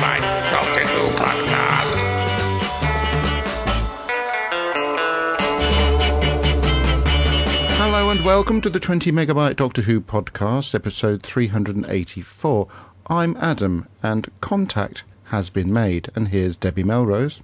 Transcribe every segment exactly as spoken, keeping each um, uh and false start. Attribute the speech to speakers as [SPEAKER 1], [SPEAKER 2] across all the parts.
[SPEAKER 1] Megabyte Doctor Who podcast. Hello and welcome to the twenty Megabyte Doctor Who podcast, episode three hundred eighty-four. I'm Adam, and contact has been made. And here's Debbie Melrose.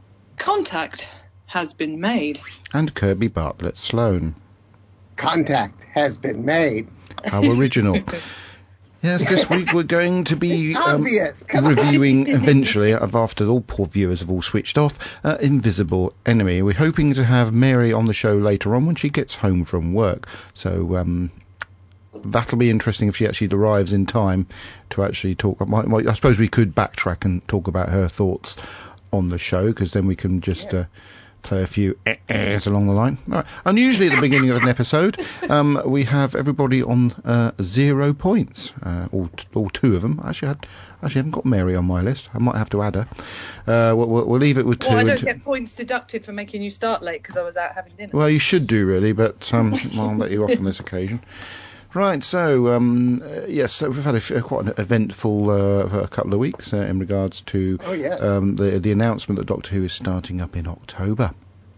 [SPEAKER 2] Contact has been made.
[SPEAKER 1] And Kirby Bartlett Sloan.
[SPEAKER 3] Contact has been made.
[SPEAKER 1] How original. Yes, this week we're going to be um, reviewing eventually, after all poor viewers have all switched off, uh, Invisible Enemy. We're hoping to have Mary on the show later on when she gets home from work. So um, that'll be interesting if she actually arrives in time to actually talk. I suppose we could backtrack and talk about her thoughts on the show, because then we can just... Yes. Uh, play a few eh-ehs along the line. Right. And usually at the beginning of an episode, um, we have everybody on uh, zero points. Uh, all, all two of them. Actually, I had, actually haven't got Mary on my list. I might have to add her. Uh, we'll, we'll leave it with two.
[SPEAKER 2] Well, I don't get points deducted for making you start late because I was out having dinner.
[SPEAKER 1] Well, you should do really, but um, I'll let you off on this occasion. Right, so, um, uh, yes, so we've had a, a, quite an eventful uh, a couple of weeks uh, in regards to
[SPEAKER 3] oh, yes.
[SPEAKER 1] um, the the announcement that Doctor Who is starting up in October.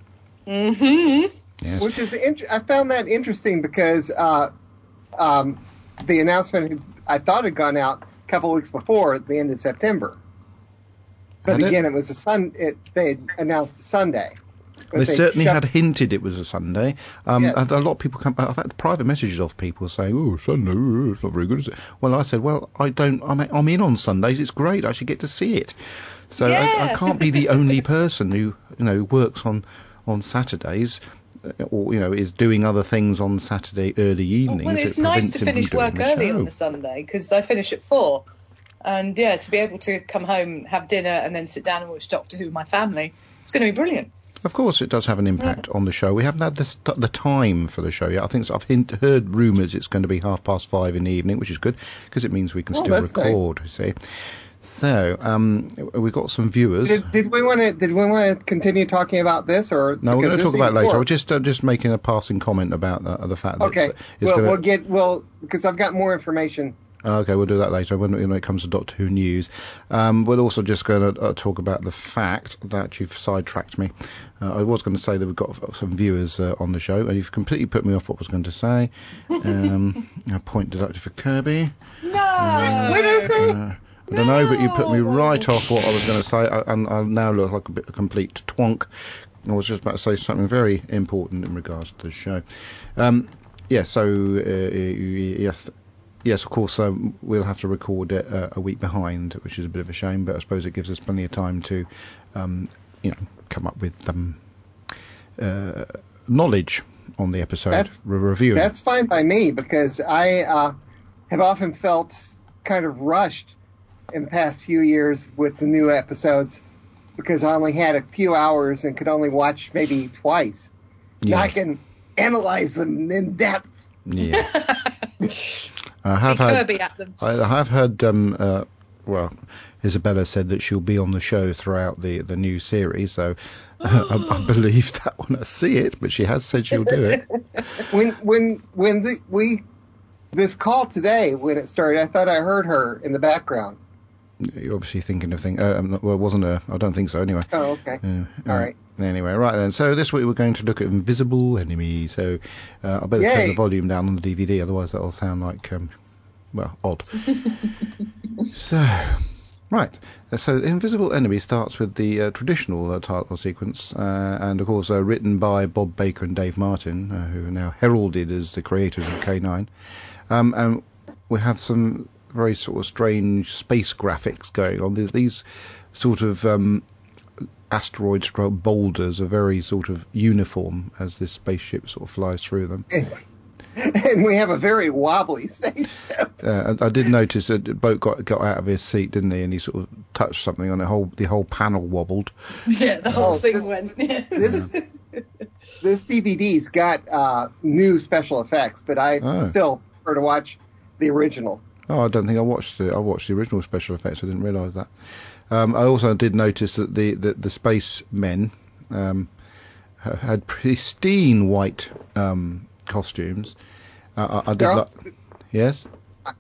[SPEAKER 2] Mm-hmm.
[SPEAKER 1] Yes.
[SPEAKER 3] Which is, int- I found that interesting because uh, um, the announcement, I thought had gone out a couple of weeks before, at the end of September. But
[SPEAKER 1] had
[SPEAKER 3] again,
[SPEAKER 1] it?
[SPEAKER 3] it was a sun. It, they announced a Sunday.
[SPEAKER 1] They, they certainly
[SPEAKER 3] shoved-
[SPEAKER 1] had hinted it was a Sunday. Um,
[SPEAKER 3] yes.
[SPEAKER 1] A lot of people come. I've had private messages off people saying, "Oh, Sunday, oh, it's not very good, is it?" Well, I said, "Well, I don't. I'm, I'm in on Sundays. It's great. I should get to see it." So
[SPEAKER 2] yeah.
[SPEAKER 1] I, I can't be the only person who, you know, works on on Saturdays, or you know, is doing other things on Saturday early evenings.
[SPEAKER 2] Well, it's
[SPEAKER 1] that
[SPEAKER 2] nice to
[SPEAKER 1] prevents him
[SPEAKER 2] finish
[SPEAKER 1] from doing
[SPEAKER 2] work
[SPEAKER 1] the
[SPEAKER 2] early
[SPEAKER 1] show.
[SPEAKER 2] on a Sunday because I finish at four, and yeah, to be able to come home, have dinner, and then sit down and watch Doctor Who with my family, it's going to be brilliant.
[SPEAKER 1] Of course, it does have an impact on the show. We haven't had the, st- the time for the show yet. I think so. I've hint- heard rumours it's going to be half past five in the evening, which is good because it means we can
[SPEAKER 3] Oh,
[SPEAKER 1] still
[SPEAKER 3] that's
[SPEAKER 1] record.
[SPEAKER 3] nice.
[SPEAKER 1] You see, so um, we've got some viewers.
[SPEAKER 3] Did, did we want to? Did we want to continue talking about this, or
[SPEAKER 1] no, we're going to talk about it later. I
[SPEAKER 3] more?
[SPEAKER 1] was just uh, just making a passing comment about the, the fact that
[SPEAKER 3] Okay,
[SPEAKER 1] it's, it's
[SPEAKER 3] well,
[SPEAKER 1] gonna...
[SPEAKER 3] we'll get well because I've got more information.
[SPEAKER 1] Okay, we'll do that later when, when it comes to Doctor Who news. Um, we're also just going to uh, talk about the fact that you've sidetracked me. Uh, I was going to say that we've got some viewers uh, on the show, and you've completely put me off what I was going to say. Um, a point deducted for Kirby.
[SPEAKER 2] No!
[SPEAKER 3] Uh, what did I say?
[SPEAKER 1] Uh, I don't know, but you put me right off what I was going to say, I, and I now look like a, bit, a complete twonk. I was just about to say something very important in regards to the show. Um, yeah, so, uh, yes... Yes, of course, um, we'll have to record it uh, a week behind, which is a bit of a shame, but I suppose it gives us plenty of time to, um, you know, come up with um, uh, knowledge on the episode
[SPEAKER 3] That's,
[SPEAKER 1] re- reviewing.
[SPEAKER 3] That's fine by me, because I uh, have often felt kind of rushed in the past few years with the new episodes, because I only had a few hours and could only watch maybe twice.
[SPEAKER 1] Yeah.
[SPEAKER 3] Now I can analyze them in depth.
[SPEAKER 1] Yeah. I have
[SPEAKER 2] Be
[SPEAKER 1] had,
[SPEAKER 2] Kirby at them.
[SPEAKER 1] I have heard, um, uh, well, Isabella said that she'll be on the show throughout the, the new series, so uh, I, I believe that when I see it, but she has said she'll do it.
[SPEAKER 3] When when when the, we this call today, when it started, I thought I heard her in the background.
[SPEAKER 1] You're obviously thinking of things. Uh, well, it wasn't a. I don't think so. Anyway.
[SPEAKER 3] Oh, okay.
[SPEAKER 1] Uh,
[SPEAKER 3] All
[SPEAKER 1] uh,
[SPEAKER 3] right.
[SPEAKER 1] Anyway, right then. So this week we're going to look at Invisible Enemy. So uh, I better
[SPEAKER 3] Yay.
[SPEAKER 1] turn the volume down on the D V D, otherwise that'll sound like, um, well, odd. So, right. So Invisible Enemy starts with the uh, traditional uh, title sequence, uh, and of course uh, written by Bob Baker and Dave Martin, uh, who are now heralded as the creators of K nine. Um, and we have some very sort of strange space graphics going on. These, these sort of um, asteroid stroke boulders are very sort of uniform as this spaceship sort of flies through them.
[SPEAKER 3] And we have a very wobbly spaceship.
[SPEAKER 1] Uh, I, I did notice that the boat got got out of his seat, didn't he? And he sort of touched something, and the whole the whole panel wobbled.
[SPEAKER 2] Yeah, the whole
[SPEAKER 3] Oh,
[SPEAKER 2] thing
[SPEAKER 3] th-
[SPEAKER 2] went.
[SPEAKER 3] This this D V D's got uh, new special effects, but I
[SPEAKER 1] Oh.
[SPEAKER 3] still prefer to watch the original.
[SPEAKER 1] Oh, I don't think I watched it. I watched the original special effects. I didn't realise that. Um, I also did notice that the the, the space men um, ha- had pristine white um, costumes. Uh, I, I did
[SPEAKER 3] They're
[SPEAKER 1] like.
[SPEAKER 3] also-
[SPEAKER 1] Yes.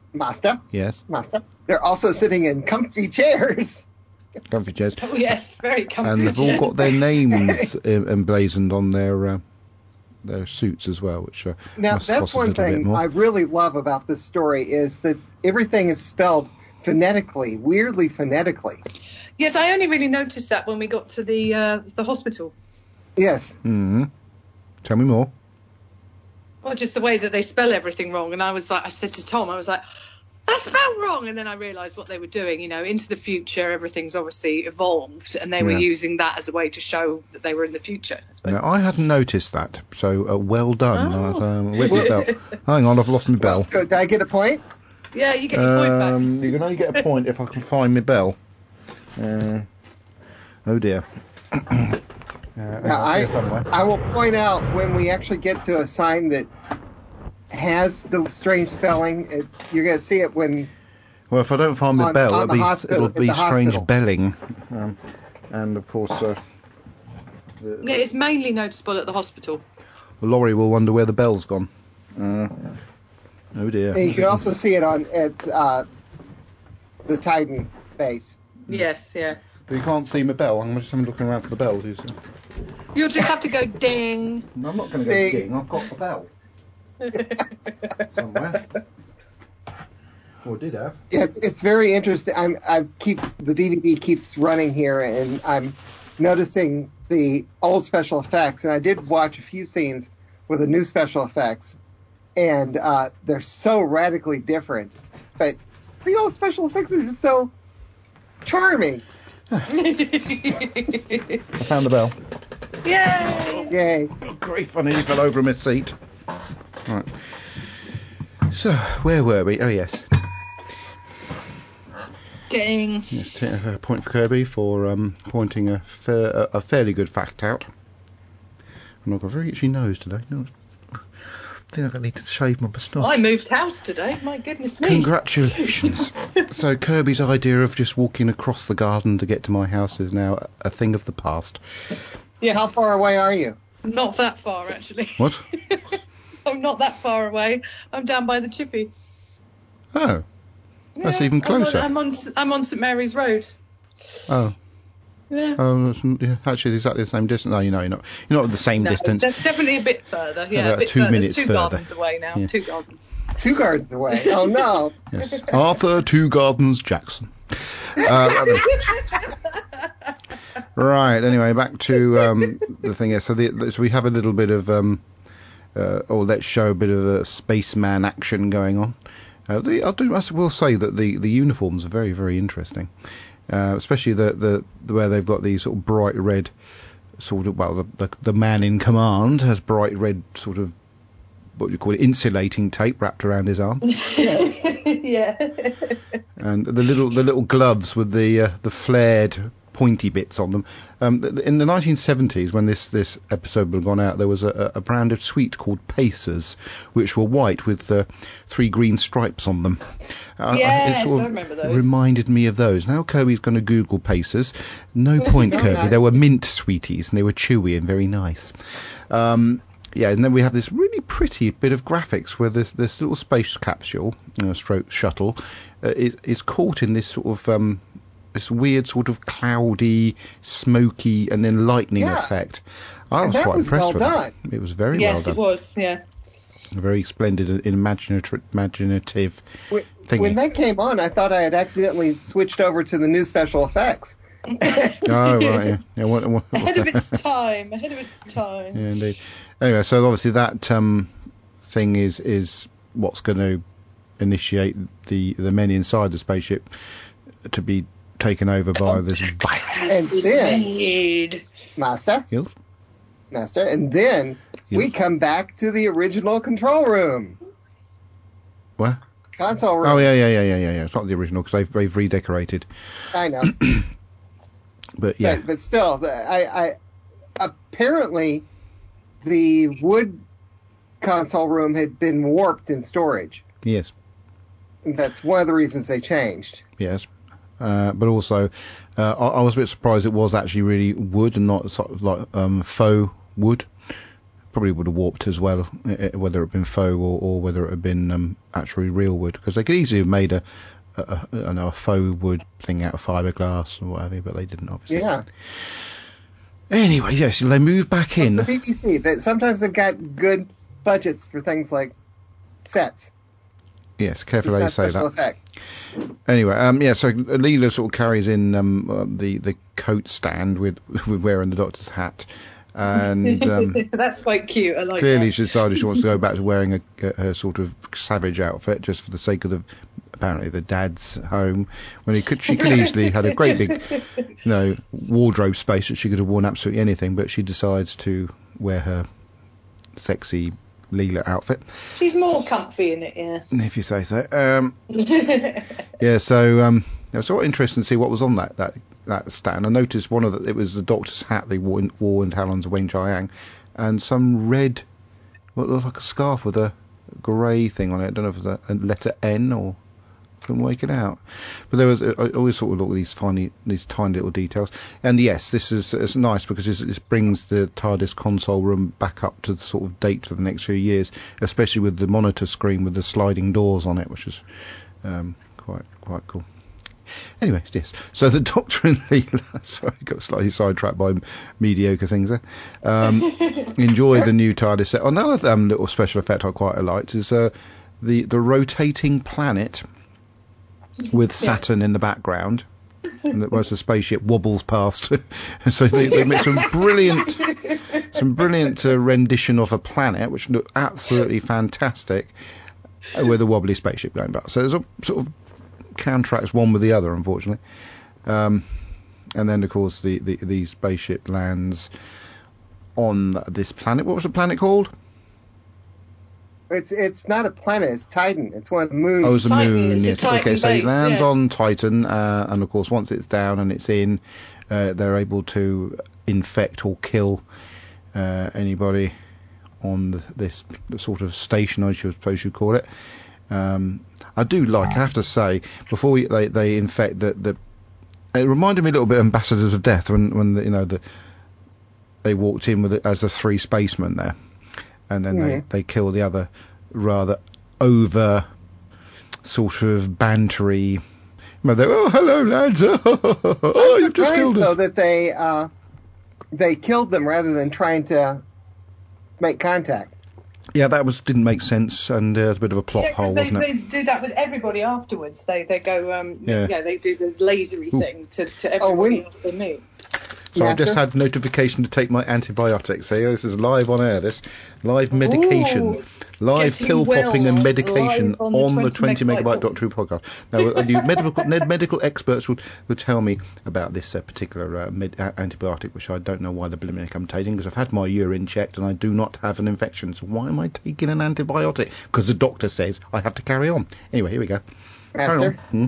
[SPEAKER 3] Master.
[SPEAKER 1] Yes.
[SPEAKER 3] Master. They're also sitting in comfy chairs.
[SPEAKER 1] Comfy chairs.
[SPEAKER 2] Oh, yes, very comfy
[SPEAKER 1] And they've
[SPEAKER 2] chairs.
[SPEAKER 1] all got their names em- emblazoned on their uh, their suits as well, which uh,
[SPEAKER 3] Now,
[SPEAKER 1] must
[SPEAKER 3] that's
[SPEAKER 1] cost a
[SPEAKER 3] one
[SPEAKER 1] little bit
[SPEAKER 3] thing
[SPEAKER 1] more.
[SPEAKER 3] I really love about this story is that everything is spelled phonetically, weirdly phonetically.
[SPEAKER 2] Yes, I only really noticed that when we got to the uh, the hospital.
[SPEAKER 3] Yes.
[SPEAKER 1] Mm-hmm. Tell me more.
[SPEAKER 2] Well, just the way that they spell everything wrong. And I was like, I said to Tom, I was like, that's spelled wrong. And then I realised what they were doing. You know, into the future, everything's obviously evolved, and they were
[SPEAKER 1] Yeah.
[SPEAKER 2] using that as a way to show that they were in the future. I suppose.
[SPEAKER 1] Now, I hadn't noticed that, so uh, well done.
[SPEAKER 2] Oh.
[SPEAKER 1] Right, um, where's my bell? Hang on, I've lost my bell.
[SPEAKER 3] Well, did I get a point?
[SPEAKER 2] Yeah, you get your point back.
[SPEAKER 1] Um, you can only get a point if I can find my bell. Uh, oh dear. uh,
[SPEAKER 3] Now, I, I will point out when we actually get to a sign that has the strange spelling, it's, you're going to see it when...
[SPEAKER 1] Well, if I don't find my
[SPEAKER 3] on-
[SPEAKER 1] bell,
[SPEAKER 3] on
[SPEAKER 1] it'll
[SPEAKER 3] the
[SPEAKER 1] be,
[SPEAKER 3] hospital-
[SPEAKER 1] it'll be
[SPEAKER 3] at the
[SPEAKER 1] strange
[SPEAKER 3] hospital.
[SPEAKER 1] belling. Um, and, of course, uh, the,
[SPEAKER 2] Yeah, it's mainly noticeable at the hospital.
[SPEAKER 1] Laurie will wonder where the bell's gone. Uh, oh dear.
[SPEAKER 3] And you can also see it on at uh, the Titan base.
[SPEAKER 2] Yes, yeah.
[SPEAKER 1] But you can't see my bell. I'm just having looking around for the bell. You see.
[SPEAKER 2] You'll just have to go ding.
[SPEAKER 1] No, I'm not going to go
[SPEAKER 3] Ding.
[SPEAKER 1] ding. I've got the bell somewhere. Or did have.
[SPEAKER 3] Yeah, it's it's very interesting. I'm I keep the D V D keeps running here, and I'm noticing the old special effects. And I did watch a few scenes with the new special effects, and uh, they're so radically different. But the old special effects are just so charming.
[SPEAKER 1] I found the bell.
[SPEAKER 2] Yay!
[SPEAKER 3] Yay!
[SPEAKER 1] Good grief, I nearly fell over in my seat. Right. So, where were we? Oh, yes.
[SPEAKER 2] Ding.
[SPEAKER 1] Yes, t- a point for Kirby for um, pointing a, fair, a, a fairly good fact out. And I've got a very itchy nose today. No, I think I need to shave my moustache.
[SPEAKER 2] I moved house today. My goodness me.
[SPEAKER 1] Congratulations. So Kirby's idea of just walking across the garden to get to my house is now a thing of the past.
[SPEAKER 2] Yeah.
[SPEAKER 3] How far away are you?
[SPEAKER 2] Not that far, actually.
[SPEAKER 1] What?
[SPEAKER 2] I'm not that far away. I'm down by the Chippy.
[SPEAKER 1] Oh. That's
[SPEAKER 2] Yeah,
[SPEAKER 1] even closer.
[SPEAKER 2] I'm on, I'm on I'm on St Mary's Road.
[SPEAKER 1] Oh.
[SPEAKER 2] Yeah.
[SPEAKER 1] Oh, that's, yeah, actually exactly the same distance. No, you know, you're not. You're not at the same
[SPEAKER 2] No,
[SPEAKER 1] distance.
[SPEAKER 2] that's definitely a bit further. Yeah,
[SPEAKER 1] About
[SPEAKER 2] a bit
[SPEAKER 1] two
[SPEAKER 2] further.
[SPEAKER 1] minutes
[SPEAKER 2] two
[SPEAKER 1] further.
[SPEAKER 2] gardens away now.
[SPEAKER 1] Yeah.
[SPEAKER 2] Two gardens.
[SPEAKER 3] Two gardens away. Oh no!
[SPEAKER 1] Yes. Arthur Two Gardens Jackson. Uh, right. Anyway, back to um, the thing. Yeah, so, the, so we have a little bit of, um, uh, or let's show a bit of a spaceman action going on. Uh, the, I'll do. I will say that the, the uniforms are very very interesting, uh, especially the, the the where they've got these sort of bright red sort of well the, the the man in command has bright red sort of what do you call it insulating tape wrapped around his arm.
[SPEAKER 2] Yeah.
[SPEAKER 1] And the little the little gloves with the uh, the flared pointy bits on them. Um, th- in the nineteen seventies, when this, this episode had gone out, there was a, a brand of sweet called Pacers, which were white with uh, three green stripes on them. Uh,
[SPEAKER 2] Yes,
[SPEAKER 1] it sort of
[SPEAKER 2] I remember those.
[SPEAKER 1] reminded me of those. Now Kirby's going to Google Pacers. No point,
[SPEAKER 3] No,
[SPEAKER 1] Kirby.
[SPEAKER 3] no.
[SPEAKER 1] They were mint sweeties, and they were chewy and very nice. Um, yeah, and then we have this really pretty bit of graphics where this this little space capsule, you know, stroke shuttle, uh, is, is caught in this sort of um, this weird sort of cloudy, smoky, and then lightning
[SPEAKER 3] Yeah.
[SPEAKER 1] effect. I
[SPEAKER 3] And
[SPEAKER 1] was
[SPEAKER 3] that
[SPEAKER 1] quite
[SPEAKER 3] was
[SPEAKER 1] impressed
[SPEAKER 3] well
[SPEAKER 1] with
[SPEAKER 3] done.
[SPEAKER 1] that. It was very
[SPEAKER 2] Yes,
[SPEAKER 1] well
[SPEAKER 2] it
[SPEAKER 1] done.
[SPEAKER 2] was. Yeah.
[SPEAKER 1] Very splendid and imaginative, imaginative
[SPEAKER 3] When,
[SPEAKER 1] thingy.
[SPEAKER 3] when that came on, I thought I had accidentally switched over to the new special effects.
[SPEAKER 1] Oh, right, yeah. yeah what, what,
[SPEAKER 2] Ahead of its time. Ahead of its time.
[SPEAKER 1] Yeah, indeed. Anyway, so obviously that um, thing is is what's going to initiate the the men inside the spaceship to be taken over by this virus.
[SPEAKER 3] And then,
[SPEAKER 2] Indeed.
[SPEAKER 3] Master,
[SPEAKER 1] Yes?
[SPEAKER 3] Master, and then we
[SPEAKER 1] Yes.
[SPEAKER 3] come back to the original control room,
[SPEAKER 1] What?
[SPEAKER 3] console room.
[SPEAKER 1] Oh yeah, yeah, yeah, yeah, yeah, yeah. It's not the original because they've they've redecorated.
[SPEAKER 3] I know,
[SPEAKER 1] But yeah,
[SPEAKER 3] but, but still, the- I, I apparently the wood console room had been warped in storage.
[SPEAKER 1] yes,
[SPEAKER 3] And that's one of the reasons they changed.
[SPEAKER 1] yes. Uh, but also, uh, I, I was a bit surprised it was actually really wood and not sort of like um, faux wood. probably would have warped as well, whether it had been faux or, or whether it had been um, actually real wood, because they could easily have made a, a, a, I know, a faux wood thing out of fiberglass or whatever, but they didn't, obviously.
[SPEAKER 3] Yeah.
[SPEAKER 1] Anyway, yes, so they move back in.
[SPEAKER 3] It's the B B C. That sometimes they've got good budgets for things like sets.
[SPEAKER 1] Yes, careful how you say that.
[SPEAKER 3] Effect.
[SPEAKER 1] Anyway, um, yeah, so Leela sort of carries in um, uh, the the coat stand with with wearing the Doctor's hat, and um,
[SPEAKER 2] that's quite cute. I like.
[SPEAKER 1] Clearly,
[SPEAKER 2] that.
[SPEAKER 1] she decided she wants to go back to wearing a, a, her sort of savage outfit just for the sake of the apparently the dad's home. When he could, she could easily had a great big, you know, wardrobe space that she could have worn absolutely anything, but she decides to wear her sexy Leela outfit.
[SPEAKER 2] She's more comfy in it, yeah.
[SPEAKER 1] If you say so. Um, yeah, so um, it was sort of interesting to see what was on that that, that stand. I noticed one of the, it was the Doctor's hat they wore in, wore in Talons of Weng-Chiang, and some red, what looked like a scarf with a grey thing on it. I don't know if it was a, a letter N or. Couldn't work it out, but there was. I always sort of look at these funny, these tiny little details. And yes, this is it's nice because this, this brings the TARDIS console room back up to the sort of date for the next few years, especially with the monitor screen with the sliding doors on it, which is um, quite quite cool. Anyway, yes. So the Doctor and Leela, sorry, got slightly sidetracked by mediocre things there. Um, enjoy the new TARDIS set. Another um, little special effect I quite liked is uh, the the rotating planet. With Saturn yes. in the background, and that was the spaceship wobbles past. So they, they make some brilliant, some brilliant uh, rendition of a planet, which looked absolutely fantastic, uh, with a wobbly spaceship going by. So there's a sort of counteracts one with the other, unfortunately. Um, and then of course the, the the spaceship lands on this planet. What was the planet called?
[SPEAKER 3] It's it's not a planet. It's Titan. It's one of the moons.
[SPEAKER 1] Oh, it's a
[SPEAKER 2] Titan,
[SPEAKER 1] moon.
[SPEAKER 2] it's
[SPEAKER 1] Yes.
[SPEAKER 2] Titan
[SPEAKER 1] Okay, so
[SPEAKER 2] base,
[SPEAKER 1] he lands
[SPEAKER 2] yeah.
[SPEAKER 1] on Titan, uh, and of course, once it's down and it's in, uh, they're able to infect or kill uh, anybody on the, this sort of station, I suppose you'd call it. Um, I do like. I have to say, before we, they they infect the, the it reminded me a little bit of Ambassadors of Death when when the, you know the they walked in with it as the three spacemen there. And then mm-hmm. they, they kill the other rather over sort of bantery. You know, they, oh, hello, lads. Oh,
[SPEAKER 3] I'm
[SPEAKER 1] you've just killed us.
[SPEAKER 3] Though, that they, uh, they killed them rather than trying to make contact.
[SPEAKER 1] Yeah, that was didn't make sense, and uh, it was a bit of a plot
[SPEAKER 2] yeah,
[SPEAKER 1] hole,
[SPEAKER 2] they,
[SPEAKER 1] wasn't
[SPEAKER 2] it?
[SPEAKER 1] They
[SPEAKER 2] do that with everybody afterwards. They they go, um, yeah. yeah, they do the lasery Ooh. thing to, to everybody oh, when, else they meet.
[SPEAKER 1] So
[SPEAKER 3] yeah,
[SPEAKER 1] I've just
[SPEAKER 3] sure.
[SPEAKER 1] had notification to take my antibiotics. See, this is live on air. This live medication,
[SPEAKER 2] Ooh,
[SPEAKER 1] live pill
[SPEAKER 2] well,
[SPEAKER 1] popping and medication
[SPEAKER 2] on,
[SPEAKER 1] on
[SPEAKER 2] the
[SPEAKER 1] the twenty megabyte
[SPEAKER 2] megabyte
[SPEAKER 1] Doctor Who podcast. Now, uh, you medical medical experts will will tell me about this uh, particular uh, med- uh, antibiotic, which I don't know why the blimey I'm taking, because I've had my urine checked and I do not have an infection. So why am I taking an antibiotic? Because the doctor says I have to carry on. Anyway, here we go.
[SPEAKER 3] Master.
[SPEAKER 1] Hmm?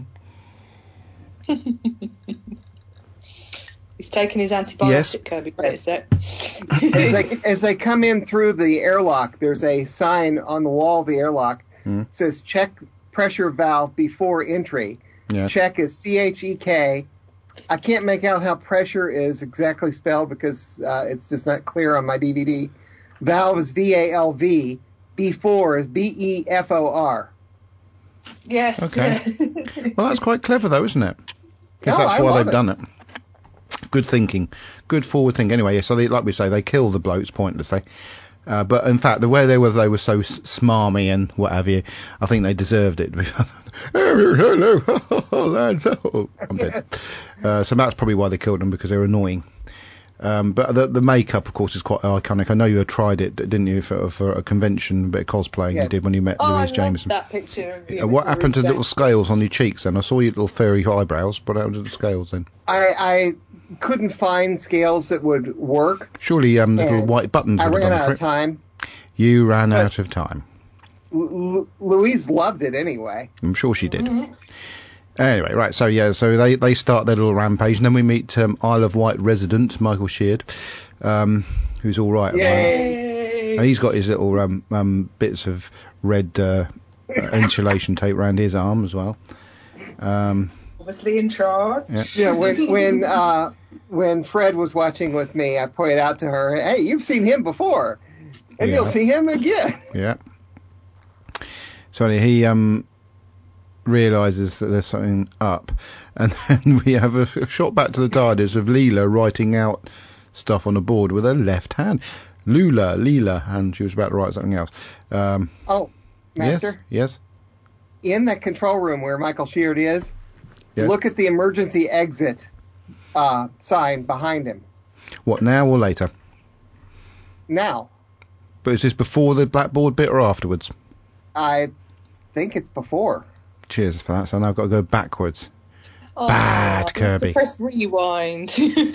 [SPEAKER 2] He's taking his antibiotic,
[SPEAKER 1] yes.
[SPEAKER 2] Kirby. Wait a sec.
[SPEAKER 3] as, they, as they come in through the airlock, there's a sign on the wall of the airlock
[SPEAKER 1] mm.
[SPEAKER 3] that says check pressure valve before entry.
[SPEAKER 1] Yeah.
[SPEAKER 3] Check is C H E K. I can't make out how pressure is exactly spelled because uh, it's just not clear on my D V D. Valve is V A L V. Before is B E F O R.
[SPEAKER 2] Yes.
[SPEAKER 1] Okay. Well, that's quite clever, though, isn't it? Because
[SPEAKER 3] no,
[SPEAKER 1] that's
[SPEAKER 3] I
[SPEAKER 1] why
[SPEAKER 3] love
[SPEAKER 1] they've
[SPEAKER 3] it.
[SPEAKER 1] done it. Good thinking, good forward thinking. Anyway, so they, like we say, they kill the blokes pointlessly. Uh, but in fact, the way they were, they were so smarmy and what have you. I think they deserved it. Hello, oh, lads. Oh, I'm dead. Yes. Uh, so that's probably why they killed them, because they were annoying. Um, but the, the makeup, of course, is quite iconic. I know you had tried it, didn't you, for, for a convention, a bit of cosplaying
[SPEAKER 3] yes.
[SPEAKER 1] you did when you met
[SPEAKER 2] oh,
[SPEAKER 1] Louise
[SPEAKER 2] I
[SPEAKER 1] Jameson.
[SPEAKER 2] That picture of you
[SPEAKER 1] uh, what happened to the
[SPEAKER 2] James.
[SPEAKER 1] little scales on your cheeks then? I saw your little furry eyebrows, but how did the scales then?
[SPEAKER 3] I, I couldn't find scales that would work.
[SPEAKER 1] Surely um, the little white buttons
[SPEAKER 3] I
[SPEAKER 1] would have
[SPEAKER 3] ran
[SPEAKER 1] done
[SPEAKER 3] out
[SPEAKER 1] the
[SPEAKER 3] of time.
[SPEAKER 1] You ran out of time.
[SPEAKER 3] L- Louise loved it anyway.
[SPEAKER 1] I'm sure she did.
[SPEAKER 2] Mm-hmm.
[SPEAKER 1] Anyway, right, so yeah, so they, they start their little rampage, and then we meet um, Isle of Wight resident Michael Sheard, um, who's all right.
[SPEAKER 3] Yay!
[SPEAKER 1] And he's got his little um, um, bits of red uh, uh, insulation tape around his arm as well. Um,
[SPEAKER 2] Obviously in charge.
[SPEAKER 1] Yeah,
[SPEAKER 3] yeah when when uh, when Fred was watching with me, I pointed out to her, "Hey, you've seen him before," And
[SPEAKER 1] yeah.
[SPEAKER 3] you'll see him again.
[SPEAKER 1] Yeah. So he um realises that there's something up, and then we have a, a shot back to the TARDIS of Leela writing out stuff on a board with her left hand. Lula, Leela, and she was about to write something else. Um,
[SPEAKER 3] oh, Master?
[SPEAKER 1] Yes?
[SPEAKER 3] Yes? In that control room where Michael Sheard is,
[SPEAKER 1] yes.
[SPEAKER 3] Look at the emergency exit uh, sign behind him.
[SPEAKER 1] What, now or later?
[SPEAKER 3] Now.
[SPEAKER 1] But is this before the blackboard bit or afterwards?
[SPEAKER 3] I think it's before.
[SPEAKER 1] Cheers for that. So now I've got to go backwards.
[SPEAKER 2] Oh,
[SPEAKER 1] Bad, Kirby.
[SPEAKER 2] To press rewind.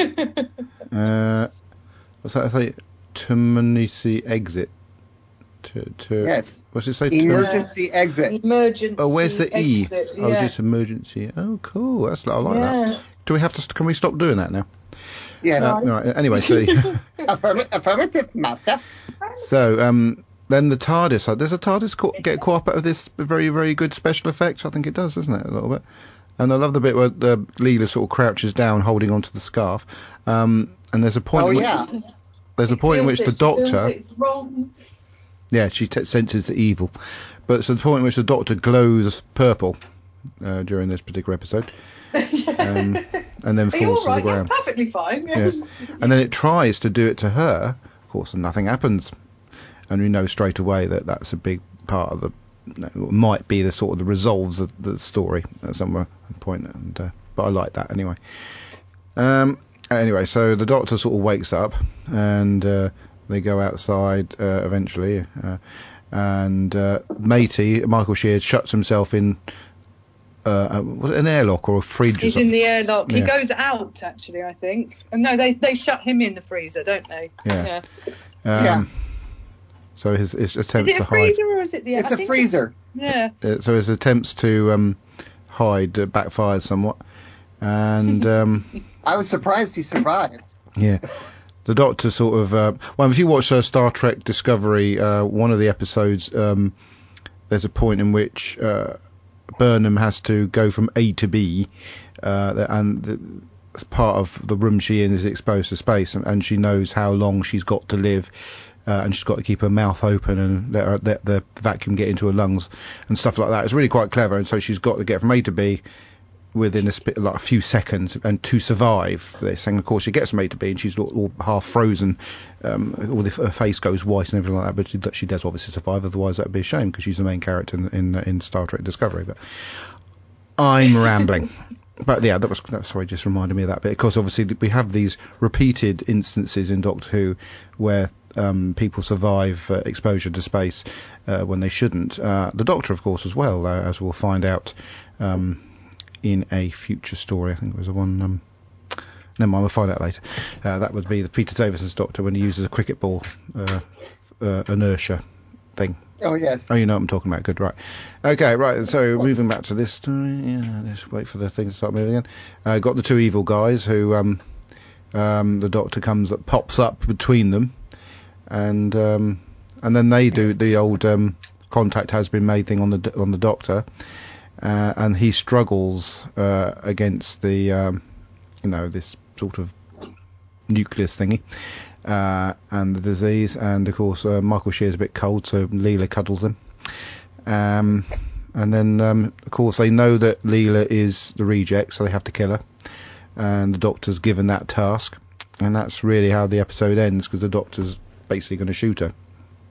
[SPEAKER 1] uh, what's that say? Terminacy exit. To, to,
[SPEAKER 3] yes.
[SPEAKER 1] What's it say?
[SPEAKER 3] Emergency
[SPEAKER 2] yeah.
[SPEAKER 3] exit.
[SPEAKER 2] Emergency
[SPEAKER 1] Oh, where's the E?
[SPEAKER 2] exit,
[SPEAKER 1] Oh,
[SPEAKER 2] yeah.
[SPEAKER 1] just emergency. Oh, cool. That's I like
[SPEAKER 2] yeah.
[SPEAKER 1] that. Do we have to? Can we stop doing that now?
[SPEAKER 3] Yes.
[SPEAKER 1] Uh, right. Anyway, so
[SPEAKER 3] Affirm- affirmative, Master.
[SPEAKER 1] So, um, then the TARDIS. Does the TARDIS co- get caught up out of this very, very good special effects? I think it does, doesn't it? A little bit. And I love the bit where the Leela sort of crouches down, holding onto the scarf. Um, and there's a point.
[SPEAKER 3] Oh
[SPEAKER 1] in which,
[SPEAKER 3] yeah.
[SPEAKER 1] There's a point in which
[SPEAKER 2] it,
[SPEAKER 1] the Doctor.
[SPEAKER 2] It's wrong.
[SPEAKER 1] Yeah, she t- senses the evil. But it's the point in which the Doctor glows purple uh, during this particular episode. um, and then
[SPEAKER 2] Are
[SPEAKER 1] falls to
[SPEAKER 2] right?
[SPEAKER 1] the ground.
[SPEAKER 2] Yes, perfectly fine. Yes.
[SPEAKER 1] Yeah. And then it tries to do it to her. Of course, nothing happens. And we know straight away that that's a big part of the, you know, might be the sort of the resolves of the story at some point. And uh, but I like that anyway. Um, anyway, so the Doctor sort of wakes up and uh, they go outside uh, eventually. Uh, and uh, Matey, Michael Sheard, shuts himself in. Uh, was it an airlock or a fridge?
[SPEAKER 2] He's
[SPEAKER 1] or
[SPEAKER 2] in the airlock.
[SPEAKER 1] Yeah.
[SPEAKER 2] He goes out, actually, I think. And no, they they shut him in the freezer, don't they?
[SPEAKER 1] Yeah.
[SPEAKER 2] Yeah.
[SPEAKER 1] Um,
[SPEAKER 3] yeah.
[SPEAKER 1] So his, his attempts
[SPEAKER 2] Is it
[SPEAKER 1] to
[SPEAKER 2] a
[SPEAKER 1] hide.
[SPEAKER 2] freezer or is it the?
[SPEAKER 3] It's
[SPEAKER 2] I
[SPEAKER 3] a
[SPEAKER 2] think
[SPEAKER 3] freezer.
[SPEAKER 2] Yeah.
[SPEAKER 1] Uh, so his attempts to um, hide uh, backfired somewhat, and um,
[SPEAKER 3] I was surprised he survived.
[SPEAKER 1] yeah, the Doctor sort of. Uh, well, if you watch uh, Star Trek Discovery, uh, one of the episodes, um, there's a point in which uh, Burnham has to go from A to B, uh, and the, part of the room she in is exposed to space, and, and she knows how long she's got to live. Uh, and she's got to keep her mouth open and let, her, let the vacuum get into her lungs and stuff like that. It's really quite clever, and so she's got to get from A to B within a, sp- like a few seconds, and to survive this. And of course, she gets from A to B, and she's all, all half frozen. Um, all the, her face goes white and everything like that. But she, she does obviously survive. Otherwise, that'd be a shame because she's the main character in, in in Star Trek Discovery. But I'm rambling. But yeah, that was that, sorry, just reminded me of that bit. Because obviously we have these repeated instances in Doctor Who where um, people survive uh, exposure to space uh, when they shouldn't. Uh, the Doctor, of course, as well, uh, as we'll find out um, in a future story. I think it was the one. Um, never mind, we'll find out later. Uh, that would be the Peter Davison's Doctor when he uses a cricket ball uh, uh, inertia thing.
[SPEAKER 3] Oh, yes.
[SPEAKER 1] Oh, you know what I'm talking about. Good, right. Okay, right. So moving back to this story. Yeah, just wait for the thing to start moving again. Uh, got the two evil guys who um, um, the Doctor comes up, pops up between them, and um, and then they do the old um, contact has been made thing on the on the Doctor, uh, and he struggles uh, against the um, you know this sort of nucleus thingy. Uh, and the disease, and of course uh, Michael Shear's a bit cold, so Leela cuddles him. Um, and then um, of course they know that Leela is the reject, so they have to kill her. And the Doctor's given that task, and that's really how the episode ends, because the Doctor's basically going to shoot her.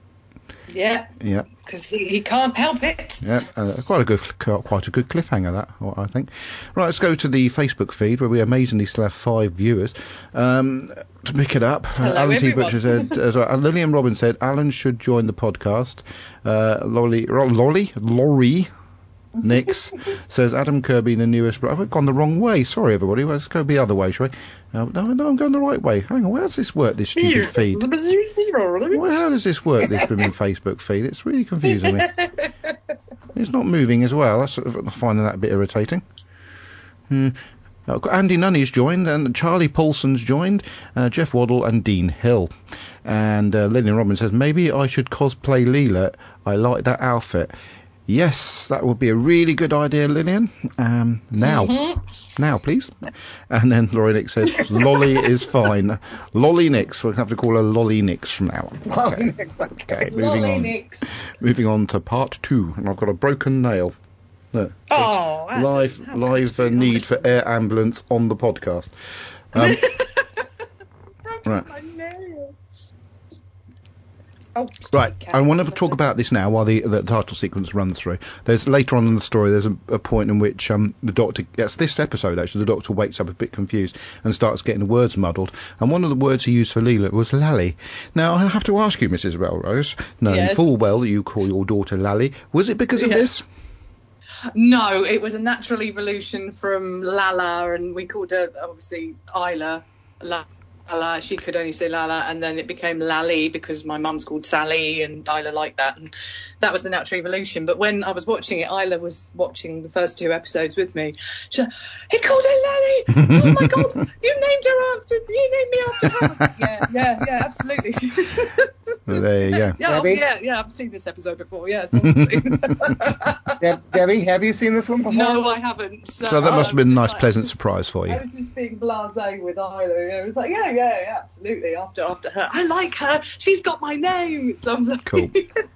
[SPEAKER 2] Yeah.
[SPEAKER 1] Yeah.
[SPEAKER 2] Because he, he can't help it.
[SPEAKER 1] Yeah, uh, quite a good, quite a good cliffhanger that, I think. Right, let's go to the Facebook feed where we amazingly still have five viewers. Um, to pick it up,
[SPEAKER 2] Hello,
[SPEAKER 1] uh, Alan T.
[SPEAKER 2] everyone.
[SPEAKER 1] Butcher said, uh, sorry, Lillian Robin said Alan should join the podcast. Uh, Lolly, Lolly, Laurie. Nix says Adam Kirby in the newest. I've gone the wrong way. Sorry, everybody. Let's go the other way, shall we? Uh, no, no, I'm going the right way. Hang on, how does this work? This stupid feed. Well, how does this work? This blooming Facebook feed. It's really confusing me. It's not moving as well. That's sort of, I'm finding that a bit irritating. Hmm. Uh, Andy Nunny's joined, and Charlie Paulson's joined, uh, Jeff Waddle and Dean Hill. And uh, Lillian Robin says, maybe I should cosplay Leela. I like that outfit. Yes, that would be a really good idea, Lillian. Um, now. Mm-hmm. Now, please. And then Laurie Nix said, Lolly is fine. Lolly Nix. We'll have to call her Lolly Nix from now on.
[SPEAKER 3] Lolly okay. Nix, okay.
[SPEAKER 1] okay moving
[SPEAKER 2] Lolly
[SPEAKER 1] on.
[SPEAKER 2] Nix.
[SPEAKER 1] Moving on to part two. And I've got a broken nail. Look.
[SPEAKER 2] Oh,
[SPEAKER 1] live live uh, need for air ambulance on the podcast. Um, right.
[SPEAKER 2] My nail.
[SPEAKER 1] Oh, right, I want to talk about this now while the, the title sequence runs through. There's later on in the story, there's a, a point in which um, the Doctor, yes, this episode actually, the Doctor wakes up a bit confused and starts getting the words muddled. And one of the words he used for Leela was Lally. Now, I have to ask you, Missus Melrose, knowing yes. full well that you call your daughter Lally, was it because of yes. this?
[SPEAKER 2] No, it was a natural evolution from Lala, and we called her, obviously, Isla. Lala. She could only say Lala, and then it became Lally because my mum's called Sally, and Isla liked that, and that was the natural evolution. But when I was watching it, Isla was watching the first two episodes with me. She said, he called her Lally! Oh my God, you named her after, you named me after her. I was like, yeah, yeah, yeah, absolutely.
[SPEAKER 1] Well, there you go.
[SPEAKER 2] Yeah, oh, yeah, yeah, I've seen this episode before, yes, honestly.
[SPEAKER 3] De- Debbie, have you seen this one before?
[SPEAKER 2] No, I haven't. So,
[SPEAKER 1] so that must have been a nice,
[SPEAKER 2] like,
[SPEAKER 1] pleasant surprise for you.
[SPEAKER 2] I was just being blasé with Isla. It was like, yeah, yeah, yeah, absolutely. After after her, I like her. She's got my name. It's lovely.
[SPEAKER 1] Cool.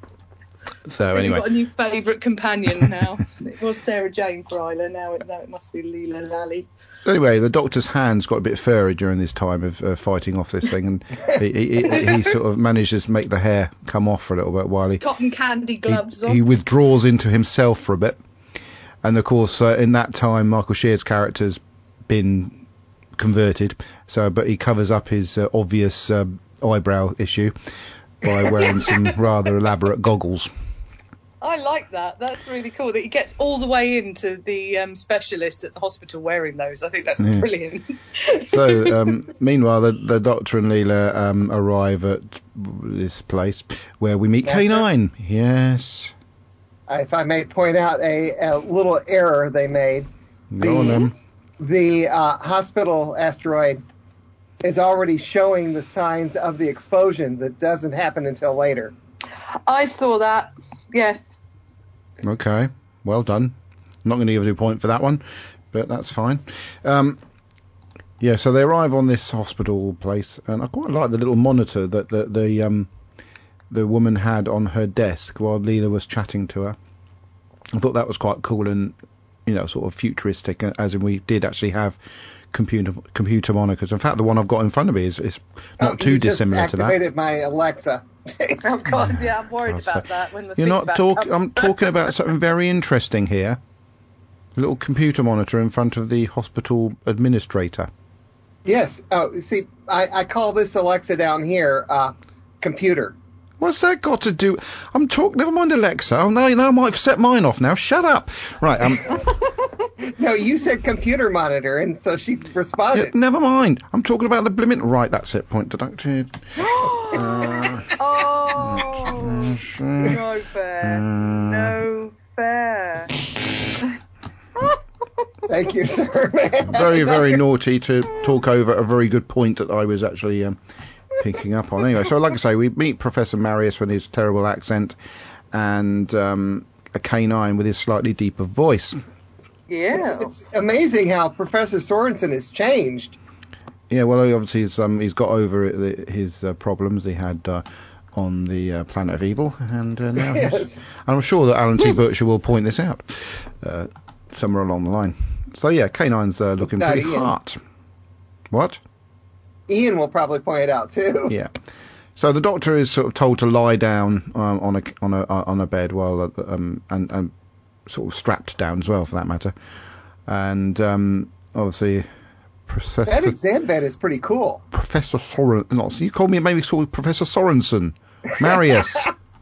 [SPEAKER 1] So anyway,
[SPEAKER 2] you've got a new favourite companion now. It was Sarah Jane for Isla. Now it, now it must be Leela Lally.
[SPEAKER 1] Anyway, the Doctor's hands got a bit furry during this time of uh, fighting off this thing, and he, he, he, he sort of manages to make the hair come off for a little bit while he
[SPEAKER 2] cotton candy gloves
[SPEAKER 1] he,
[SPEAKER 2] on.
[SPEAKER 1] He withdraws into himself for a bit, and of course, uh, in that time, Michael Sheard's character's been converted. So, but he covers up his uh, obvious uh, eyebrow issue by wearing some rather elaborate goggles.
[SPEAKER 2] I like that. That's really cool. That he gets all the way into the um, specialist at the hospital wearing those. I think that's yeah. brilliant.
[SPEAKER 1] So, um, meanwhile, the, the Doctor and Leela um, arrive at this place where we meet K nine. Yes.
[SPEAKER 3] If I may point out a, a little error they made.
[SPEAKER 1] Go on then.
[SPEAKER 3] The uh, hospital asteroid is already showing the signs of the explosion that doesn't happen until later.
[SPEAKER 2] I saw that. Yes.
[SPEAKER 1] Okay. Well done. I'm not going to give you a point for that one, but that's fine. Um, yeah, so they arrive on this hospital place, and I quite like the little monitor that the the, um, the woman had on her desk while Leela was chatting to her. I thought that was quite cool and, you know, sort of futuristic, as in we did actually have computer computer monitors. In fact, the one I've got in front of me is, is not
[SPEAKER 3] oh,
[SPEAKER 1] too dissimilar to that.
[SPEAKER 3] You just activated my Alexa.
[SPEAKER 2] Oh God, yeah, I'm worried oh, about so that. When the
[SPEAKER 1] you're not talking.
[SPEAKER 2] I'm
[SPEAKER 1] talking about something very interesting here. A little computer monitor in front of the hospital administrator.
[SPEAKER 3] Yes. Oh, see, I, I call this Alexa down here uh, computer.
[SPEAKER 1] What's that got to do? I'm talking. Never mind Alexa. Oh no, no, I might have set mine off now. Shut up. Right. Um.
[SPEAKER 3] No, you said computer monitor, and so she responded.
[SPEAKER 1] Yeah, never mind. I'm talking about the blimmin'. Right, that's it. Point deducted. uh,
[SPEAKER 2] oh, no fair. Uh, no fair.
[SPEAKER 3] Thank you, sir.
[SPEAKER 1] Very, very naughty to talk over a very good point that I was actually um, picking up on. Anyway, so like I say, we meet Professor Marius with his terrible accent and um, a K nine with his slightly deeper voice.
[SPEAKER 2] Yeah.
[SPEAKER 3] It's, it's amazing how Professor Sorensen has changed.
[SPEAKER 1] Yeah, well, obviously he's, um, he's got over it, his uh, problems he had uh, on the uh, Planet of Evil, and uh, now
[SPEAKER 3] yes.
[SPEAKER 1] I'm sure that Alan T. Butcher will point this out uh, somewhere along the line. So yeah, K nine's uh, looking pretty
[SPEAKER 3] Ian.
[SPEAKER 1] hot. What?
[SPEAKER 3] Ian will probably point it out too.
[SPEAKER 1] Yeah. So the Doctor is sort of told to lie down um, on a on a on a bed while uh, um and and sort of strapped down as well, for that matter, and um obviously. Professor,
[SPEAKER 3] that exam bed is pretty cool.
[SPEAKER 1] Professor Soren, not you called me maybe called Professor Sorensen, Marius.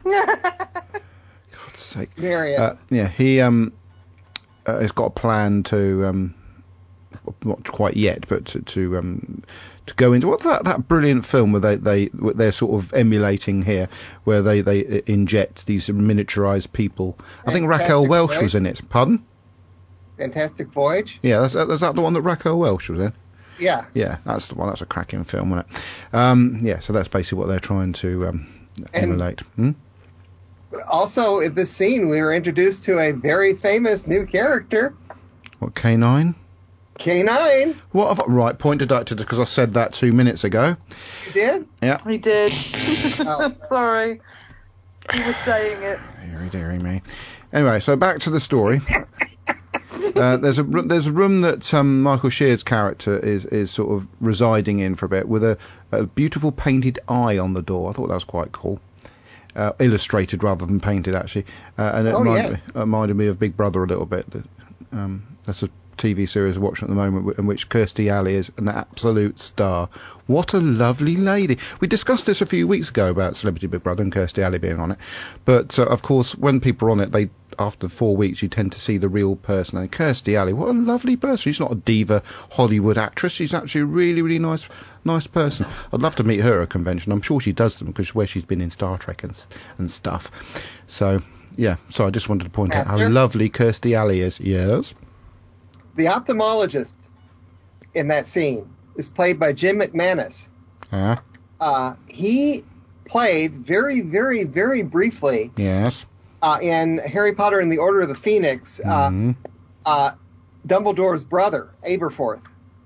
[SPEAKER 1] God's sake,
[SPEAKER 3] Marius.
[SPEAKER 1] Uh, yeah, he um uh, has got a plan to um not quite yet, but to, to um to go into what that that brilliant film where they they they're sort of emulating here, where they they inject these miniaturized people. Fantastic I think Raquel Welch Voyage. was in it. Pardon?
[SPEAKER 3] Fantastic Voyage.
[SPEAKER 1] Yeah, that's that's that the one that Raquel Welch was in.
[SPEAKER 3] Yeah.
[SPEAKER 1] Yeah, that's the one. That's a cracking film, wasn't it? Um, yeah, so that's basically what they're trying to um, emulate. Hmm?
[SPEAKER 3] Also, in this scene, we were introduced to a very famous new character.
[SPEAKER 1] What, K nine?
[SPEAKER 3] K nine.
[SPEAKER 1] What have I... Right, point deducted because I said that two minutes ago.
[SPEAKER 3] You did?
[SPEAKER 1] Yeah.
[SPEAKER 2] He did. Oh. Sorry. He was saying it.
[SPEAKER 1] Deary, deary me. Anyway, so back to the story. uh, there's a there's a room that um, Michael Shear's character is is sort of residing in for a bit, with a, a beautiful painted eye on the door. I thought that was quite cool. Uh, illustrated rather than painted, actually. Uh, and it
[SPEAKER 3] oh,
[SPEAKER 1] reminded,
[SPEAKER 3] yes.
[SPEAKER 1] me, reminded me of Big Brother a little bit. Um, that's a T V series we're watching at the moment in which Kirstie Alley is an absolute star. What a lovely lady. We discussed this a few weeks ago about Celebrity Big Brother and Kirstie Alley being on it. But, uh, of course, when people are on it, they after four weeks, you tend to see the real person. And Kirstie Alley, what a lovely person. She's not a diva Hollywood actress. She's actually a really, really nice nice person. I'd love to meet her at a convention. I'm sure she does them because where she's been in Star Trek and, and stuff. So, yeah. So I just wanted to point
[SPEAKER 3] Master?
[SPEAKER 1] out how lovely Kirstie Alley is. Yes?
[SPEAKER 3] The ophthalmologist in that scene is played by Jim McManus.
[SPEAKER 1] Uh,
[SPEAKER 3] uh, he played very, very, very briefly
[SPEAKER 1] yes.
[SPEAKER 3] uh, in Harry Potter and the Order of the Phoenix, uh,
[SPEAKER 1] mm.
[SPEAKER 3] uh, Dumbledore's brother, Aberforth.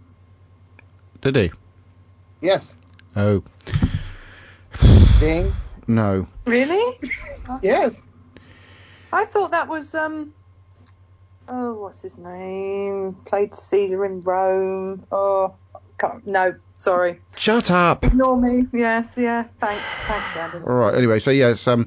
[SPEAKER 1] Did he?
[SPEAKER 3] Yes.
[SPEAKER 1] Oh.
[SPEAKER 3] Ding.
[SPEAKER 1] No.
[SPEAKER 2] Really?
[SPEAKER 3] Yes.
[SPEAKER 2] I thought that was... um. Oh, what's his name? Played Caesar in Rome. Oh, can't, no, sorry.
[SPEAKER 1] Shut up.
[SPEAKER 2] Ignore me. Yes, yeah. Thanks, thanks, Andy.
[SPEAKER 1] All right. Anyway, so yes, um,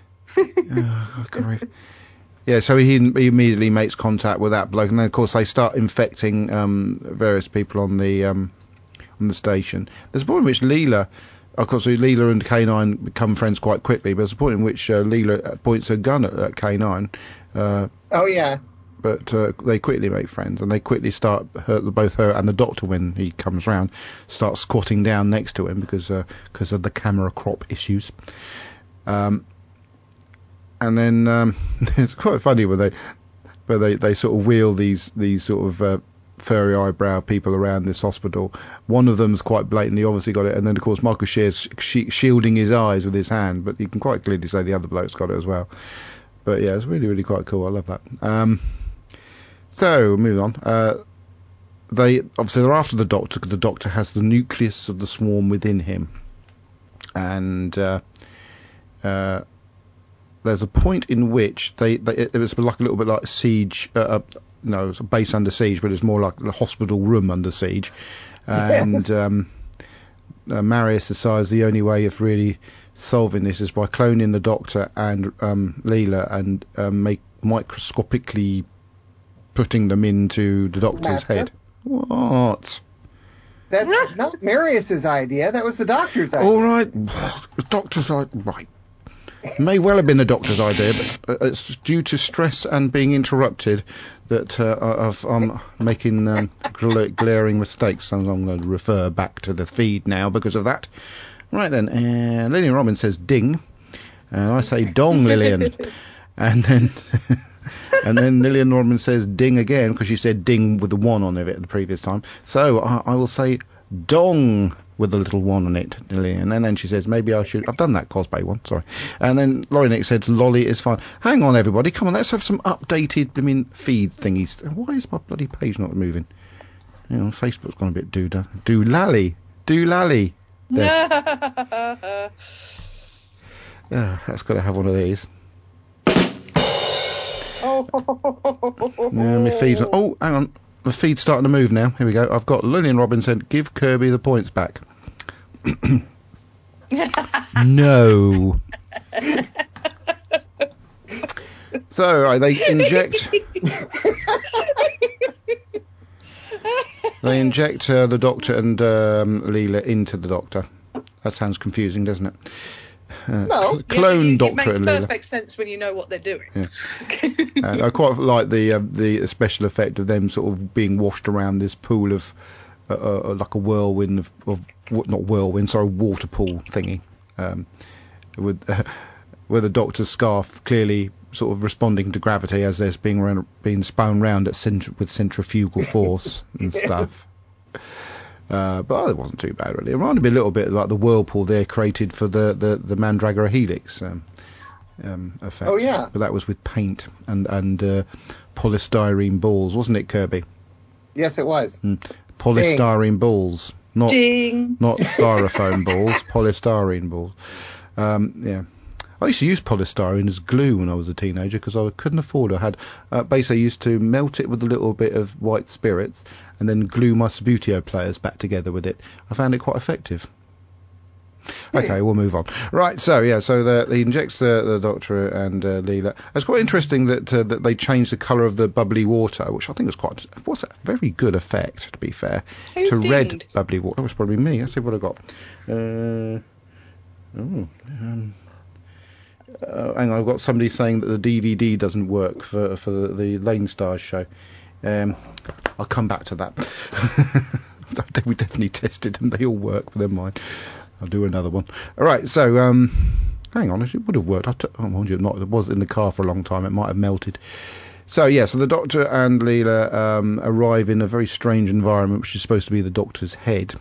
[SPEAKER 1] oh, God, yeah. So he, he immediately makes contact with that bloke, and then of course they start infecting um various people on the um on the station. There's a point in which Leela, of course, Leela and K nine become friends quite quickly. But there's a point in which uh, Leela points her gun at, at K nine. Uh,
[SPEAKER 3] oh yeah.
[SPEAKER 1] But uh, they quickly make friends, and they quickly start, her, both her and the Doctor, when he comes round, start squatting down next to him because uh, cause of the camera crop issues. Um, and then um, it's quite funny when they, where they, they sort of wheel these these sort of uh, furry eyebrow people around this hospital. One of them's quite blatantly obviously got it, and then of course Michael Shear's sh- shielding his eyes with his hand, but you can quite clearly say the other bloke's got it as well. But yeah, it's really really quite cool. I love that. Um, So, moving on. Uh, they obviously they're after the Doctor because the Doctor has the nucleus of the swarm within him, and uh, uh, there's a point in which they, they it was like a little bit like siege, uh, uh, no, it's a base under siege, but it's more like a hospital room under siege, and
[SPEAKER 3] yes.
[SPEAKER 1] um, uh, Marius decides the only way of really solving this is by cloning the Doctor and um, Leela and um, make microscopically putting them into the Doctor's
[SPEAKER 3] Master?
[SPEAKER 1] head. What?
[SPEAKER 3] That's not Marius's idea. That was the Doctor's idea.
[SPEAKER 1] All right, the Doctor's idea. Right. May well have been the Doctor's idea, but uh, it's due to stress and being interrupted that uh, I've, I'm making um, gl- glaring mistakes. So I'm going to refer back to the feed now because of that. Right then, uh, Lillian Robin says ding, and I say dong, Lillian. And then... and then Lillian Norman says ding again because she said ding with the one on it the previous time. So I, I will say dong with a little one on it, Lillian. And then she says maybe I should. I've done that cosplay one, sorry. And then Laurie Nick said lolly is fine. Hang on, everybody, come on, let's have some updated, I mean, feed thingies. Why is my bloody page not moving? You know, Facebook's gone a bit doodah. Do lally, do lally. Yeah, that's got to have one of these. Yeah, my feed's oh, hang on. The feed's starting to move now. Here we go. I've got Lillian Robinson. Give Kirby the points back. No. So, right, they inject... they inject uh, the Doctor and um, Leela into the Doctor. That sounds confusing, doesn't it? Uh,
[SPEAKER 3] no,
[SPEAKER 1] cl- clone
[SPEAKER 2] yeah, it,
[SPEAKER 1] Doctor
[SPEAKER 2] it makes
[SPEAKER 1] and
[SPEAKER 2] perfect
[SPEAKER 1] Leela.
[SPEAKER 2] sense when you know what they're doing.
[SPEAKER 1] Yeah. And I quite like the uh, the special effect of them sort of being washed around this pool of uh, uh, like a whirlwind of, of not whirlwind, sorry, water pool thingy, um, with uh, where the Doctor's scarf clearly sort of responding to gravity as there's being around, being spun round at centri- with centrifugal force and
[SPEAKER 3] yes.
[SPEAKER 1] stuff. Uh, but it wasn't too bad, really. It reminded me a little bit like the whirlpool they created for the, the, the Mandragora Helix. Um, um, effect.
[SPEAKER 3] Oh yeah.
[SPEAKER 1] But that was with paint and and uh, polystyrene balls, wasn't it, Kirby?
[SPEAKER 3] Yes, it was.
[SPEAKER 1] Mm. Polystyrene Ding. balls, not
[SPEAKER 2] Ding.
[SPEAKER 1] not styrofoam balls, polystyrene balls. Um, yeah. I used to use polystyrene as glue when I was a teenager because I couldn't afford it. I had uh, basically I used to melt it with a little bit of white spirits and then glue my Subbuteo players back together with it. I found it quite effective. Okay, we'll move on. Right, so yeah, so the, he injects the, the Doctor and uh, Leela. It's quite interesting that uh, that they changed the colour of the bubbly water, which I think was quite was a very good effect, to be fair.
[SPEAKER 2] Who
[SPEAKER 1] to
[SPEAKER 2] dinged?
[SPEAKER 1] red bubbly water. That was probably me. Let's see what I got. Uh, oh, um, uh, hang on, I've got somebody saying that the D V D doesn't work for for the, the Lane Stars show. Um, I'll come back to that. We definitely tested them. They all work, but never mind. I'll do another one. All right, so um, hang on, it would have worked. I t- oh, mind you, not. It was in the car for a long time. It might have melted. So yeah, so the Doctor and Leela um, arrive in a very strange environment, which is supposed to be the Doctor's head.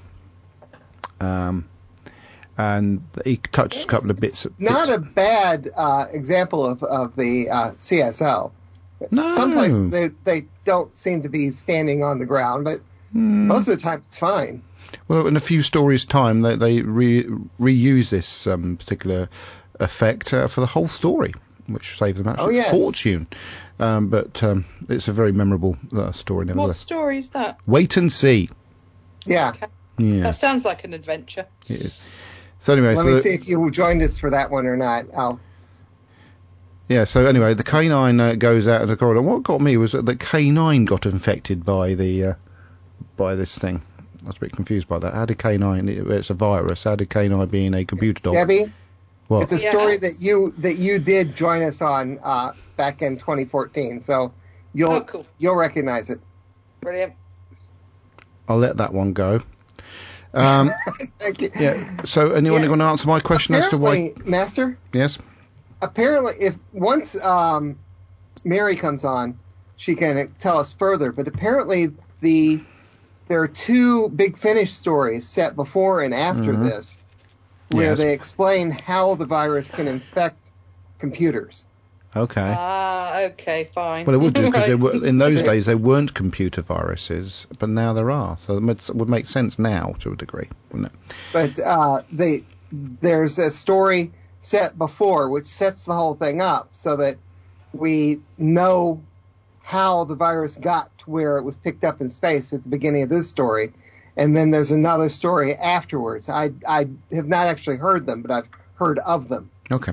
[SPEAKER 1] Um, and he touches a couple of bits.
[SPEAKER 3] It's not bits. a bad uh, example of of the uh, C S O.
[SPEAKER 1] No.
[SPEAKER 3] Some places they they don't seem to be standing on the ground, but mm. most of the time it's fine.
[SPEAKER 1] Well, in a few stories' time, they, they re, reuse this um, particular effect uh, for the whole story, which saves them actually
[SPEAKER 3] oh, yes.
[SPEAKER 1] a fortune. Um, but um, it's a very memorable uh, story, nevertheless.
[SPEAKER 2] What story is that?
[SPEAKER 1] Wait and See.
[SPEAKER 3] Yeah.
[SPEAKER 2] Okay.
[SPEAKER 1] Yeah.
[SPEAKER 2] That sounds like an adventure.
[SPEAKER 1] It is. So anyway,
[SPEAKER 3] let
[SPEAKER 1] so
[SPEAKER 3] me
[SPEAKER 1] the,
[SPEAKER 3] see if you joined us for that one or not. I'll.
[SPEAKER 1] Yeah. So anyway, the K nine uh, goes out of the corridor. What got me was that the K nine got infected by the uh, by this thing. I was a bit confused by that. How did K nine? It's a virus. How did K nine being a computer dog?
[SPEAKER 3] Debbie,
[SPEAKER 1] what?
[SPEAKER 3] It's a
[SPEAKER 2] yeah.
[SPEAKER 3] story that you that you did join us on uh, back in twenty fourteen. So you'll
[SPEAKER 2] oh, cool.
[SPEAKER 3] you'll recognize it.
[SPEAKER 2] Brilliant.
[SPEAKER 1] I'll let that one go. Um,
[SPEAKER 3] Thank you.
[SPEAKER 1] Yeah. So anyone
[SPEAKER 3] yeah.
[SPEAKER 1] going to answer my question as to why?
[SPEAKER 3] Master?
[SPEAKER 1] Yes.
[SPEAKER 3] Apparently, if once um, Mary comes on, she can tell us further. But apparently, the there are two Big Finish stories set before and after
[SPEAKER 1] mm-hmm.
[SPEAKER 3] this, where
[SPEAKER 1] yes.
[SPEAKER 3] they explain how the virus can infect computers.
[SPEAKER 1] Okay.
[SPEAKER 2] Ah, okay, fine.
[SPEAKER 1] Well, it would do because
[SPEAKER 2] right.
[SPEAKER 1] were, in those days there weren't computer viruses, but now there are. So it would make sense now to a degree, wouldn't it?
[SPEAKER 3] But uh, they there's a story set before which sets the whole thing up so that we know how the virus got to where it was picked up in space at the beginning of this story. And then there's another story afterwards. I, I have not actually heard them, but I've heard of them.
[SPEAKER 1] Okay.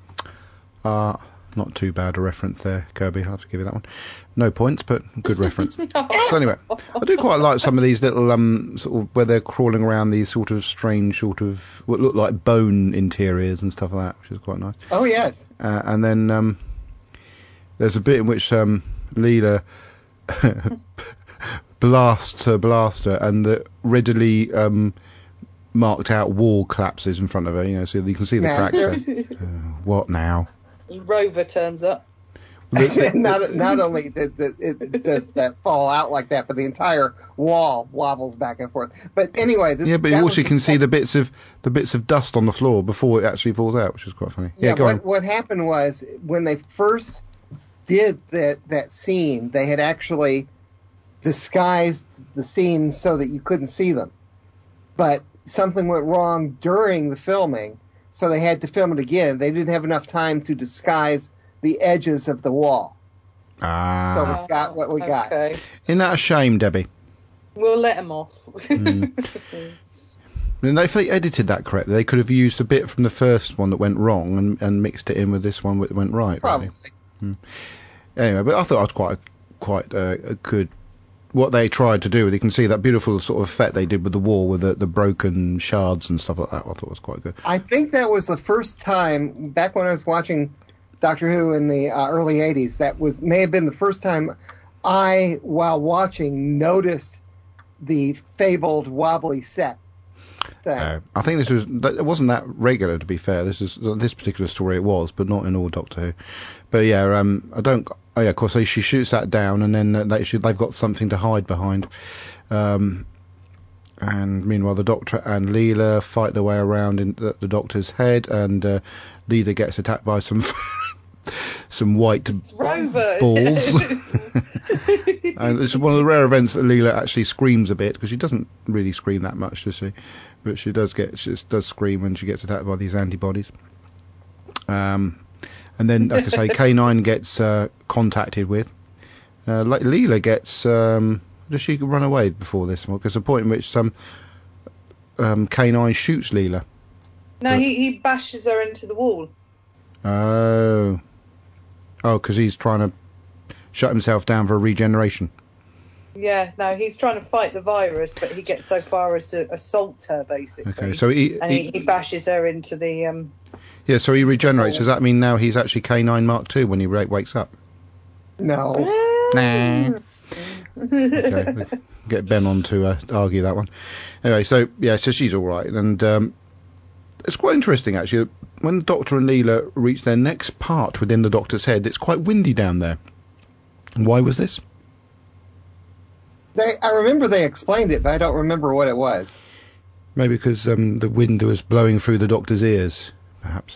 [SPEAKER 1] Uh, not too bad a reference there, Kirby. I'll have to give you that one. No points, but good reference. So anyway, I do quite like some of these little, um, sort of where they're crawling around these sort of strange sort of, what look like bone interiors and stuff like that, which is quite nice.
[SPEAKER 3] Oh, yes.
[SPEAKER 1] Uh, and then um, there's a bit in which um, Leela blasts her blaster and the readily um, marked out wall collapses in front of her, you know, so you can see the cracks there. Uh, what now?
[SPEAKER 2] Rover turns up.
[SPEAKER 3] not not only did it does that fall out like that, but the entire wall wobbles back and forth. But anyway, this,
[SPEAKER 1] yeah, but you also can see
[SPEAKER 3] second.
[SPEAKER 1] the bits of the bits of dust on the floor before it actually falls out, which is quite funny.
[SPEAKER 3] Yeah,
[SPEAKER 1] yeah go
[SPEAKER 3] what
[SPEAKER 1] on.
[SPEAKER 3] what happened was when they first did that that scene, they had actually disguised the scenes so that you couldn't see them. But something went wrong during the filming, so they had to film it again. They didn't have enough time to disguise the edges of the wall.
[SPEAKER 1] Ah.
[SPEAKER 3] So we got what we
[SPEAKER 2] okay.
[SPEAKER 3] got.
[SPEAKER 1] Isn't that a shame, Debbie?
[SPEAKER 2] We'll let them off.
[SPEAKER 1] mm. And if they edited that correctly, they could have used a bit from the first one that went wrong and, and mixed it in with this one that went right.
[SPEAKER 3] Probably.
[SPEAKER 1] Really. Mm. Anyway, but I thought it was quite a, quite a, a good. What they tried to do, you can see that beautiful sort of effect they did with the wall, with the, the broken shards and stuff like that. I thought it was quite good.
[SPEAKER 3] I think that was the first time, back when I was watching Doctor Who in the uh, early eighties, that was may have been the first time I, while watching, noticed the fabled wobbly set thing.
[SPEAKER 1] Uh, I think this was, it wasn't that regular, to be fair. This is this particular story it was, but not in all Doctor Who. But yeah, um, I don't. Oh yeah, of course, she shoots that down, and then they should, they've got something to hide behind. Um, And meanwhile, the Doctor and Leela fight their way around in the, the Doctor's head, and uh, Leela gets attacked by some some white
[SPEAKER 2] Rover
[SPEAKER 1] balls. And it's one of the rare events that Leela actually screams a bit, because she doesn't really scream that much, does she? But she does get she does scream when she gets attacked by these antibodies. Um, and then, like I say, K nine gets uh, contacted with. Uh, Leela gets. Um, does she run away before this? Because there's a point in which some um, K nine shoots Leela.
[SPEAKER 2] No, but he, he bashes her into the wall.
[SPEAKER 1] Oh. Oh, because he's trying to shut himself down for regeneration.
[SPEAKER 2] Yeah, no, he's trying to fight the virus, but he gets so far as to assault her, basically.
[SPEAKER 1] Okay, so he...
[SPEAKER 2] And he, he bashes her into the... Um,
[SPEAKER 1] yeah, so he regenerates. Does that mean now he's actually K nine Mark two when he wakes up?
[SPEAKER 3] No.
[SPEAKER 1] Nah. Okay, get Ben on to uh, argue that one. Anyway, so yeah, so she's all right, and um, it's quite interesting actually. When the Doctor and Leela reach their next part within the Doctor's head, it's quite windy down there. Why was this?
[SPEAKER 3] They, I remember they explained it, but I don't remember what it was.
[SPEAKER 1] Maybe because um, the wind was blowing through the Doctor's ears, perhaps.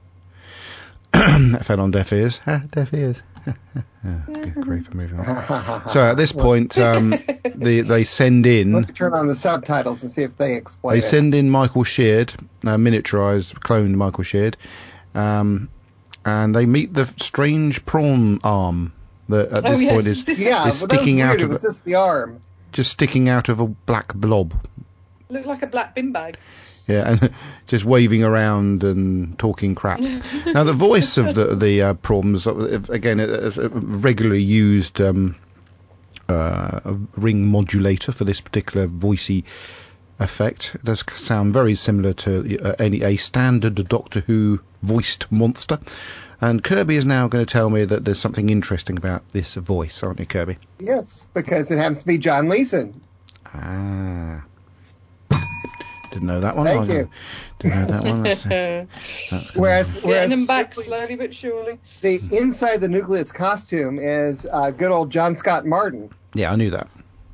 [SPEAKER 1] That fell on deaf ears. Ah, deaf ears. Oh, good grief, moving on. So at this point, um, the, they send in...
[SPEAKER 3] Let's turn on the subtitles and see if they explain
[SPEAKER 1] They
[SPEAKER 3] it.
[SPEAKER 1] send in Michael Sheard, uh, miniaturised, cloned Michael Sheard, um, and they meet the strange prawn arm that at
[SPEAKER 2] oh,
[SPEAKER 1] this
[SPEAKER 2] yes.
[SPEAKER 1] point is,
[SPEAKER 3] yeah,
[SPEAKER 1] is
[SPEAKER 3] but
[SPEAKER 1] sticking
[SPEAKER 3] that was
[SPEAKER 1] out
[SPEAKER 3] weird.
[SPEAKER 1] of...
[SPEAKER 3] It was just the arm.
[SPEAKER 1] Just sticking out of a black blob.
[SPEAKER 2] Looked like a black bin bag.
[SPEAKER 1] Yeah, and just waving around and talking crap. Now, the voice of the the uh, prawns, again, is a regularly used um, uh, a ring modulator for this particular voicey effect. It does sound very similar to uh, any a standard Doctor Who voiced monster. And Kirby is now going to tell me that there's something interesting about this voice, aren't you, Kirby?
[SPEAKER 3] Yes, because it happens to be John Leeson.
[SPEAKER 1] Ah. Didn't know that one.
[SPEAKER 3] Thank
[SPEAKER 1] I
[SPEAKER 3] you.
[SPEAKER 1] Didn't know that one. That's, uh, that's
[SPEAKER 3] whereas,
[SPEAKER 2] Getting
[SPEAKER 3] whereas
[SPEAKER 2] them back slowly but surely.
[SPEAKER 3] The inside the Nucleus costume is uh, good old John Scott Martin.
[SPEAKER 1] Yeah, I knew that.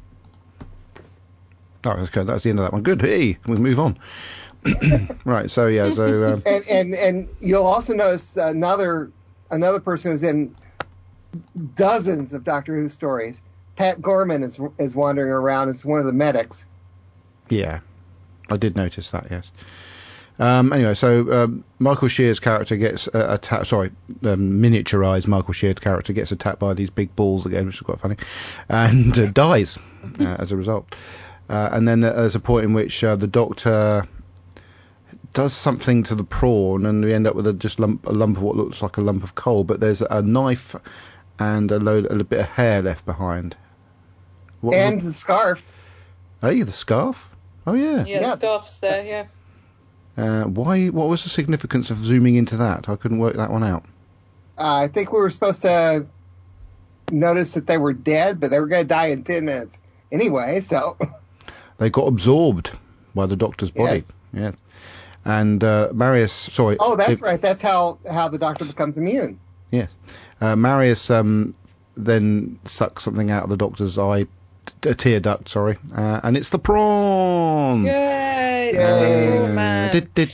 [SPEAKER 1] Oh, okay, that's the end of that one. Good. Hey, we move on. Right. So yeah. So. Um,
[SPEAKER 3] and, and and you'll also notice another another person who's in dozens of Doctor Who stories. Pat Gorman is is wandering around as one of the medics.
[SPEAKER 1] Yeah. I did notice that, yes. Um, anyway, so um, Michael Sheard's character gets uh, attacked. Sorry, um, miniaturized Michael Sheard's character gets attacked by these big balls again, which is quite funny, and uh, dies uh, as a result. Uh, and then there's a point in which uh, the Doctor does something to the prawn, and we end up with a just lump, a lump of what looks like a lump of coal. But there's a knife and a, load, a bit of hair left behind.
[SPEAKER 3] What, and the scarf.
[SPEAKER 1] Hey, the scarf. Oh yeah.
[SPEAKER 2] Yeah,
[SPEAKER 3] yeah.
[SPEAKER 2] the scarf's there. Yeah.
[SPEAKER 1] Uh, why? What was the significance of zooming into that? I couldn't work that one out.
[SPEAKER 3] Uh, I think we were supposed to notice that they were dead, but they were going to die in ten minutes anyway. So
[SPEAKER 1] they got absorbed by the Doctor's body.
[SPEAKER 3] Yes.
[SPEAKER 1] Yeah. And uh, Marius, sorry.
[SPEAKER 3] Oh, that's
[SPEAKER 1] it,
[SPEAKER 3] right. That's how how the Doctor becomes immune.
[SPEAKER 1] Yes. Uh, Marius um, then sucks something out of the Doctor's eye. A tear duct, sorry, uh, and it's the prawn.
[SPEAKER 2] Yay!
[SPEAKER 3] Yay.
[SPEAKER 2] Oh, man.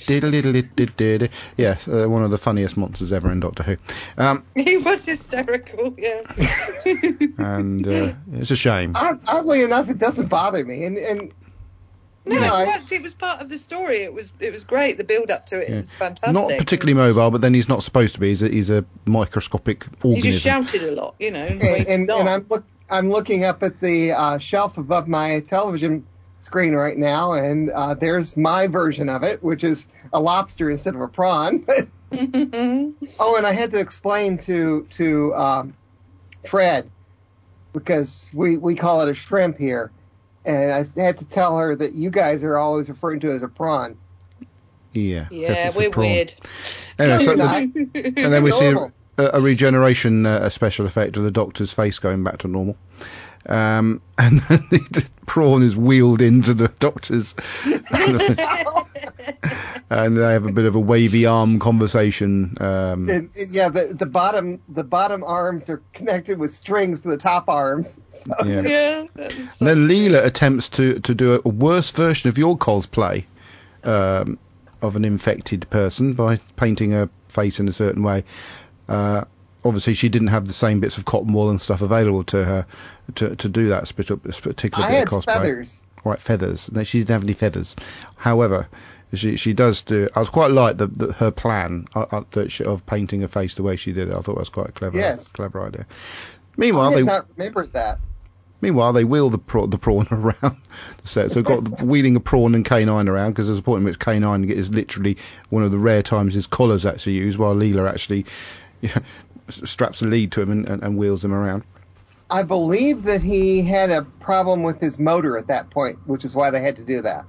[SPEAKER 1] Yeah, uh, one of the funniest monsters ever in Doctor Who. Um,
[SPEAKER 2] he was hysterical, yes.
[SPEAKER 1] And uh, it's a shame.
[SPEAKER 3] Oddly enough, it doesn't bother me, and and
[SPEAKER 2] no,
[SPEAKER 3] you know,
[SPEAKER 2] it worked. It was part of the story. It was it was great. The build up to it,
[SPEAKER 1] Yeah.
[SPEAKER 2] it was fantastic.
[SPEAKER 1] Not particularly mobile, but then he's not supposed to be. He's a, he's a microscopic organism.
[SPEAKER 2] He just shouted a lot, you know.
[SPEAKER 3] and, and, and I'm look. I'm looking up at the uh, shelf above my television screen right now, and uh, there's my version of it, which is a lobster instead of a prawn. Oh, and I had to explain to to um, Fred, because we, we call it a shrimp here, and I had to tell her that you guys are always referring to it as a prawn.
[SPEAKER 1] Yeah,
[SPEAKER 2] Yeah, we're weird.
[SPEAKER 1] Anyway,
[SPEAKER 3] No,
[SPEAKER 1] so
[SPEAKER 3] you're
[SPEAKER 1] the,
[SPEAKER 3] not.
[SPEAKER 1] and then we see a,
[SPEAKER 3] Normal.
[SPEAKER 1] a regeneration, uh, a special effect of the Doctor's face going back to normal. Um, and the, the prawn is wheeled into the Doctor's. and they have a bit of a wavy arm conversation. Um,
[SPEAKER 3] it, it, yeah, the the bottom the bottom arms are connected with strings to the top arms. So.
[SPEAKER 1] Yeah.
[SPEAKER 2] Yeah. So
[SPEAKER 1] and then
[SPEAKER 2] cute.
[SPEAKER 1] Leela attempts to to do a worse version of your cosplay um, of an infected person by painting her face in a certain way. Uh, obviously, she didn't have the same bits of cotton wool and stuff available to her to to do that particular
[SPEAKER 3] I
[SPEAKER 1] bit
[SPEAKER 3] had
[SPEAKER 1] of cosplay.
[SPEAKER 3] feathers.
[SPEAKER 1] Right, feathers. No, she didn't have any feathers. However, she she does do. I was quite like the, the her plan uh, uh, that she, of painting her face the way she did it. I thought that was quite a clever,
[SPEAKER 3] Yes.
[SPEAKER 1] clever idea.
[SPEAKER 3] I
[SPEAKER 1] Meanwhile,
[SPEAKER 3] had
[SPEAKER 1] they
[SPEAKER 3] not remembered that.
[SPEAKER 1] meanwhile they wheel the pra- the prawn around the set. So we've got the, wheeling a prawn and K nine around, because there's a point in which K nine is literally one of the rare times his collar's actually used, while Leela actually yeah, straps a lead to him and, and, and wheels him around.
[SPEAKER 3] I believe that he had a problem with his motor at that point, which is why they had to do that.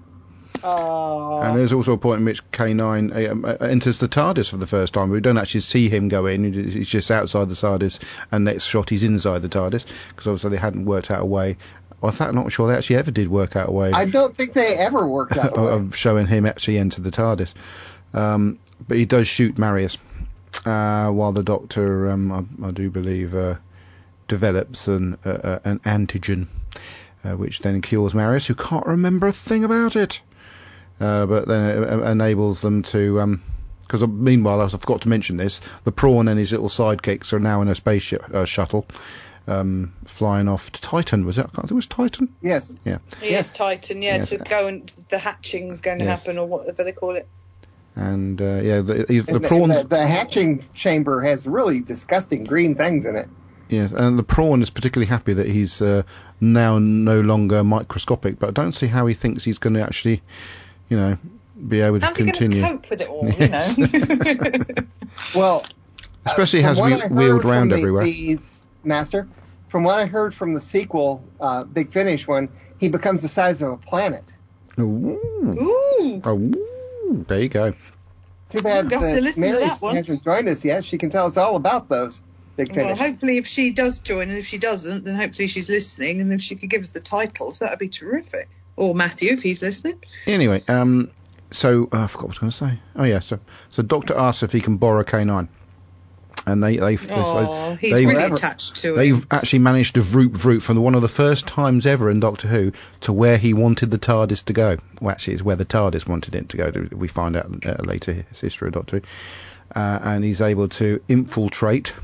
[SPEAKER 2] Oh.
[SPEAKER 1] And there's also a point in which K nine uh, enters the TARDIS for the first time. We don't actually see him go in. He's just outside the TARDIS, and next shot he's inside the TARDIS, because obviously they hadn't worked out a way. Well, I'm not sure they actually ever did work out a way.
[SPEAKER 3] I don't think they ever worked out a way.
[SPEAKER 1] Of showing him actually enter the TARDIS. Um, but he does shoot Marius, uh, while the Doctor, um, I, I do believe, uh, develops an, uh, an antigen, uh, which then kills Marius, who can't remember a thing about it. Uh, but then it uh, enables them to, because um, meanwhile, I forgot to mention this, the prawn and his little sidekicks are now in a spaceship uh, shuttle, um, flying off to Titan. Was it? I can't think it was Titan?
[SPEAKER 3] Yes.
[SPEAKER 1] Yeah.
[SPEAKER 2] Yes, Titan, yeah,
[SPEAKER 1] Yes.
[SPEAKER 2] to go and the hatching's going to
[SPEAKER 1] Yes.
[SPEAKER 2] happen, or whatever they call it.
[SPEAKER 1] And, uh, yeah, the, the, the
[SPEAKER 3] And
[SPEAKER 1] prawns...
[SPEAKER 3] The, the hatching chamber has really disgusting green things in it.
[SPEAKER 1] Yes, and the prawn is particularly happy that he's uh, now no longer microscopic, but I don't see how he thinks he's going to actually, you know, be able to
[SPEAKER 2] How's
[SPEAKER 1] continue.
[SPEAKER 2] he going to cope with it all,
[SPEAKER 1] Yes.
[SPEAKER 2] you know?
[SPEAKER 3] Well,
[SPEAKER 1] Especially
[SPEAKER 3] uh,
[SPEAKER 1] has
[SPEAKER 3] from
[SPEAKER 1] we
[SPEAKER 3] what I heard
[SPEAKER 1] wheeled
[SPEAKER 3] from
[SPEAKER 1] around
[SPEAKER 3] the,
[SPEAKER 1] everywhere.
[SPEAKER 3] These, Master, from what I heard from the sequel, uh, Big Finish one, he becomes the size of a planet.
[SPEAKER 1] Ooh.
[SPEAKER 2] Ooh.
[SPEAKER 1] Oh, there you go.
[SPEAKER 3] Too bad
[SPEAKER 2] Got to
[SPEAKER 3] that
[SPEAKER 2] listen to
[SPEAKER 3] Mary
[SPEAKER 2] that one.
[SPEAKER 3] hasn't joined us yet. She can tell us all about those Big
[SPEAKER 2] Well,
[SPEAKER 3] Finish.
[SPEAKER 2] hopefully if she does join, and if she doesn't, then hopefully she's listening, and if she could give us the titles, that would be terrific. Or Matthew, if he's listening.
[SPEAKER 1] Anyway, um, so uh, I forgot what I was going to say. Oh yeah, so so Doctor asks if he can borrow K nine, and they they
[SPEAKER 2] Oh, he's
[SPEAKER 1] they
[SPEAKER 2] really attached to it.
[SPEAKER 1] they've actually managed to vroot vroot from the, one of the first times ever in Doctor Who to where he wanted the TARDIS to go. Well, actually, it's where the TARDIS wanted it to go. We find out uh, later his history of Doctor Who, uh, and he's able to infiltrate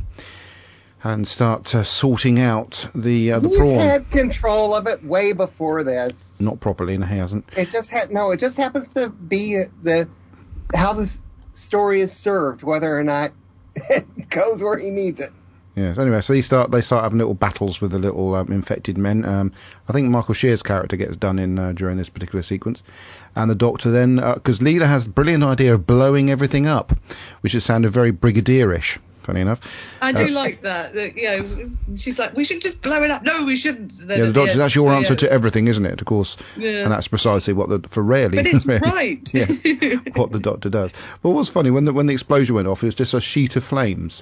[SPEAKER 1] and start uh, sorting out the uh, the
[SPEAKER 3] He's
[SPEAKER 1] prawn.
[SPEAKER 3] had control of it way before this.
[SPEAKER 1] Not properly, and he hasn't.
[SPEAKER 3] It just had no. It just happens to be the how this story is served, whether or not it goes where he needs it.
[SPEAKER 1] Yes. Anyway, so they start they start having little battles with the little um, infected men. Um, I think Michael Shear's character gets done in uh, during this particular sequence, and the Doctor then, because uh, Leela has a brilliant idea of blowing everything up, which has sounded very brigadierish. Funny enough,
[SPEAKER 2] I do
[SPEAKER 1] uh,
[SPEAKER 2] like that. That you know, she's like, we should just blow it up. No, we shouldn't. Then
[SPEAKER 1] yeah, the
[SPEAKER 2] at
[SPEAKER 1] Doctor.
[SPEAKER 2] end,
[SPEAKER 1] That's your
[SPEAKER 2] so,
[SPEAKER 1] answer
[SPEAKER 2] yeah.
[SPEAKER 1] to everything, isn't it? Of course,
[SPEAKER 2] Yes.
[SPEAKER 1] and that's precisely what the for rarely.
[SPEAKER 2] But it's
[SPEAKER 1] really,
[SPEAKER 2] right.
[SPEAKER 1] Yeah, what the Doctor does. But what's funny when the when the explosion went off, it was just a sheet of flames.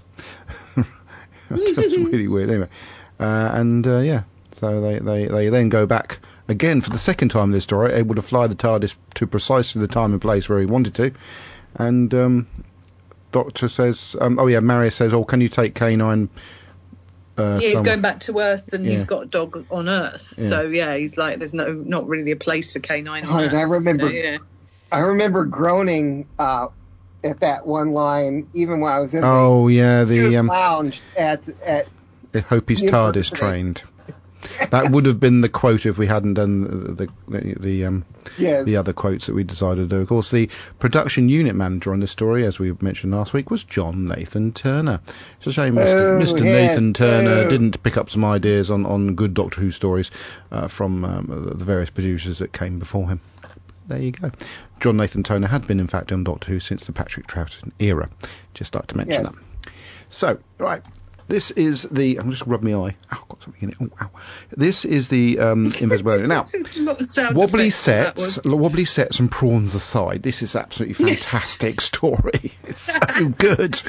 [SPEAKER 1] That's really weird. Anyway, uh, and uh, yeah, so they, they, they then go back again for the second time in this story, able to fly the TARDIS to precisely the time and place where he wanted to, and um, Doctor says, um, oh yeah, Marius says, oh, can you take K nine? Uh,
[SPEAKER 2] Yeah, he's
[SPEAKER 1] somewhere?
[SPEAKER 2] going back to Earth, and
[SPEAKER 1] Yeah.
[SPEAKER 2] he's got a dog on Earth.
[SPEAKER 1] Yeah.
[SPEAKER 2] So yeah, he's like, there's no, not really a place for K nine.
[SPEAKER 3] Oh,
[SPEAKER 2] on
[SPEAKER 3] and
[SPEAKER 2] Earth,
[SPEAKER 3] I remember-
[SPEAKER 2] So, yeah.
[SPEAKER 3] I remember groaning uh, at that one line, even while I was in
[SPEAKER 1] Oh yeah,
[SPEAKER 3] the suit
[SPEAKER 1] the um,
[SPEAKER 3] lounge at at.
[SPEAKER 1] I hope he's TARDIS
[SPEAKER 3] University.
[SPEAKER 1] trained. That would have been the quote if we hadn't done the the, the um
[SPEAKER 3] Yes.
[SPEAKER 1] the other quotes that we decided to do. Of course, the production unit manager on this story, as we mentioned last week, was John Nathan Turner. It's a shame Mister
[SPEAKER 3] Oh,
[SPEAKER 1] Mister
[SPEAKER 3] yes,
[SPEAKER 1] Nathan Turner
[SPEAKER 3] oh.
[SPEAKER 1] didn't pick up some ideas on, on good Doctor Who stories uh, from um, the various producers that came before him. There you go. John Nathan Turner had been, in fact, on Doctor Who since the Patrick Troughton era. Just like to mention
[SPEAKER 3] Yes.
[SPEAKER 1] that. So, right. This is the. I'm just rubbing my eye. Ow, got something in it. Oh, ow. This is the um, Invisible. Now, wobbly sets, wobbly sets, and prawns aside, this is absolutely fantastic story. It's so good.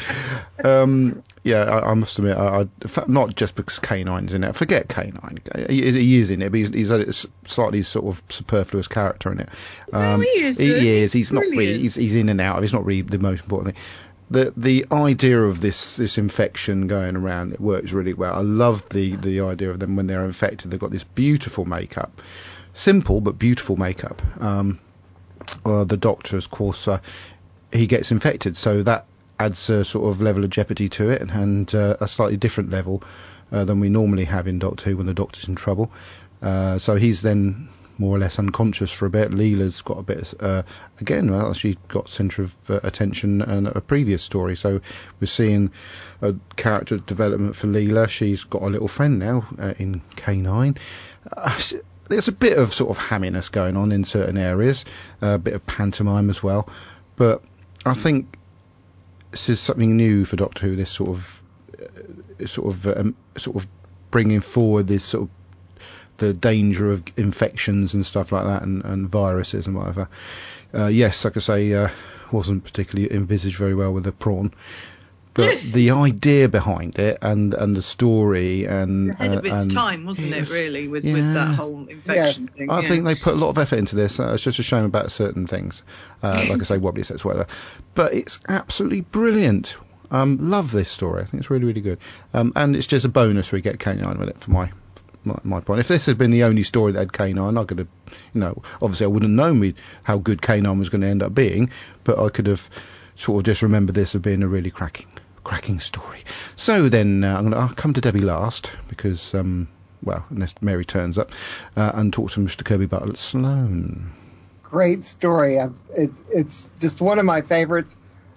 [SPEAKER 1] Um, yeah, I, I must admit, I, I, not just because K nine's in it. Forget K nine. He, he is in it, but he's, he's a slightly sort of superfluous character in it.
[SPEAKER 2] Um, no, he is.
[SPEAKER 1] He, he is. He's
[SPEAKER 2] Brilliant.
[SPEAKER 1] not really. He's, he's in and out. He's not really the most important thing. The the idea of this this infection going around, it works really well. I love the, the idea of them when they're infected. They've got this beautiful makeup, simple but beautiful makeup. Um, well, the Doctor, of course, uh, he gets infected, so that adds a sort of level of jeopardy to it, and, and uh, a slightly different level uh, than we normally have in Doctor Who when the Doctor's in trouble. Uh, so he's then more or less unconscious for a bit. Leela's got a bit, uh, again, well, she got centre of uh, attention in a previous story. So we're seeing a character development for Leela. She's got a little friend now uh, in K nine. Uh, there's a bit of sort of hamminess going on in certain areas, uh, a bit of pantomime as well. But I think this is something new for Doctor Who. This sort of, uh, sort of, um, sort of bringing forward this sort of the danger of infections and stuff like that, and, and viruses and whatever. Uh, yes, like I say, uh, wasn't particularly envisaged very well with the prawn, but the idea behind it and and the story and
[SPEAKER 2] ahead of its
[SPEAKER 1] uh,
[SPEAKER 2] time, wasn't it? Really, with
[SPEAKER 1] yeah.
[SPEAKER 2] with that whole infection
[SPEAKER 3] Yes.
[SPEAKER 2] thing.
[SPEAKER 1] I
[SPEAKER 2] yeah.
[SPEAKER 1] think they put a lot of effort into this. Uh, it's just a shame about certain things, uh, like I say, wobbly sets, whatever. But it's absolutely brilliant. Um, love this story. I think it's really, really good. Um, and it's just a bonus we get K nine with it for my. My, my point. If this had been the only story that had K nine, I could have, you know, obviously I wouldn't have known we, how good K nine was going to end up being, but I could have sort of just remembered this as being a really cracking, cracking story. So then uh, I'm going to I'll come to Debbie last because, um, well, unless Mary turns up, uh, and talk to Mister Kirby Bartlett Sloane.
[SPEAKER 3] Great story. I've, it's it's just one of my favorites.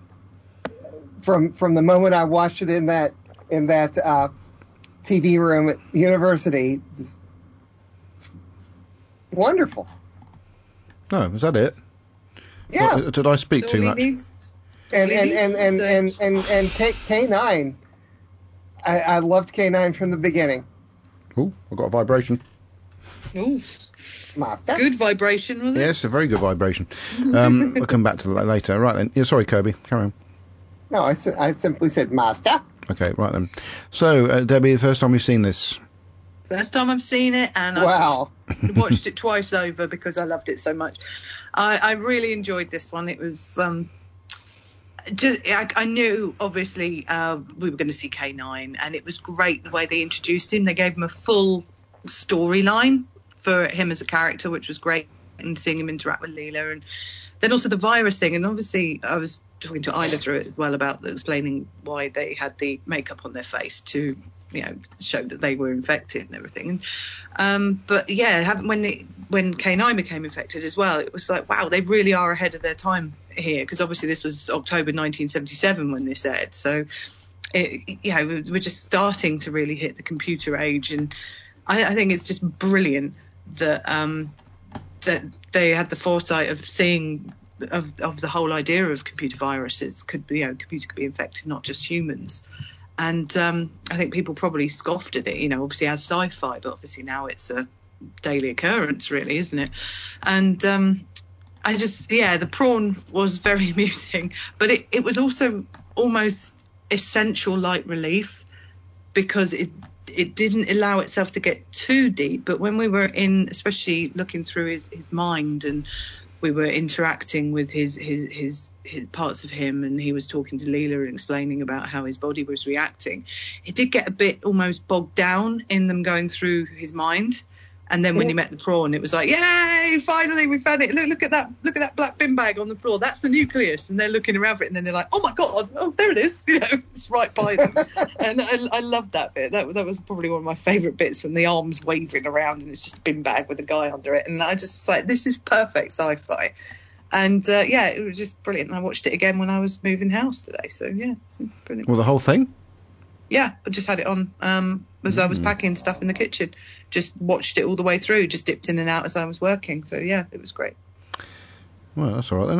[SPEAKER 3] From from the moment I watched it in that in that. Uh, T V room at university. It's, it's wonderful.
[SPEAKER 1] Oh, was that it?
[SPEAKER 3] Yeah.
[SPEAKER 1] What, did I speak too much?
[SPEAKER 3] And and and and and and, and K, K nine. I, I loved K nine from the beginning.
[SPEAKER 1] Oh, I got a vibration.
[SPEAKER 2] Ooh.
[SPEAKER 3] Master.
[SPEAKER 2] Good vibration, was it?
[SPEAKER 1] Yes, a very good vibration. Um, we'll come back to that later. Right then. Yeah, sorry, Kirby. Carry on.
[SPEAKER 3] No, I, I simply said master.
[SPEAKER 1] Okay, right then. So, uh, Debbie, the first time we've seen this?
[SPEAKER 2] First time I've seen it, and
[SPEAKER 3] wow.
[SPEAKER 2] I watched it twice over because I loved it so much. I, I really enjoyed this one. It was um, just I, I knew obviously uh, we were going to see K nine, and it was great the way they introduced him. They gave him a full storyline for him as a character, which was great, and seeing him interact with Leela, and then also the virus thing. And obviously I was talking to Isla through it as well about explaining why they had the makeup on their face to, you know, show that they were infected and everything. And, um, but yeah, having, when it, when K nine became infected as well, it was like, wow, they really are ahead of their time here, because obviously this was October nineteen seventy-seven when this aired. So, it, you know, we're just starting to really hit the computer age, and I, I think it's just brilliant that um, that they had the foresight of seeing. Of, of the whole idea of computer viruses could be, you know, computer could be infected, not just humans. And um, I think people probably scoffed at it, you know, obviously as sci-fi, but obviously now it's a daily occurrence, really, isn't it? And um, I just, yeah, the prawn was very amusing, but it, it was also almost essential light relief, because it it didn't allow itself to get too deep. But when we were in, especially looking through his, his mind, and we were interacting with his, his his his parts of him, and he was talking to Leela and explaining about how his body was reacting, it did get a bit almost bogged down in them going through his mind. And then when he met the prawn, it was like, yay, finally we found it. Look, look at that, look at that black bin bag on the floor. That's the nucleus. And they're looking around for it, and then they're like, oh my God, oh, there it is. You know, it's right by them. And I, I loved that bit. That that was probably one of my favourite bits, from the arms waving around and it's just a bin bag with a guy under it. And I just was like, this is perfect sci-fi. And uh, yeah, it was just brilliant. And I watched it again when I was moving house today. So yeah, brilliant.
[SPEAKER 1] Well, the whole thing?
[SPEAKER 2] Yeah, I just had it on um, as mm. I was packing stuff in the kitchen. Just watched it all the way through, just dipped in and out as I was working. So, yeah, it was great.
[SPEAKER 1] Well, that's all right then, isn't it?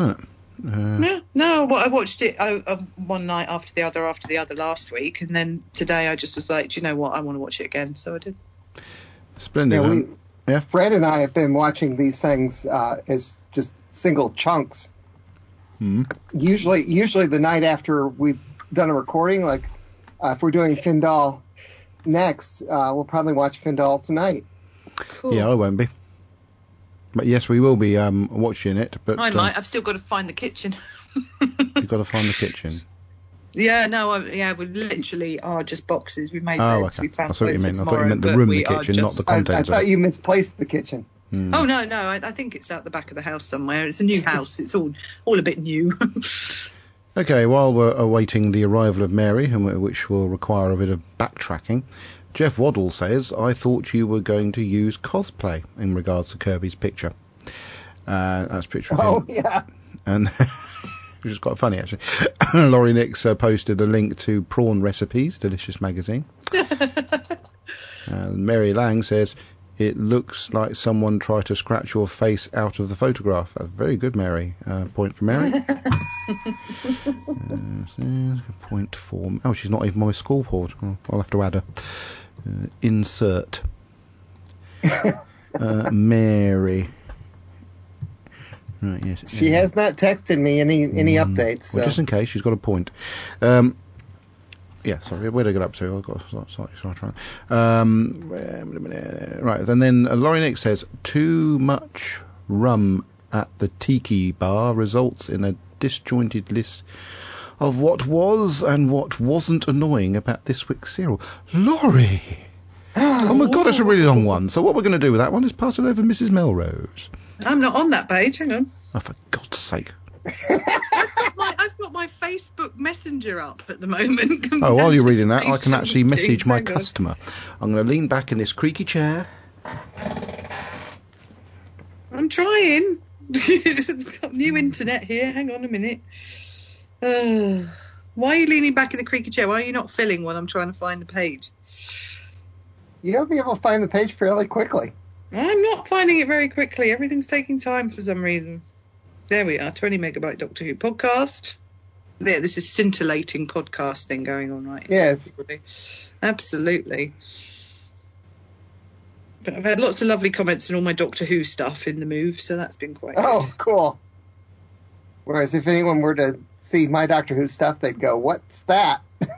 [SPEAKER 1] Uh,
[SPEAKER 2] yeah, no, well, I watched it uh, uh, one night after the other after the other last week, and then today I just was like, do you know what? I want to watch it again, so I did.
[SPEAKER 1] Splendid.
[SPEAKER 3] Yeah, we,
[SPEAKER 1] um, yeah.
[SPEAKER 3] Fred and I have been watching these things uh, as just single chunks.
[SPEAKER 1] Hmm.
[SPEAKER 3] Usually, usually the night after we've done a recording, like uh, if we're doing Findal next, uh, we'll probably watch Findal tonight.
[SPEAKER 2] Cool.
[SPEAKER 1] Yeah, I won't be. But yes, we will be um, watching it. But
[SPEAKER 2] I
[SPEAKER 1] um,
[SPEAKER 2] might. I've still got to find the kitchen.
[SPEAKER 1] You've got to find the kitchen.
[SPEAKER 2] Yeah, no, I, yeah, we literally are just boxes. We made
[SPEAKER 1] Oh,
[SPEAKER 2] beds.
[SPEAKER 1] okay.
[SPEAKER 2] We found
[SPEAKER 1] I see what you
[SPEAKER 2] clothes
[SPEAKER 1] mean.
[SPEAKER 2] for
[SPEAKER 1] I thought you
[SPEAKER 2] tomorrow,
[SPEAKER 1] meant the
[SPEAKER 2] but
[SPEAKER 1] room,
[SPEAKER 2] we
[SPEAKER 1] the
[SPEAKER 2] are
[SPEAKER 1] kitchen, not
[SPEAKER 2] just-
[SPEAKER 1] the
[SPEAKER 3] I, I
[SPEAKER 1] contents of
[SPEAKER 3] thought
[SPEAKER 1] it.
[SPEAKER 3] you misplaced the kitchen.
[SPEAKER 1] Hmm.
[SPEAKER 2] Oh no, no, I, I think it's out the back of the house somewhere. It's a new house. It's all all a bit new.
[SPEAKER 1] Okay, while we're awaiting the arrival of Mary, and which will require a bit of backtracking, Jeff Waddle says, I thought you were going to use cosplay in regards to Kirby's picture. Uh, that's a picture of him.
[SPEAKER 3] Oh, yeah.
[SPEAKER 1] And which is quite funny, actually. Laurie Nix uh, posted a link to Prawn Recipes, delicious magazine. And Mary Lang says, it looks like someone tried to scratch your face out of the photograph. That's very good, Mary. Uh, point for Mary. uh, point for... Oh, she's not even my school board. Oh, I'll have to add her. Uh, insert. Uh, Mary. Right, yes.
[SPEAKER 3] She
[SPEAKER 1] yeah.
[SPEAKER 3] has not texted me any any
[SPEAKER 1] Mm.
[SPEAKER 3] updates. So.
[SPEAKER 1] Well, just in case, she's got a point. Um, yeah, sorry, where did I get up to? I got slightly sidetracked. Um, right, and then uh, Laurie Nix says, too much rum at the tiki bar results in a disjointed list of what was and what wasn't annoying about this week's serial. Laurie! Oh my God, that's a really long one. So what we're going to do with that one is pass it over to Missus Melrose.
[SPEAKER 2] I'm not on that page. Hang on.
[SPEAKER 1] Oh, for God's sake.
[SPEAKER 2] My, I've got my Facebook Messenger up at the moment.
[SPEAKER 1] Oh, while you're reading that, I can actually message
[SPEAKER 2] Things.
[SPEAKER 1] my
[SPEAKER 2] Hang on.
[SPEAKER 1] customer. I'm going to lean back in this creaky chair.
[SPEAKER 2] I'm trying. Got new internet here. Hang on a minute. Uh, why are you leaning back in the creaky chair? Why are you not filling when I'm trying to find the page?
[SPEAKER 3] You'll be able to find the page fairly quickly.
[SPEAKER 2] I'm not finding it very quickly. Everything's taking time for some reason. There we are. twenty megabyte Doctor Who podcast. There, this is scintillating podcasting going on right
[SPEAKER 3] Yes.
[SPEAKER 2] here. Absolutely. But I've had lots of lovely comments on all my Doctor Who stuff in the move, so that's been quite good.
[SPEAKER 3] Oh, cool. Whereas if anyone were to see my Doctor Who stuff, they'd go, what's that?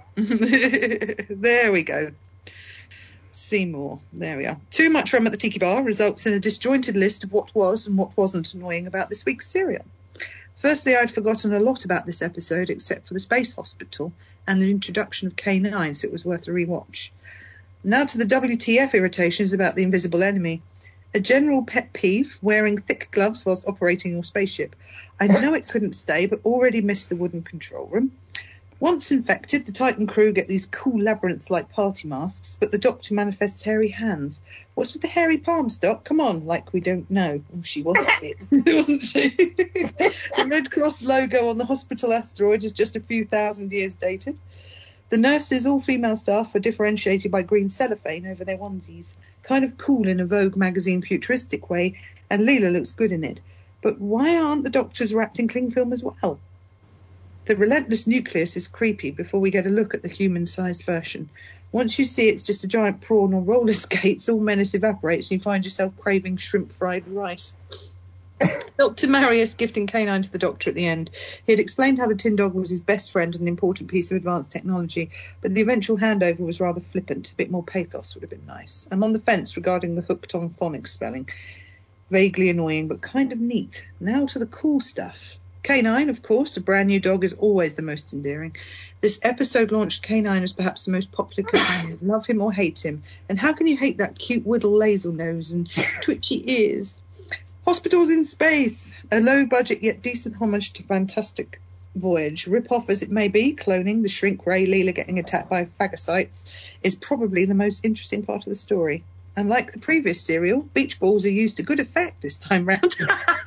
[SPEAKER 2] There we go. Seymour. There we are. Too much rum at the tiki bar results in a disjointed list of what was and what wasn't annoying about this week's serial. Firstly, I'd forgotten a lot about this episode except for the space hospital and the introduction of K nine, so it was worth a rewatch. Now to the W T F irritations about the invisible enemy. A general pet peeve, wearing thick gloves whilst operating your spaceship. I know it couldn't stay, but already missed the wooden control room. Once infected, the Titan crew get these cool labyrinth-like party masks, but the Doctor manifests hairy hands. What's with the hairy palms, Doc? Come on, like we don't know. Oh, she was a bit, wasn't she? The Red Cross logo on the hospital asteroid is just a few thousand years dated. The nurses, all female staff, are differentiated by green cellophane over their onesies. Kind of cool in a Vogue magazine futuristic way, and Leela looks good in it. But why aren't the doctors wrapped in cling film as well? The relentless nucleus is creepy before we get a look at the human-sized version. Once you see it's just a giant prawn on roller skates, all menace evaporates and you find yourself craving shrimp-fried rice. Doctor Marius gifting K nine to the Doctor at the end. He had explained how the Tin Dog was his best friend and an important piece of advanced technology, but the eventual handover was rather flippant. A bit more pathos would have been nice. I'm on the fence regarding the hooked-on phonics spelling. Vaguely annoying, but kind of neat. Now to the cool stuff. K nine, of course, a brand new dog, is always the most endearing. This episode launched K nine as perhaps the most popular companion. Love him or hate him. And how can you hate that cute whittle laser nose and twitchy ears? Hospitals in Space, a low-budget yet decent homage to Fantastic Voyage. Rip-off as it may be, cloning, the shrink ray Leela getting attacked by phagocytes is probably the most interesting part of the story. And like the previous serial, beach balls are used to good effect this time round.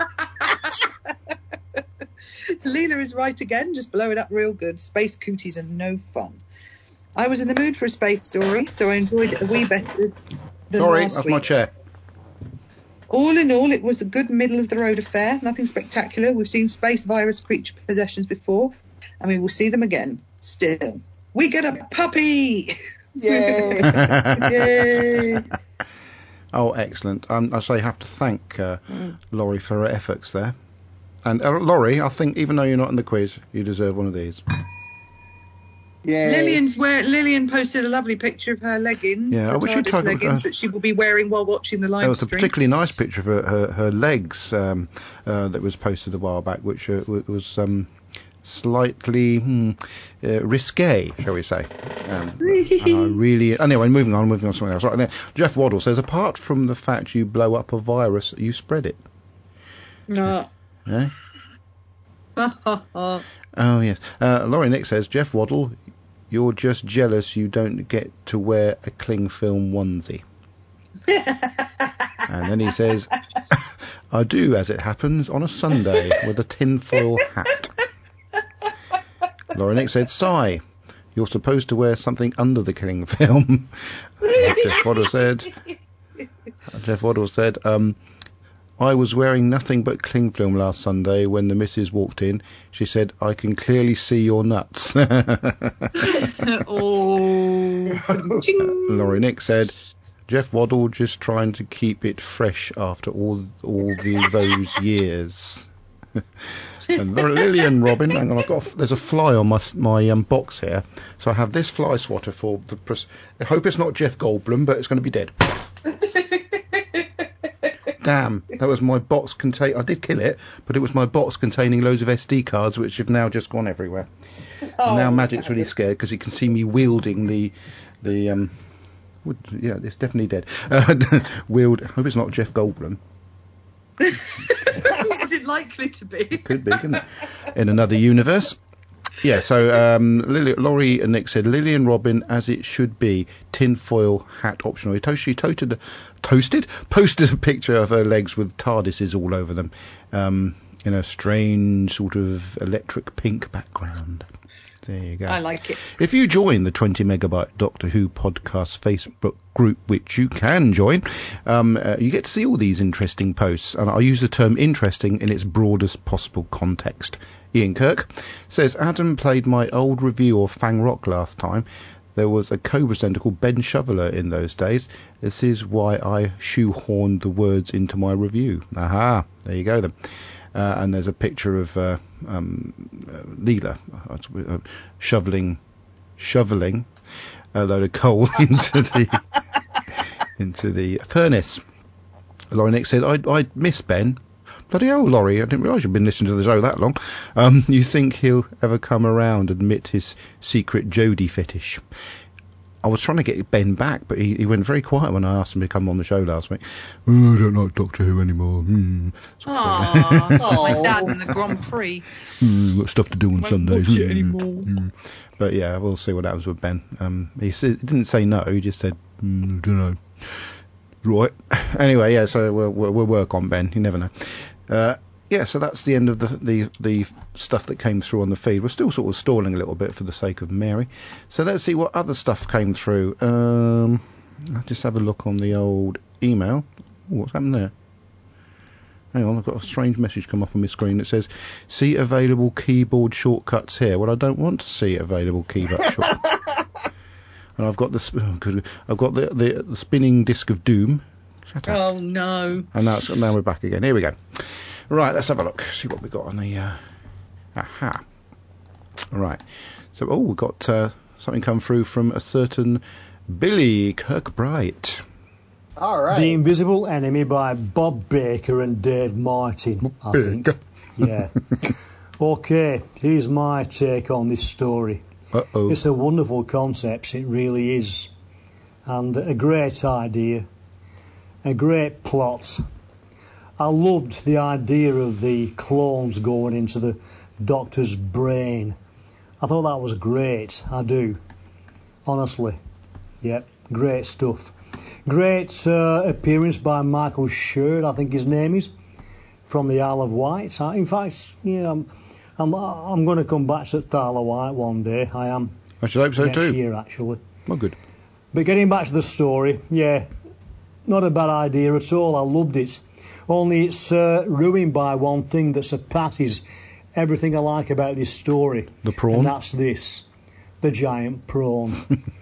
[SPEAKER 2] Leela is right again, just blow it up real good. Space cooties are no fun. I was in the mood for a space story, so I enjoyed it a wee better than
[SPEAKER 1] Sorry,
[SPEAKER 2] last
[SPEAKER 1] that's
[SPEAKER 2] week.
[SPEAKER 1] my chair.
[SPEAKER 4] all in all, it was a good middle-of-the-road affair. Nothing spectacular. We've seen space virus creature possessions before, and we will see them again. Still, we get a puppy!
[SPEAKER 3] Yay!
[SPEAKER 4] Yay!
[SPEAKER 1] Oh, excellent. Um, I say, have to thank uh, mm. Laurie for her efforts there. And uh, Laurie, I think even though you're not in the quiz, you deserve one of these.
[SPEAKER 3] Yay.
[SPEAKER 4] Lillian's wear, Lillian posted a lovely picture of her leggings,
[SPEAKER 1] yeah,
[SPEAKER 4] her
[SPEAKER 1] I wish
[SPEAKER 4] TARDIS
[SPEAKER 1] you'd
[SPEAKER 4] leggings
[SPEAKER 1] uh,
[SPEAKER 4] that she will be wearing while watching the live
[SPEAKER 1] There was
[SPEAKER 4] stream.
[SPEAKER 1] a particularly nice picture of her, her, her legs um, uh, that was posted a while back, which uh, was um, slightly hmm, uh, risque, shall we say. Um, and I really... Anyway, moving on, moving on to something else. Right there. Jeff Waddle says, apart from the fact you blow up a virus, you spread it.
[SPEAKER 4] No.
[SPEAKER 1] Eh? Oh, yes. Uh, Laurie Nick says, Jeff Waddle, you're just jealous you don't get to wear a cling film onesie. And then he says, I do, as it happens, on a Sunday with a tinfoil hat. Laurie Nick said, sigh, you're supposed to wear something under the cling film. Jeff Waddle said, Jeff Waddle said, um, I was wearing nothing but cling film last Sunday when the missus walked in. She said, I can clearly see your nuts.
[SPEAKER 4] Oh.
[SPEAKER 1] Laurie Nick said, Jeff Waddle just trying to keep it fresh after all all the, those years. And Lillian Robin, hang on, I've got a, there's a fly on my my um, box here. So I have this fly swatter for the pres- I hope it's not Jeff Goldblum, but it's going to be dead. Damn, that was my box contain. I did kill it, but it was my box containing loads of S D cards, which have now just gone everywhere. Oh, and now Magic's really scared because he can see me wielding the, the um, would, yeah, it's definitely dead. Uh, wield. I hope it's not Jeff Goldblum.
[SPEAKER 4] Is it likely to be?
[SPEAKER 1] It could be, couldn't it? In another universe. Yeah, so um, Lily, Laurie and Nick said, Lillian Robin, as it should be, tinfoil hat optional. He toasted, she toasted, toasted, posted a picture of her legs with TARDISes all over them um, in a strange sort of electric pink background. There you go.
[SPEAKER 4] I like it.
[SPEAKER 1] If you join the twenty megabyte Doctor Who podcast Facebook group, which you can join, um, uh, you get to see all these interesting posts. And I use the term interesting in its broadest possible context. Ian Kirk says, Adam played my old review of Fang Rock last time. There was a co-presenter called Ben Shoveler in those days. This is why I shoehorned the words into my review. Aha, there you go then. Uh, and there's a picture of uh, um, uh, Leela uh, shoveling, shoveling a load of coal into the into the furnace. Laurie Nick said, I I miss Ben. Bloody hell, Laurie, I didn't realise you'd been listening to the show that long. Um, you think he'll ever come around and admit his secret Jodie fetish? I was trying to get Ben back, but he, he went very quiet when I asked him to come on the show last week. Oh, I don't like Doctor Who anymore. Mm.
[SPEAKER 2] Aww, oh, my dad in the Grand Prix.
[SPEAKER 1] Mm, got stuff to do on
[SPEAKER 2] Won't
[SPEAKER 1] Sundays.
[SPEAKER 2] watch it
[SPEAKER 1] mm,
[SPEAKER 2] anymore.
[SPEAKER 1] Mm. But yeah, we'll see what happens with Ben. Um, he, said, he didn't say no, he just said, mm, I don't know. Right. Anyway, yeah, so we'll, we'll, we'll work on Ben. You never know. Uh, yeah, so that's the end of the, the the stuff that came through on the feed. We're still sort of stalling a little bit for the sake of Mary. So let's see what other stuff came through. Um, I'll just have a look on the old email. Ooh, what's happened there? Hang on, I've got a strange message come up on my screen that says, see available keyboard shortcuts here. Well, I don't want to see available keyboard shortcuts. And I've got the oh, I've got the, the the spinning disc of doom. Shut up.
[SPEAKER 4] Oh no!
[SPEAKER 1] And now it's, now we're back again. Here we go. Right, let's have a look. See what we got on the. Uh, aha. Right. So, oh, we've got uh, something come through from a certain Billy Kirkbright.
[SPEAKER 3] All right.
[SPEAKER 5] The Invisible Enemy by Bob Baker and Dave Martin, I think. Yeah. Okay, here's my take on this story.
[SPEAKER 1] Uh-oh.
[SPEAKER 5] It's a wonderful concept, it really is. And a great idea. A great plot. I loved the idea of the clones going into the Doctor's brain. I thought that was great, I do. Honestly. Yep, great stuff. Great uh, appearance by Michael Sherd, I think his name is, from the Isle of Wight. In fact, yeah, I'm, I'm, I'm going to come back to the Isle of Wight one day. I am.
[SPEAKER 1] I should hope so
[SPEAKER 5] next
[SPEAKER 1] too.
[SPEAKER 5] Next year, actually.
[SPEAKER 1] Well, good.
[SPEAKER 5] But getting back to the story, yeah, not a bad idea at all. I loved it. Only it's uh, ruined by one thing that surpasses everything I like about this story.
[SPEAKER 1] The prawn?
[SPEAKER 5] And that's this. The giant prawn.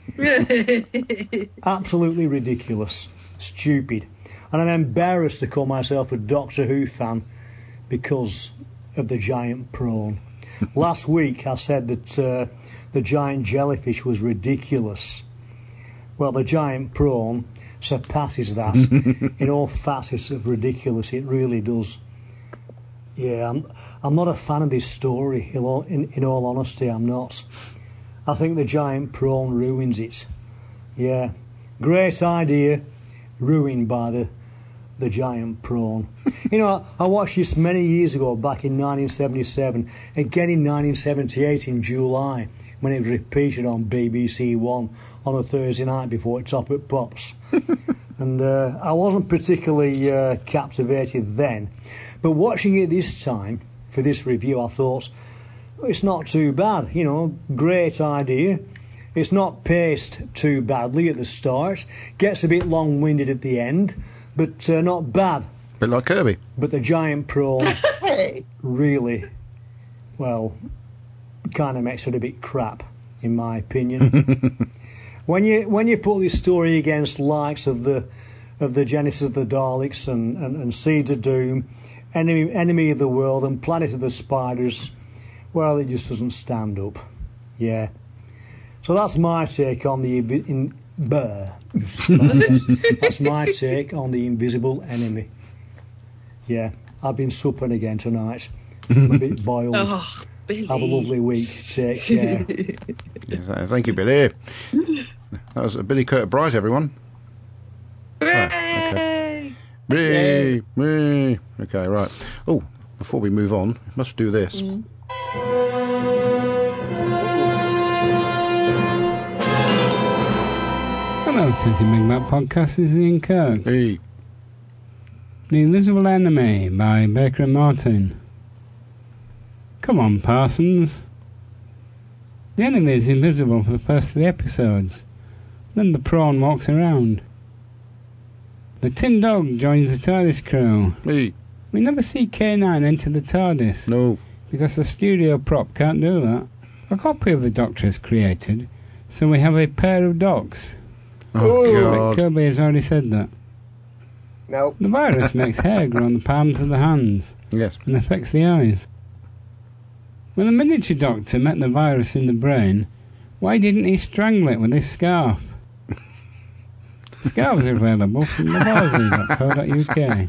[SPEAKER 5] Absolutely ridiculous. Stupid. And I'm embarrassed to call myself a Doctor Who fan because of the giant prawn. Last week I said that uh, the giant jellyfish was ridiculous. Well, the giant prawn surpasses that in all facets of ridiculous. It really does. Yeah, I'm, I'm not a fan of this story, in all, in, in all honesty, I'm not. I think the giant prawn ruins it. Yeah, great idea, ruined by the the giant prawn. You know, I, I watched this many years ago, back in nineteen seventy-seven, again in nineteen seventy-eight in July, when it was repeated on B B C One on a Thursday night before Top It Pops. And uh, I wasn't particularly uh, captivated then. But watching it this time, for this review, I thought, well, it's not too bad, you know, great idea. It's not paced too badly at the start, gets a bit long-winded at the end, but uh, not bad.
[SPEAKER 1] Bit like Kirby.
[SPEAKER 5] But the giant prawn really, well, kind of makes it a bit crap, in my opinion. When you when you put this story against likes of the of the Genesis of the Daleks and, and, and Seeds of Doom, Enemy Enemy of the World and Planet of the Spiders, well, it just doesn't stand up. Yeah. So that's my take on the in, burr. That's my take on the Invisible Enemy. Yeah, I've been supping again tonight. I'm a bit boiled.
[SPEAKER 2] Oh, Billy.
[SPEAKER 5] Have a lovely week. Take care.
[SPEAKER 1] Yeah, thank you, Billy. That was Billy Kirkbride, everyone.
[SPEAKER 2] Hooray!
[SPEAKER 1] Right, okay. Hooray! Okay, right. Oh, before we move on, we must do this.
[SPEAKER 2] Mm.
[SPEAKER 6] Hello, Twenty Megabyte Podcast. This is Ian Kirk.
[SPEAKER 1] Hey.
[SPEAKER 6] The Invisible Enemy by Baker and Martin. Come on, Parsons. The enemy is invisible for the first three episodes. Then the prawn walks around. The Tin Dog joins the TARDIS crew.
[SPEAKER 1] Hey.
[SPEAKER 6] We never see K nine enter the TARDIS.
[SPEAKER 1] No.
[SPEAKER 6] Because the studio prop can't do that. A copy of the Doctor is created, so we have a pair of docs.
[SPEAKER 1] Oh,
[SPEAKER 3] Ooh.
[SPEAKER 1] God.
[SPEAKER 6] Kirby has already said that.
[SPEAKER 3] Nope.
[SPEAKER 6] The virus makes hair grow on the palms of the hands
[SPEAKER 1] Yes.
[SPEAKER 6] and affects the eyes. When the miniature Doctor met the virus in the brain, why didn't he strangle it with his scarf? Scarves are available from laboratory dot co dot U K.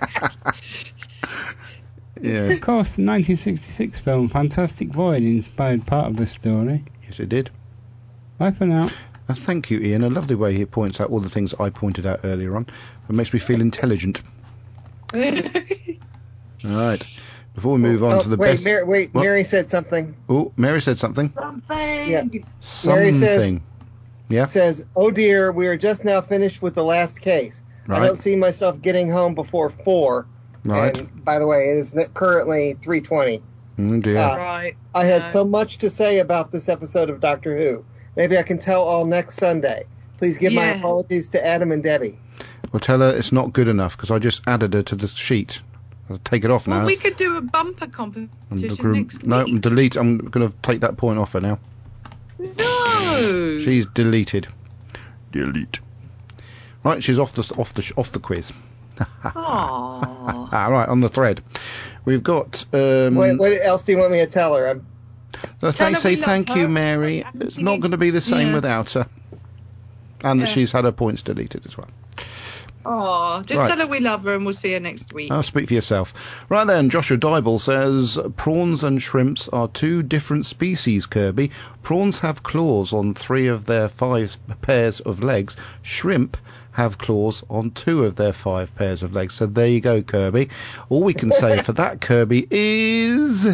[SPEAKER 1] Yes.
[SPEAKER 6] Of course, the nineteen sixty-six film Fantastic Void inspired part of the story.
[SPEAKER 1] Yes, it did.
[SPEAKER 6] Bye for now.
[SPEAKER 1] Uh, thank you, Ian. A lovely way he points out all the things I pointed out earlier on. It makes me feel intelligent. All right. Before we move on
[SPEAKER 3] oh,
[SPEAKER 1] to the
[SPEAKER 3] wait,
[SPEAKER 1] best...
[SPEAKER 3] Mary, wait,
[SPEAKER 1] What?
[SPEAKER 3] Mary said something.
[SPEAKER 1] Oh, Mary said something.
[SPEAKER 2] Something.
[SPEAKER 3] Yeah.
[SPEAKER 1] Something.
[SPEAKER 3] Mary says,
[SPEAKER 1] yeah?
[SPEAKER 3] says, oh dear, we are just now finished with the last case.
[SPEAKER 1] Right.
[SPEAKER 3] I don't see myself getting home before four.
[SPEAKER 1] Right.
[SPEAKER 3] And by the way, it is currently three twenty.
[SPEAKER 1] Oh, dear.
[SPEAKER 3] Uh,
[SPEAKER 2] Right.
[SPEAKER 3] I had
[SPEAKER 2] No.
[SPEAKER 3] so much to say about this episode of Doctor Who. Maybe I can tell all next Sunday. Please give my
[SPEAKER 2] Yeah.
[SPEAKER 3] apologies to Adam and Debbie.
[SPEAKER 1] Well, tell her it's not good enough, because I just added her to the sheet. I'll take it off now.
[SPEAKER 2] Well, we could do a bumper
[SPEAKER 1] I'm
[SPEAKER 2] competition
[SPEAKER 1] gonna-
[SPEAKER 2] next
[SPEAKER 1] no,
[SPEAKER 2] week.
[SPEAKER 1] delete. I'm going to take that point off her now.
[SPEAKER 2] No.
[SPEAKER 1] She's deleted. Delete. Right, she's off the off the off the quiz.
[SPEAKER 2] Aww.
[SPEAKER 1] Ah, right, on the thread. We've got. Um,
[SPEAKER 3] What, what else do you want me to tell her? I'm,
[SPEAKER 1] uh,
[SPEAKER 2] Tell
[SPEAKER 1] thank,
[SPEAKER 2] her
[SPEAKER 1] say
[SPEAKER 2] we love
[SPEAKER 1] thank you,
[SPEAKER 2] her.
[SPEAKER 1] Mary.
[SPEAKER 2] And
[SPEAKER 1] It's
[SPEAKER 2] she
[SPEAKER 1] not
[SPEAKER 2] needs-
[SPEAKER 1] going to be the same
[SPEAKER 2] yeah.
[SPEAKER 1] without her. And that
[SPEAKER 2] Yeah.
[SPEAKER 1] she's had her points deleted as well.
[SPEAKER 2] Aw, just
[SPEAKER 1] Right.
[SPEAKER 2] tell her we love her and we'll see her next week.
[SPEAKER 1] I'll speak for yourself. Right then, Joshua Dybel says, prawns and shrimps are two different species, Kirby. Prawns have claws on three of their five pairs of legs. Shrimp have claws on two of their five pairs of legs. So there you go, Kirby. All we can say for that, Kirby, is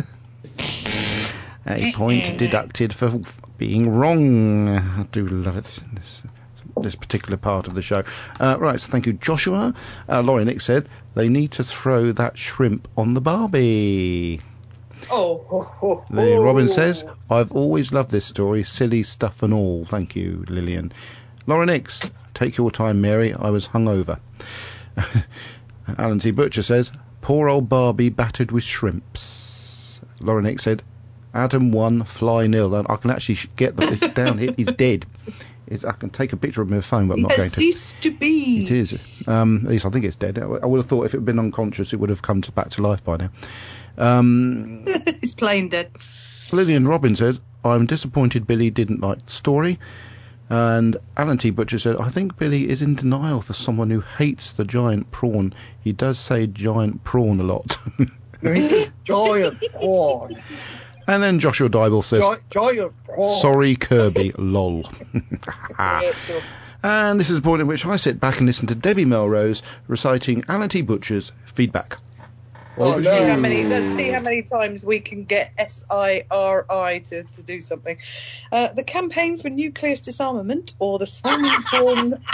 [SPEAKER 1] a point deducted for being wrong. I do love it. This, this particular part of the show. Uh, right, so thank you, Joshua. Uh, Laurie Nick said they need to throw that shrimp on the Barbie.
[SPEAKER 2] Oh, ho, ho,
[SPEAKER 1] Lillian
[SPEAKER 2] ho.
[SPEAKER 1] Robbins says, I've always loved this story, silly stuff and all. Thank you, Lillian. Laurie Nix, take your time, Mary. I was hungover. Alan T. Butcher says, poor old Barbie battered with shrimps. Lauren Nick said, Adam one, Fly nil. And I can actually get the, it's down here. He's dead. It's, I can take a picture of him with my phone, but I'm
[SPEAKER 4] he
[SPEAKER 1] not
[SPEAKER 4] has
[SPEAKER 1] going to.
[SPEAKER 4] ceased to be.
[SPEAKER 1] It is. Um, at least I think it's dead. I, I would have thought if it had been unconscious, it would have come to back to life by now. Um,
[SPEAKER 4] He's plain dead.
[SPEAKER 1] Lillian Robin says, I'm disappointed Billy didn't like the story. And Alan T. Butcher said, I think Billy is in denial for someone who hates the giant prawn. He does say giant prawn a lot.
[SPEAKER 3] No, he says giant prawn.
[SPEAKER 1] And then Joshua Dybel says,
[SPEAKER 3] Gi- giant prawn.
[SPEAKER 1] Sorry, Kirby, lol. And this is the point at which I sit back and listen to Debbie Melrose reciting Alan T. Butcher's feedback.
[SPEAKER 3] Oh,
[SPEAKER 2] let's,
[SPEAKER 3] no.
[SPEAKER 2] see how many, let's see how many times we can get S I R I to, to do something. Uh, the campaign for nucleus disarmament, or the swarming prawn,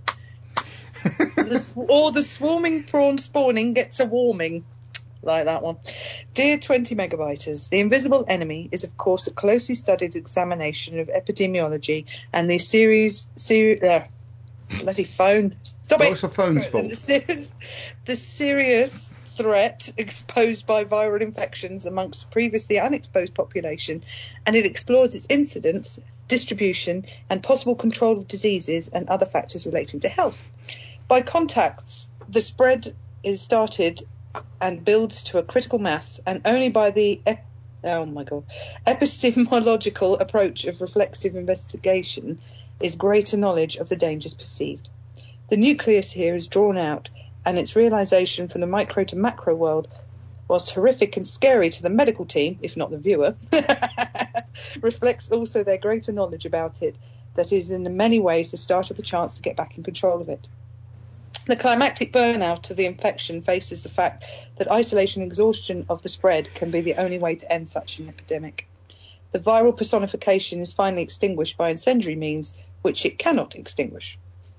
[SPEAKER 2] the, sw- or the swarming prawn spawning gets a warming. Like that one. Dear twenty megabyters, The Invisible Enemy is, of course, a closely studied examination of epidemiology and the series... Seri- uh, bloody phone. Stop
[SPEAKER 1] Oh,
[SPEAKER 2] it!
[SPEAKER 1] it's a phone's fault.
[SPEAKER 2] The, serious, the serious threat exposed by viral infections amongst previously unexposed population, and it explores its incidence, distribution, and possible control of diseases and other factors relating to health. By contacts, the spread is started and builds to a critical mass, and only by the ep- oh my god epistemological approach of reflexive investigation is greater knowledge of the dangers perceived. The nucleus here is drawn out, and its realization from the micro to macro world, whilst horrific and scary to the medical team, if not the viewer, reflects also their greater knowledge about it, that is in many ways the start of the chance to get back in control of it. The climactic burnout of the infection faces the fact that isolation and exhaustion of the spread can be the only way to end such an epidemic. The viral personification is finally extinguished by incendiary means, which it cannot extinguish.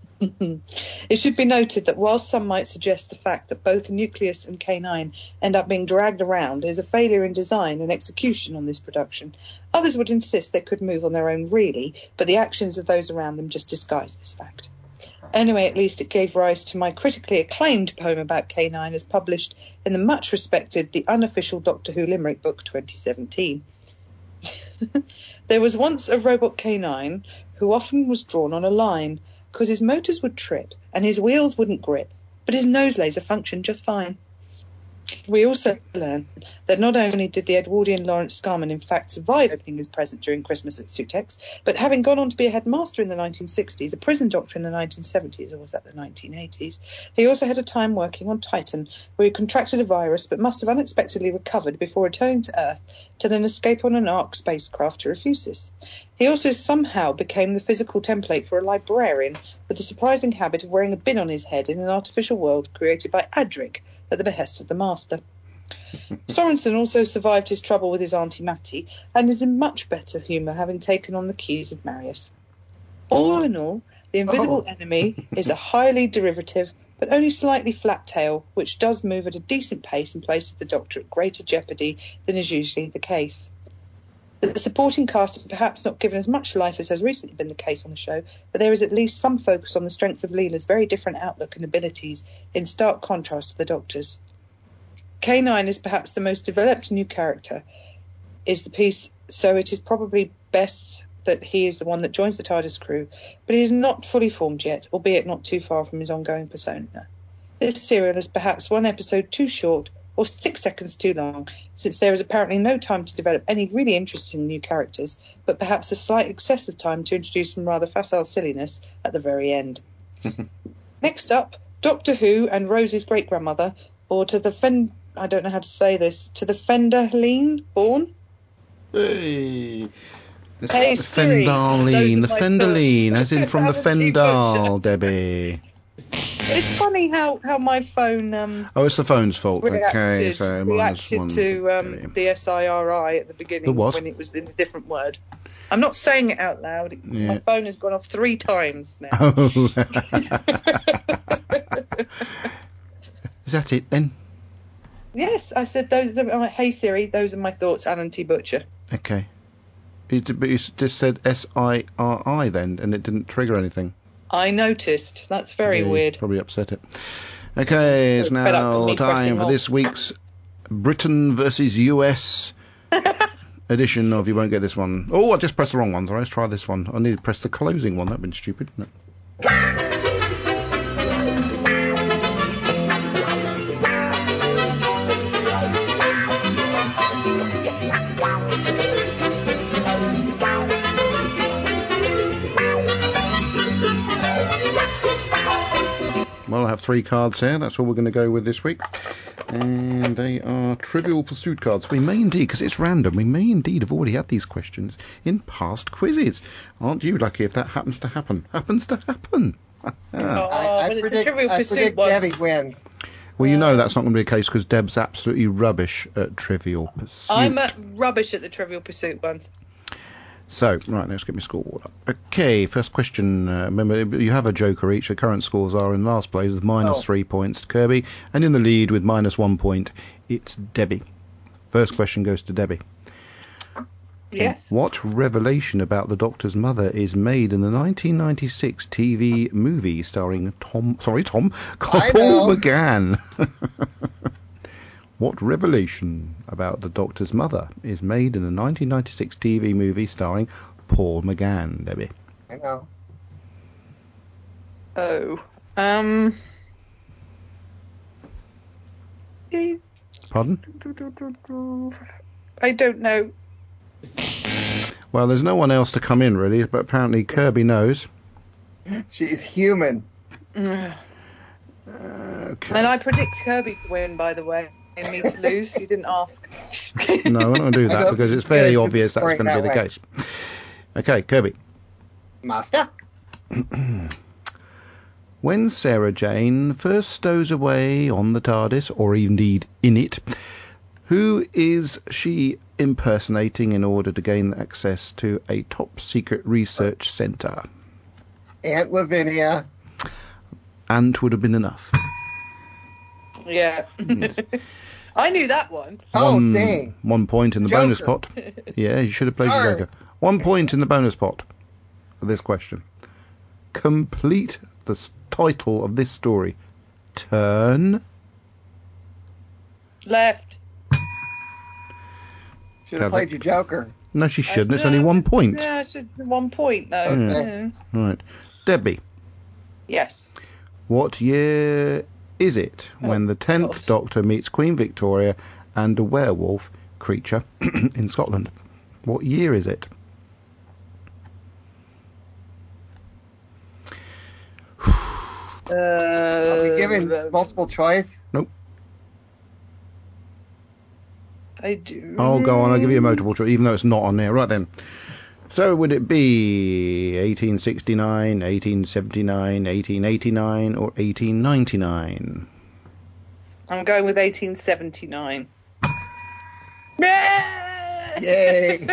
[SPEAKER 2] It should be noted that whilst some might suggest the fact that both Nucleus and K nine end up being dragged around is a failure in design and execution on this production, others would insist they could move on their own really, but the actions of those around them just disguise this fact. Anyway, at least it gave rise to my critically acclaimed poem about K nine as published in the much respected The Unofficial Doctor Who Limerick Book twenty seventeen. There was once a robot K nine who often was drawn on a line because his motors would trip and his wheels wouldn't grip, but his nose laser functioned just fine. We also learn that not only did the Edwardian Lawrence Scarman in fact survive opening his present during Christmas at Sutex, but having gone on to be a headmaster in the nineteen sixties, a prison doctor in the nineteen seventies, or was that the nineteen eighties, he also had a time working on Titan, where he contracted a virus but must have unexpectedly recovered before returning to Earth to then escape on an Ark spacecraft to Refusis. He also somehow became the physical template for a librarian with the surprising habit of wearing a bin on his head in an artificial world created by Adric at the behest of the Master. Sorensen also survived his trouble with his Auntie Mattie and is in much better humour, having taken on the keys of Marius. All in all, The Invisible
[SPEAKER 3] Oh.
[SPEAKER 2] Enemy is a highly derivative but only slightly flat tale, which does move at a decent pace and places the Doctor at greater jeopardy than is usually the case. The supporting cast are perhaps not given as much life as has recently been the case on the show, but there is at least some focus on the strength of Leela's very different outlook and abilities, in stark contrast to the Doctor's. K nine is perhaps the most developed new character, is the piece, so it is probably best that he is the one that joins the TARDIS crew, but he is not fully formed yet, albeit not too far from his ongoing persona. This serial is perhaps one episode too short, or six seconds too long, since there is apparently no time to develop any really interesting new characters, but perhaps a slight excess of time to introduce some rather facile silliness at the very end. Next up, Doctor Who and Rose's great-grandmother, or to the Fen... I don't know how to say this, to the Fenderline born?
[SPEAKER 1] Hey, it's
[SPEAKER 2] Hey,
[SPEAKER 1] the
[SPEAKER 2] Siri,
[SPEAKER 1] Fendarline, the
[SPEAKER 2] those are my
[SPEAKER 1] Fendarline,
[SPEAKER 2] thoughts.
[SPEAKER 1] as in from the
[SPEAKER 2] Alan T.
[SPEAKER 1] Fendal, Debbie.
[SPEAKER 2] It's funny how, how my phone um,
[SPEAKER 1] Oh, it's the phone's fault. Okay,
[SPEAKER 2] reacted,
[SPEAKER 1] so minus
[SPEAKER 2] reacted
[SPEAKER 1] one.
[SPEAKER 2] to um, the S I R I at the beginning
[SPEAKER 1] The what?
[SPEAKER 2] when it was in a different word. I'm not saying it out loud.
[SPEAKER 1] Yeah.
[SPEAKER 2] My phone has gone off three times now.
[SPEAKER 1] Oh. Is that it then?
[SPEAKER 2] Yes, I said those. Are, I'm like, hey Siri, those are my thoughts, Alan T. Butcher.
[SPEAKER 1] Okay. You did, but you s- just said S I R I then, and it didn't trigger anything.
[SPEAKER 2] I noticed. That's very
[SPEAKER 1] Yeah,
[SPEAKER 2] weird.
[SPEAKER 1] Probably upset it. Okay, it's
[SPEAKER 2] fed up with
[SPEAKER 1] now
[SPEAKER 2] me
[SPEAKER 1] time
[SPEAKER 2] pressing
[SPEAKER 1] for
[SPEAKER 2] off.
[SPEAKER 1] this week's Britain versus U S edition of You Won't Get This One. Oh, I just pressed the wrong one. So let's try this one. I need to press the closing one. That'd been stupid, wouldn't it? Well, I have three cards here. That's all we're going to go with this week. And they are Trivial Pursuit cards. We may indeed, because it's random, we may indeed have already had these questions in past quizzes. Aren't you lucky if that happens to happen? Happens to happen.
[SPEAKER 2] Oh,
[SPEAKER 3] I, I
[SPEAKER 2] but it's
[SPEAKER 3] predict,
[SPEAKER 2] a Trivial
[SPEAKER 3] I
[SPEAKER 2] Pursuit
[SPEAKER 3] predict
[SPEAKER 2] one.
[SPEAKER 3] Debbie wins.
[SPEAKER 1] Well, you know that's not going to be the case because Deb's absolutely rubbish at Trivial Pursuit.
[SPEAKER 2] I'm uh, rubbish at the Trivial Pursuit ones.
[SPEAKER 1] So, right, let's get my scoreboard up. Okay, first question. Uh, remember, you have a joker each. The current scores are in last place with minus
[SPEAKER 3] Oh.
[SPEAKER 1] three points to Kirby, and in the lead with minus one point, it's Debbie. First question goes to Debbie.
[SPEAKER 2] Yes.
[SPEAKER 1] What revelation about the Doctor's mother is made in the nineteen ninety-six T V movie starring Tom... Sorry, Tom.
[SPEAKER 3] I
[SPEAKER 1] Paul
[SPEAKER 3] know.
[SPEAKER 1] McGann. What revelation about the Doctor's mother is made in the nineteen ninety-six T V movie starring Paul McGann, Debbie?
[SPEAKER 3] I know.
[SPEAKER 2] Oh. Um.
[SPEAKER 1] Pardon?
[SPEAKER 2] I don't know.
[SPEAKER 1] Well, there's no one else to come in, really, but apparently Kirby knows.
[SPEAKER 3] She's human.
[SPEAKER 2] And
[SPEAKER 1] Okay.
[SPEAKER 2] I predict Kirby to win, by the way, and me to lose. You didn't ask.
[SPEAKER 1] No, I'm not going to do
[SPEAKER 3] I
[SPEAKER 1] that
[SPEAKER 3] hope
[SPEAKER 1] because
[SPEAKER 3] she's
[SPEAKER 1] it's fairly
[SPEAKER 3] gonna
[SPEAKER 1] obvious that's
[SPEAKER 3] scoring
[SPEAKER 1] going to be
[SPEAKER 3] that
[SPEAKER 1] the
[SPEAKER 3] way.
[SPEAKER 1] case. Okay, Kirby.
[SPEAKER 3] Master.
[SPEAKER 1] When Sarah Jane first stows away on the TARDIS, or indeed in it, who is she impersonating in order to gain access to a top-secret research centre?
[SPEAKER 3] Aunt Lavinia.
[SPEAKER 1] Ant would have been enough.
[SPEAKER 2] Yeah. I knew that one.
[SPEAKER 3] Oh,
[SPEAKER 1] one,
[SPEAKER 3] dang.
[SPEAKER 1] One point in the bonus pot.
[SPEAKER 3] Joker.
[SPEAKER 1] Yeah, you should have played your
[SPEAKER 3] Darn.
[SPEAKER 1] Joker. One point in the bonus pot for this question. Complete the s- title of this story. Turn.
[SPEAKER 2] Left.
[SPEAKER 3] Should have played your Joker.
[SPEAKER 1] No, she shouldn't. It's only one point.
[SPEAKER 2] Yeah, it's just one point, though.
[SPEAKER 1] Yeah.
[SPEAKER 2] Yeah.
[SPEAKER 1] Right. Debbie,
[SPEAKER 2] Yes.
[SPEAKER 1] what year is it when
[SPEAKER 2] Oh,
[SPEAKER 1] the tenth
[SPEAKER 2] God.
[SPEAKER 1] Doctor meets Queen Victoria and a werewolf creature in Scotland? What year is it?
[SPEAKER 2] Uh,
[SPEAKER 3] Are we giving multiple choice?
[SPEAKER 2] I do.
[SPEAKER 1] Oh, go on. I'll give you a multiple choice, even though it's not on there. Right then. So would it be eighteen sixty-nine, eighteen seventy-nine, eighteen eighty-nine, or eighteen ninety-nine?
[SPEAKER 2] I'm going with eighteen seventy-nine.
[SPEAKER 3] Yay.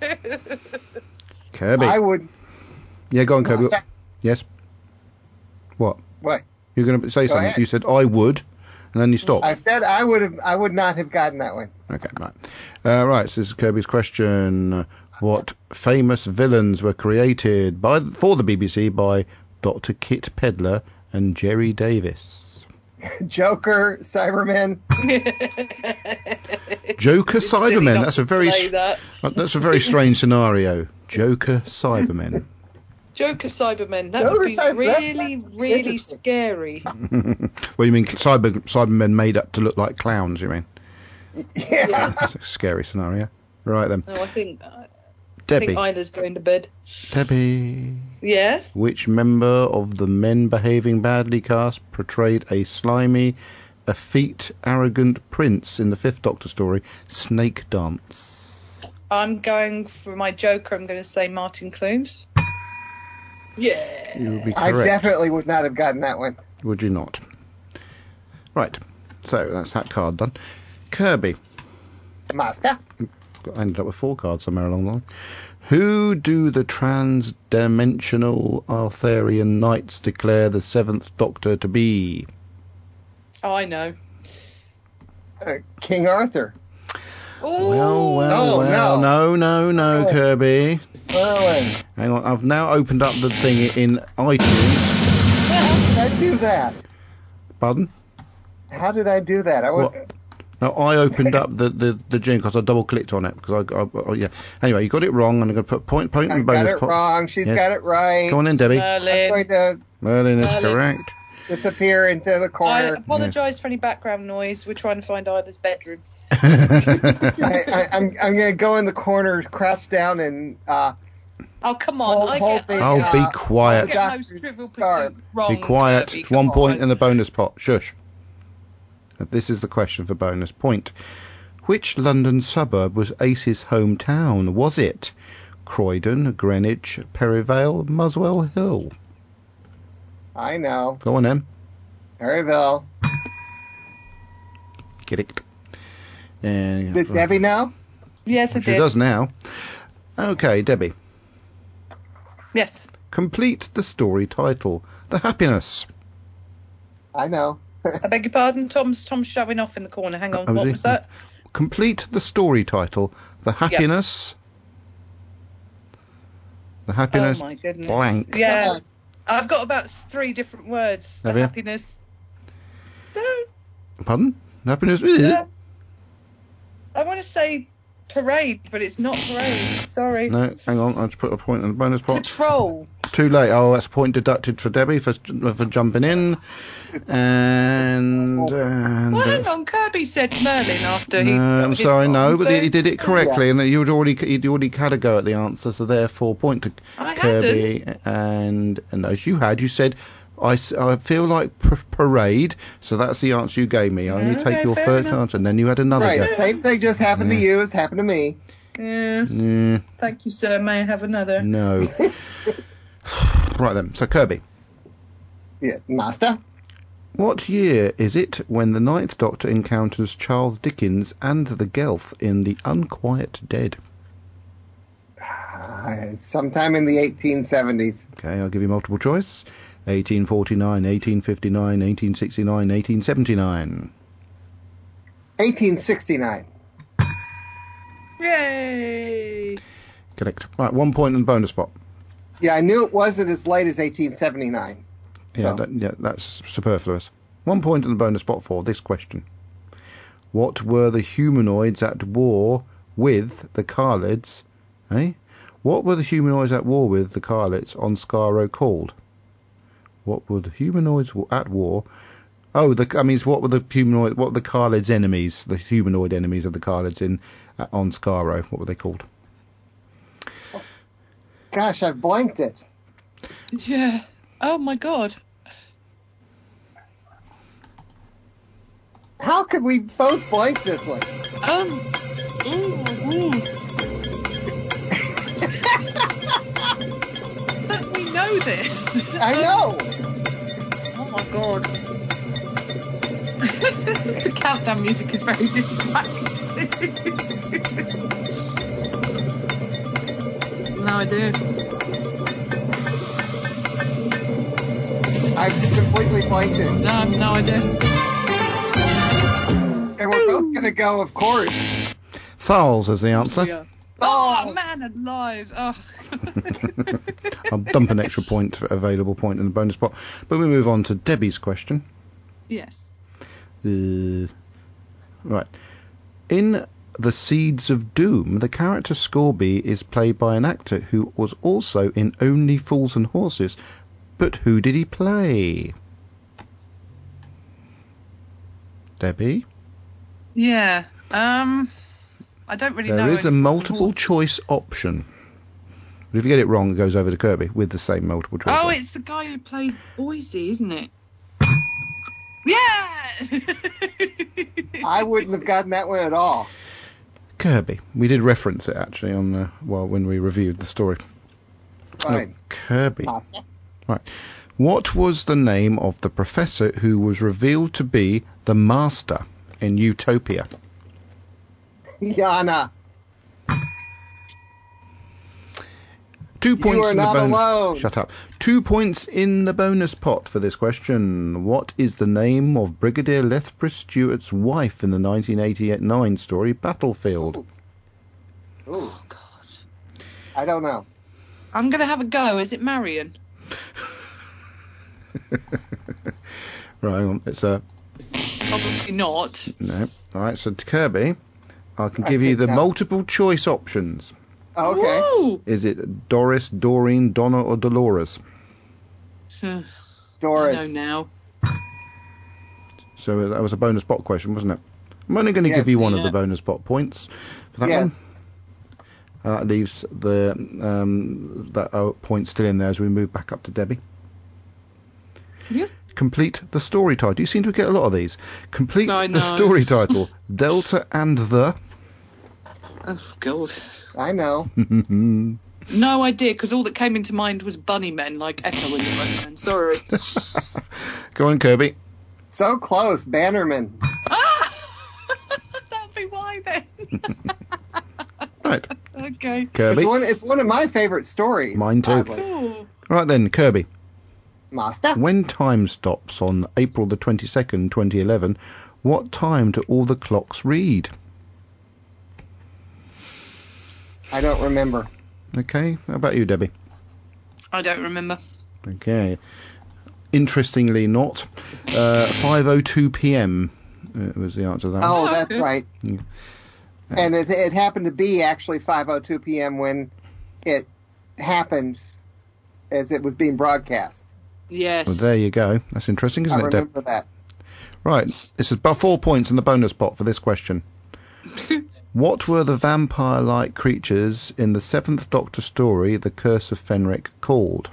[SPEAKER 1] Kirby.
[SPEAKER 3] I would.
[SPEAKER 1] Yeah, go on, Kirby.
[SPEAKER 3] Master.
[SPEAKER 1] Yes. What?
[SPEAKER 3] What?
[SPEAKER 1] You're going to say
[SPEAKER 3] Go
[SPEAKER 1] something.
[SPEAKER 3] ahead.
[SPEAKER 1] You said I would, and then you stopped.
[SPEAKER 3] I said I would have. I would not have gotten that one.
[SPEAKER 1] Okay, right. Uh, right, so this is Kirby's question. What famous villains were created by for the B B C by Doctor Kit Pedler and Jerry Davis?
[SPEAKER 3] Joker, Cyberman.
[SPEAKER 1] Joker
[SPEAKER 2] It's silly
[SPEAKER 1] Cybermen.
[SPEAKER 2] not
[SPEAKER 1] That's
[SPEAKER 2] to
[SPEAKER 1] a very
[SPEAKER 2] play that.
[SPEAKER 1] uh, that's a very strange scenario. Joker Cybermen.
[SPEAKER 2] Joker Cybermen. That
[SPEAKER 3] Joker
[SPEAKER 2] would be
[SPEAKER 3] Cyber- that-
[SPEAKER 2] really,
[SPEAKER 3] that's
[SPEAKER 2] really
[SPEAKER 3] interesting.
[SPEAKER 2] scary.
[SPEAKER 1] Well, you mean cyber Cybermen made up to look like clowns? You mean?
[SPEAKER 3] Yeah.
[SPEAKER 1] That's a scary scenario. Right then,
[SPEAKER 2] No, I think I
[SPEAKER 1] Debbie.
[SPEAKER 2] think Isla's going to bed.
[SPEAKER 1] Debbie.
[SPEAKER 2] Yes.
[SPEAKER 1] Which member of the Men Behaving Badly cast portrayed a slimy, effete, arrogant prince in the Fifth Doctor story, Snake Dance?
[SPEAKER 2] I'm going for my Joker. I'm going to say Martin Clunes. Yeah.
[SPEAKER 1] You would be
[SPEAKER 3] I
[SPEAKER 1] correct.
[SPEAKER 3] definitely would not have gotten that one.
[SPEAKER 1] Would you not? Right. So that's that card done. Kirby.
[SPEAKER 3] Master.
[SPEAKER 1] I ended up with four cards somewhere along the line. Who do the trans-dimensional Arthurian Knights declare the Seventh Doctor to be?
[SPEAKER 2] Oh, I know.
[SPEAKER 3] Uh, King Arthur.
[SPEAKER 2] Ooh.
[SPEAKER 1] Well, well,
[SPEAKER 3] Oh,
[SPEAKER 1] well.
[SPEAKER 3] no.
[SPEAKER 1] No, no, no,
[SPEAKER 3] Oh.
[SPEAKER 1] Kirby.
[SPEAKER 3] Merlin.
[SPEAKER 1] Hang on, I've now opened up the thing in iTunes.
[SPEAKER 3] How did I do that?
[SPEAKER 1] Pardon?
[SPEAKER 3] How did I do that? I was.
[SPEAKER 1] What? No, I opened up the the the jingle because I double clicked on it because I, I oh, yeah. Anyway, you got it wrong, and I'm going to put point point in
[SPEAKER 3] I
[SPEAKER 1] the bonus
[SPEAKER 3] got it
[SPEAKER 1] pot.
[SPEAKER 3] wrong. She's
[SPEAKER 1] Yes.
[SPEAKER 3] got it right.
[SPEAKER 1] Come on in, Debbie.
[SPEAKER 3] I'm
[SPEAKER 2] Merlin.
[SPEAKER 3] going to
[SPEAKER 1] Merlin is
[SPEAKER 2] Merlin.
[SPEAKER 1] correct.
[SPEAKER 3] disappear into the
[SPEAKER 4] I
[SPEAKER 3] corner.
[SPEAKER 4] apologise for any background noise. We're trying to find Ida's bedroom.
[SPEAKER 3] I, I, I'm I'm going to go in the corner, crouch down, and uh,
[SPEAKER 4] Oh, come on.
[SPEAKER 3] hold,
[SPEAKER 4] I
[SPEAKER 3] hold
[SPEAKER 4] get,
[SPEAKER 3] the,
[SPEAKER 4] I
[SPEAKER 1] Oh,
[SPEAKER 3] uh,
[SPEAKER 1] be
[SPEAKER 3] hold
[SPEAKER 1] quiet.
[SPEAKER 3] the
[SPEAKER 4] get most
[SPEAKER 3] doctor's
[SPEAKER 4] Trivial
[SPEAKER 3] scarf.
[SPEAKER 4] Pursuit wrong.
[SPEAKER 1] Be quiet.
[SPEAKER 4] Kirby,
[SPEAKER 1] One
[SPEAKER 4] come
[SPEAKER 1] point
[SPEAKER 4] on.
[SPEAKER 1] in the bonus pot. Shush. This is the question for bonus point. Which London suburb was Ace's hometown? Was it Croydon, Greenwich, Perivale, Muswell Hill?
[SPEAKER 3] I know.
[SPEAKER 1] Go on, Em.
[SPEAKER 3] Perryville.
[SPEAKER 1] Get it. And,
[SPEAKER 3] Did Debbie know?
[SPEAKER 4] Yes, I
[SPEAKER 1] she
[SPEAKER 4] did.
[SPEAKER 1] does now. Okay, Debbie.
[SPEAKER 4] Yes.
[SPEAKER 1] Complete the story title. The Happiness.
[SPEAKER 3] I know.
[SPEAKER 4] I beg your pardon? Tom's Tom's showing off in the corner. Hang on.
[SPEAKER 1] Oh, is
[SPEAKER 4] what
[SPEAKER 1] he?
[SPEAKER 4] was that?
[SPEAKER 1] Complete the story title. The Happiness. The Happiness.
[SPEAKER 4] Oh, my goodness.
[SPEAKER 1] blank.
[SPEAKER 4] Yeah.
[SPEAKER 3] God.
[SPEAKER 4] I've got about three different words.
[SPEAKER 1] Have
[SPEAKER 4] the
[SPEAKER 1] you?
[SPEAKER 4] happiness.
[SPEAKER 1] Pardon? Happiness.
[SPEAKER 4] Yeah. I want to say parade, but it's not parade. Sorry.
[SPEAKER 1] No, hang on. I'll just put a point in the bonus pot.
[SPEAKER 4] Patrol.
[SPEAKER 1] Too late. Oh, that's a point deducted for Debbie for for jumping in. And. and
[SPEAKER 4] Well, hang
[SPEAKER 1] uh,
[SPEAKER 4] on. Kirby said Merlin after he.
[SPEAKER 1] no,
[SPEAKER 4] got
[SPEAKER 1] I'm
[SPEAKER 4] his
[SPEAKER 1] sorry, no,
[SPEAKER 4] wrong,
[SPEAKER 1] but
[SPEAKER 4] so-
[SPEAKER 1] he did it correctly, and you'd already you'd already had a go at the answer, so therefore point to
[SPEAKER 4] I
[SPEAKER 1] Kirby. And, and as you had, you said, I, s- I feel like p- parade, so that's the answer you gave me. I only
[SPEAKER 4] Okay,
[SPEAKER 1] take your
[SPEAKER 4] fair
[SPEAKER 1] first
[SPEAKER 4] enough.
[SPEAKER 1] answer, and then you had another
[SPEAKER 3] Right.
[SPEAKER 1] go.
[SPEAKER 3] Same thing just happened to
[SPEAKER 1] Yeah.
[SPEAKER 3] you as happened to me.
[SPEAKER 4] Yeah.
[SPEAKER 1] Mm,
[SPEAKER 4] Thank you, sir. May I have another?
[SPEAKER 1] no. Right then, so Kirby.
[SPEAKER 3] Yeah, Master.
[SPEAKER 1] What year is it when the Ninth Doctor encounters Charles Dickens and the Gelth in The Unquiet Dead?
[SPEAKER 3] Uh, sometime in the eighteen seventies.
[SPEAKER 1] Okay, I'll give you multiple choice. eighteen forty-nine, eighteen fifty-nine, eighteen sixty-nine, eighteen seventy-nine.
[SPEAKER 3] eighteen sixty-nine.
[SPEAKER 4] Yay!
[SPEAKER 1] Correct. Right, one point and bonus spot.
[SPEAKER 3] Yeah, I knew it wasn't as late as eighteen seventy-nine.
[SPEAKER 1] Yeah,
[SPEAKER 3] So.
[SPEAKER 1] that, yeah, that's superfluous. One point in the bonus spot for this question. What were the humanoids at war with the Carlids? Eh? What were the humanoids at war with the Carlids on Skaro called? What were the humanoids w- at war? Oh, the, I mean, what were the humanoid? What were the Carlids' enemies? The humanoid enemies of the Carlids in uh, on Skaro. What were they called?
[SPEAKER 3] Gosh, I blanked it.
[SPEAKER 4] Yeah. Oh my God.
[SPEAKER 3] How could we both blank this one?
[SPEAKER 4] Um. Ooh, ooh. But we know this.
[SPEAKER 3] I know.
[SPEAKER 4] Oh my God. The countdown music is very distracting. No idea.
[SPEAKER 3] I've completely blanked it.
[SPEAKER 4] No, I've no idea.
[SPEAKER 3] And we're both going to go, of course.
[SPEAKER 1] Thals is the answer.
[SPEAKER 4] Yeah. Oh, man alive. Oh.
[SPEAKER 1] I'll dump an extra point, available point in the bonus spot. But we move on to Debbie's question.
[SPEAKER 4] Yes.
[SPEAKER 1] Uh, right. In The Seeds of Doom, the character Scorby is played by an actor who was also in Only Fools and Horses. But who did he play? Debbie?
[SPEAKER 4] Yeah. Um. I don't really know.
[SPEAKER 1] There is a
[SPEAKER 4] any
[SPEAKER 1] multiple
[SPEAKER 4] Fools and
[SPEAKER 1] choice option. But if you get it wrong, it goes over to Kirby with the same multiple choice.
[SPEAKER 4] Oh,
[SPEAKER 1] option.
[SPEAKER 4] it's the guy who plays Boise, isn't it? Yeah!
[SPEAKER 3] I wouldn't have gotten that one at all.
[SPEAKER 1] Kirby. We did reference it actually on uh, well when we reviewed the story.
[SPEAKER 3] Fine.
[SPEAKER 1] Oh, Kirby.
[SPEAKER 3] Master.
[SPEAKER 1] Right. What was the name of the professor who was revealed to be the Master in Utopia?
[SPEAKER 3] Yana.
[SPEAKER 1] Two points
[SPEAKER 3] are
[SPEAKER 1] in the
[SPEAKER 3] not
[SPEAKER 1] bonus.
[SPEAKER 3] alone.
[SPEAKER 1] Shut up. Two points in the bonus pot for this question. What is the name of Brigadier Lethbridge Stewart's wife in the nineteen eighty-nine story Battlefield?
[SPEAKER 3] Ooh. Ooh.
[SPEAKER 4] Oh, God.
[SPEAKER 3] I don't know.
[SPEAKER 2] I'm going to have a go. Is it Marion?
[SPEAKER 1] Right, hang on. It's a...
[SPEAKER 2] Obviously not.
[SPEAKER 1] No. All right, so to Kirby, I can
[SPEAKER 3] I
[SPEAKER 1] give you
[SPEAKER 3] said
[SPEAKER 1] the
[SPEAKER 3] no.
[SPEAKER 1] multiple choice options.
[SPEAKER 3] Okay.
[SPEAKER 2] Woo!
[SPEAKER 1] Is it Doris, Doreen, Donna, or Dolores?
[SPEAKER 2] I
[SPEAKER 3] Doris.
[SPEAKER 2] know now.
[SPEAKER 1] So that was a bonus bot question, wasn't it? I'm only going to
[SPEAKER 3] Yes,
[SPEAKER 1] give you one of
[SPEAKER 2] yeah.
[SPEAKER 1] the bonus bot points for that
[SPEAKER 3] Yes.
[SPEAKER 1] one. Uh, that leaves the um, that uh, point still in there as we move back up to Debbie.
[SPEAKER 2] Yep.
[SPEAKER 1] Complete the story title. You seem to get a lot of these. Complete
[SPEAKER 2] I
[SPEAKER 1] the
[SPEAKER 2] know.
[SPEAKER 1] story title. Delta and the...
[SPEAKER 2] Oh, God.
[SPEAKER 3] I know.
[SPEAKER 2] No idea, because all that came into mind was Bunnymen, like Echo and the Bunnymen. Sorry.
[SPEAKER 1] Go on, Kirby.
[SPEAKER 3] So close, Bannerman.
[SPEAKER 2] Ah! That'll be why then.
[SPEAKER 1] Right.
[SPEAKER 2] Okay.
[SPEAKER 1] Kirby.
[SPEAKER 3] It's one, it's one of my favorite stories.
[SPEAKER 1] Mine too.
[SPEAKER 3] oddly.
[SPEAKER 2] Cool.
[SPEAKER 1] Right then, Kirby.
[SPEAKER 3] Master?
[SPEAKER 1] When time stops on April the twenty-second, twenty eleven, what time do all the clocks read?
[SPEAKER 3] I don't remember.
[SPEAKER 1] Okay, how about you, Debbie?
[SPEAKER 2] I don't remember.
[SPEAKER 1] Okay. Interestingly not. Uh, five oh two p.m. uh, was the answer to that one.
[SPEAKER 3] Oh,
[SPEAKER 2] Oh,
[SPEAKER 3] that's
[SPEAKER 2] okay.
[SPEAKER 3] right.
[SPEAKER 1] Yeah.
[SPEAKER 3] And it, it happened to be actually five oh two p.m. when it happened as it was being broadcast.
[SPEAKER 2] Yes.
[SPEAKER 1] Well, there you go. That's interesting, isn't
[SPEAKER 3] I
[SPEAKER 1] it, Deb?
[SPEAKER 3] remember that.
[SPEAKER 1] Right. This is about four points in the bonus pot for this question. What were the vampire-like creatures in the Seventh Doctor story, The Curse of Fenric, called?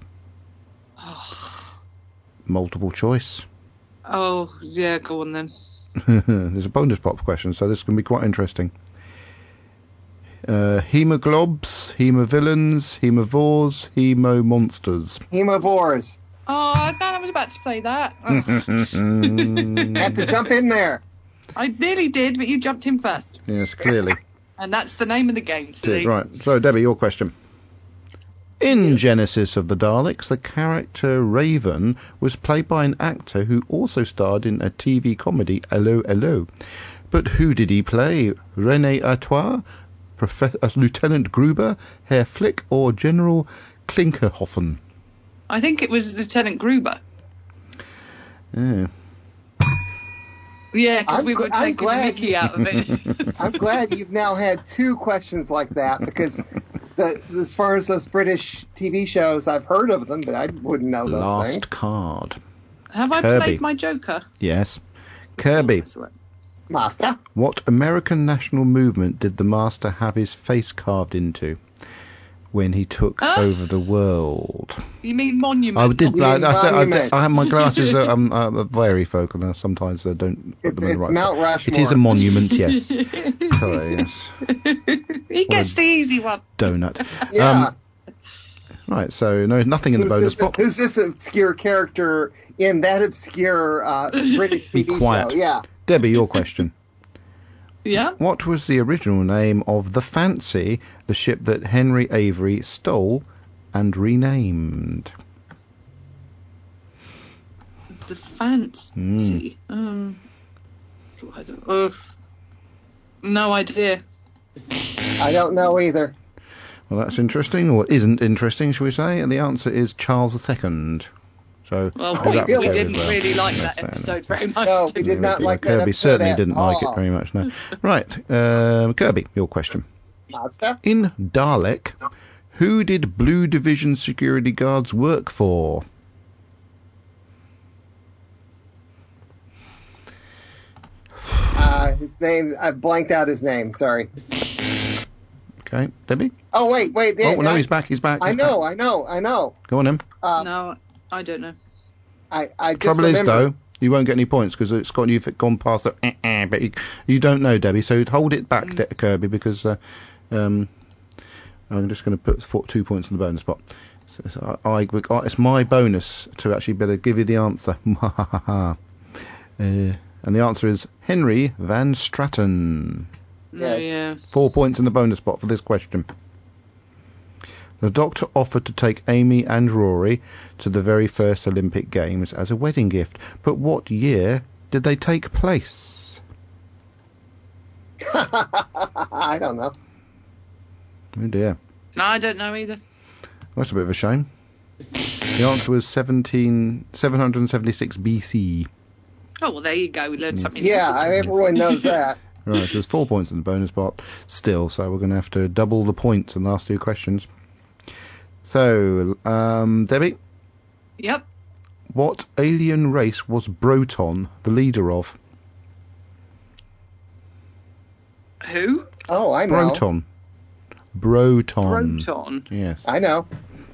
[SPEAKER 1] Multiple choice.
[SPEAKER 2] Oh, yeah, go on then.
[SPEAKER 1] There's a bonus pot question, so this is going to be quite interesting. Uh, hemoglobs, hemovillains, hemovores, hemomonsters.
[SPEAKER 3] Hemovores.
[SPEAKER 2] Oh, I thought I was about to say that. Oh.
[SPEAKER 3] I have to jump in there.
[SPEAKER 2] I nearly did, but you jumped in first.
[SPEAKER 1] Yes, clearly.
[SPEAKER 2] And that's the name of the game.
[SPEAKER 1] Did, right. So, Debbie, your question. In Genesis of the Daleks, the character Raven was played by an actor who also starred in a T V comedy, Hello, Hello. But who did he play? René Artois, Prof- uh, Lieutenant Gruber, Herr Flick, or General Klinkerhoffen?
[SPEAKER 2] I think it was Lieutenant Gruber.
[SPEAKER 1] Yeah.
[SPEAKER 2] Yeah, because
[SPEAKER 3] I'm
[SPEAKER 2] we
[SPEAKER 3] gl-
[SPEAKER 2] were
[SPEAKER 3] I'm
[SPEAKER 2] taking the
[SPEAKER 3] glad
[SPEAKER 2] mickey
[SPEAKER 3] you-
[SPEAKER 2] out of it.
[SPEAKER 3] I'm glad you've now had two questions like that because the, as far as those British T V shows, I've heard of them, but I wouldn't know those
[SPEAKER 1] Last
[SPEAKER 3] things.
[SPEAKER 1] card.
[SPEAKER 2] Have I
[SPEAKER 1] Kirby.
[SPEAKER 2] played my Joker?
[SPEAKER 1] Yes. Kirby.
[SPEAKER 2] That's right.
[SPEAKER 3] Master?
[SPEAKER 1] What American national movement did the Master have his face carved into when he took
[SPEAKER 2] Ah.
[SPEAKER 1] over the world?
[SPEAKER 2] You mean Monument?
[SPEAKER 1] I did.
[SPEAKER 3] You
[SPEAKER 1] I,
[SPEAKER 3] mean
[SPEAKER 1] I, said, I,
[SPEAKER 3] monument.
[SPEAKER 1] did- I have my glasses. Are, um, are very focal. and Sometimes I don't. put
[SPEAKER 3] It's,
[SPEAKER 1] them in the
[SPEAKER 3] it's
[SPEAKER 1] right
[SPEAKER 3] Mount
[SPEAKER 1] spot.
[SPEAKER 3] Rushmore.
[SPEAKER 1] It is a monument. Yes. Sorry. Yes.
[SPEAKER 2] He gets the easy one.
[SPEAKER 1] Donut.
[SPEAKER 3] Yeah.
[SPEAKER 1] Um, right. So no, nothing in the
[SPEAKER 3] who's,
[SPEAKER 1] bonus
[SPEAKER 3] this,
[SPEAKER 1] spot.
[SPEAKER 3] who's this obscure character in that obscure uh, British
[SPEAKER 1] Be
[SPEAKER 3] T V
[SPEAKER 1] quiet.
[SPEAKER 3] show? Yeah.
[SPEAKER 1] Debbie, your question.
[SPEAKER 2] Yeah.
[SPEAKER 1] What was the original name of the Fancy, the ship that Henry Avery stole and renamed?
[SPEAKER 2] The Fancy.
[SPEAKER 1] Hmm.
[SPEAKER 2] Um. I don't, uh, no idea.
[SPEAKER 3] I don't know either.
[SPEAKER 1] Well, that's interesting, or isn't interesting, shall we say? And the answer is Charles the Second. So
[SPEAKER 2] Well,
[SPEAKER 3] Oh,
[SPEAKER 2] we,
[SPEAKER 1] that
[SPEAKER 2] we
[SPEAKER 1] was
[SPEAKER 2] didn't
[SPEAKER 1] well.
[SPEAKER 2] really like
[SPEAKER 1] Yes,
[SPEAKER 2] that
[SPEAKER 1] I know.
[SPEAKER 2] episode very much.
[SPEAKER 3] No,
[SPEAKER 2] did
[SPEAKER 3] we did not
[SPEAKER 1] Yeah,
[SPEAKER 3] like that
[SPEAKER 1] Kirby
[SPEAKER 3] episode
[SPEAKER 1] certainly
[SPEAKER 3] at
[SPEAKER 1] didn't like it
[SPEAKER 3] all.
[SPEAKER 1] very much. No. Right, um, Kirby, your question.
[SPEAKER 3] Master?
[SPEAKER 1] In Dalek, who did Blue Division security guards work for?
[SPEAKER 3] Uh, his name, I blanked out his name, sorry.
[SPEAKER 1] Okay, Debbie?
[SPEAKER 3] Oh, wait, wait.
[SPEAKER 1] Oh, no,
[SPEAKER 3] I,
[SPEAKER 1] he's back, he's back.
[SPEAKER 3] I
[SPEAKER 1] he's
[SPEAKER 3] know,
[SPEAKER 1] back.
[SPEAKER 3] I know, I know.
[SPEAKER 1] Go on, then.
[SPEAKER 3] Uh,
[SPEAKER 2] No, I don't know.
[SPEAKER 3] I, I just
[SPEAKER 1] Trouble is,
[SPEAKER 3] remembered.
[SPEAKER 1] though, you won't get any points because it's got you've gone past the. Eh, eh, but you, you don't know, Debbie. So hold it back, De- Kirby, because uh, um, I'm just going to put four, two points in the bonus spot. So, so I, I, it's my bonus to actually better give you the answer. uh, and the answer is Henry Van Straten.
[SPEAKER 2] No,
[SPEAKER 3] Yes.
[SPEAKER 2] yeah.
[SPEAKER 1] Four points in the bonus spot for this question. The Doctor offered to take Amy and Rory to the very first Olympic Games as a wedding gift, but what year did they take place?
[SPEAKER 3] I don't know.
[SPEAKER 1] Oh dear.
[SPEAKER 2] No, I don't know either.
[SPEAKER 1] That's a bit of a shame. The answer was seventeen, seven hundred seventy-six B C.
[SPEAKER 2] Oh, well, there you go. We learned something.
[SPEAKER 3] Yeah, I, everyone knows that.
[SPEAKER 1] Right, so there's four points in the bonus pot still, so we're going to have to double the points in the last two questions. So, um, Debbie?
[SPEAKER 2] Yep.
[SPEAKER 1] What alien race was Broton the leader of?
[SPEAKER 2] Who?
[SPEAKER 3] Oh, I know.
[SPEAKER 1] Broton. Broton.
[SPEAKER 2] Broton.
[SPEAKER 1] Yes.
[SPEAKER 3] I know.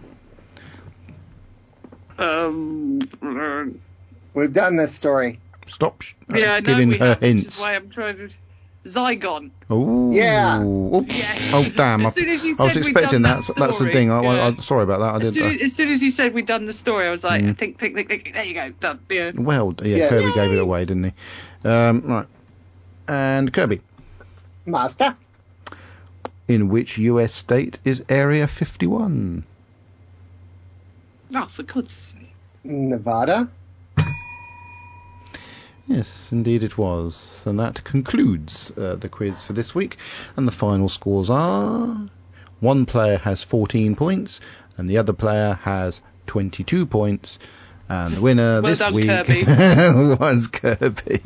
[SPEAKER 2] Um.
[SPEAKER 3] We've done this story.
[SPEAKER 1] Stop sh-
[SPEAKER 2] Yeah, I know
[SPEAKER 1] giving
[SPEAKER 2] we
[SPEAKER 1] her
[SPEAKER 2] have, which
[SPEAKER 1] hints.
[SPEAKER 2] is why I'm trying to... Zygon.
[SPEAKER 1] Oh.
[SPEAKER 3] Yeah.
[SPEAKER 1] Oh,
[SPEAKER 2] Yes.
[SPEAKER 1] oh damn.
[SPEAKER 2] As soon as you
[SPEAKER 1] I was
[SPEAKER 2] said we'd
[SPEAKER 1] expecting
[SPEAKER 2] done
[SPEAKER 1] that.
[SPEAKER 2] that
[SPEAKER 1] That's the
[SPEAKER 2] story,
[SPEAKER 1] thing. I, I,
[SPEAKER 2] yeah.
[SPEAKER 1] I, sorry about that. I
[SPEAKER 2] As
[SPEAKER 1] didn't.
[SPEAKER 2] soon, as soon as you said we'd done the story, I was like,
[SPEAKER 1] Mm.
[SPEAKER 2] think, think, think, think, there you go, done. Yeah.
[SPEAKER 1] Uh, well, yeah,
[SPEAKER 3] Yeah.
[SPEAKER 1] Kirby gave it away, didn't he? Um, right. And Kirby.
[SPEAKER 3] Master.
[SPEAKER 1] In which U S state is Area fifty-one?
[SPEAKER 2] Oh, for God's sake.
[SPEAKER 3] Nevada.
[SPEAKER 1] Yes, indeed it was. And that concludes uh, the quiz for this week. And the final scores are... One player has fourteen points, and the other player has twenty-two points. And the winner
[SPEAKER 2] Well
[SPEAKER 1] this
[SPEAKER 2] done,
[SPEAKER 1] week
[SPEAKER 2] Kirby.
[SPEAKER 1] was Kirby.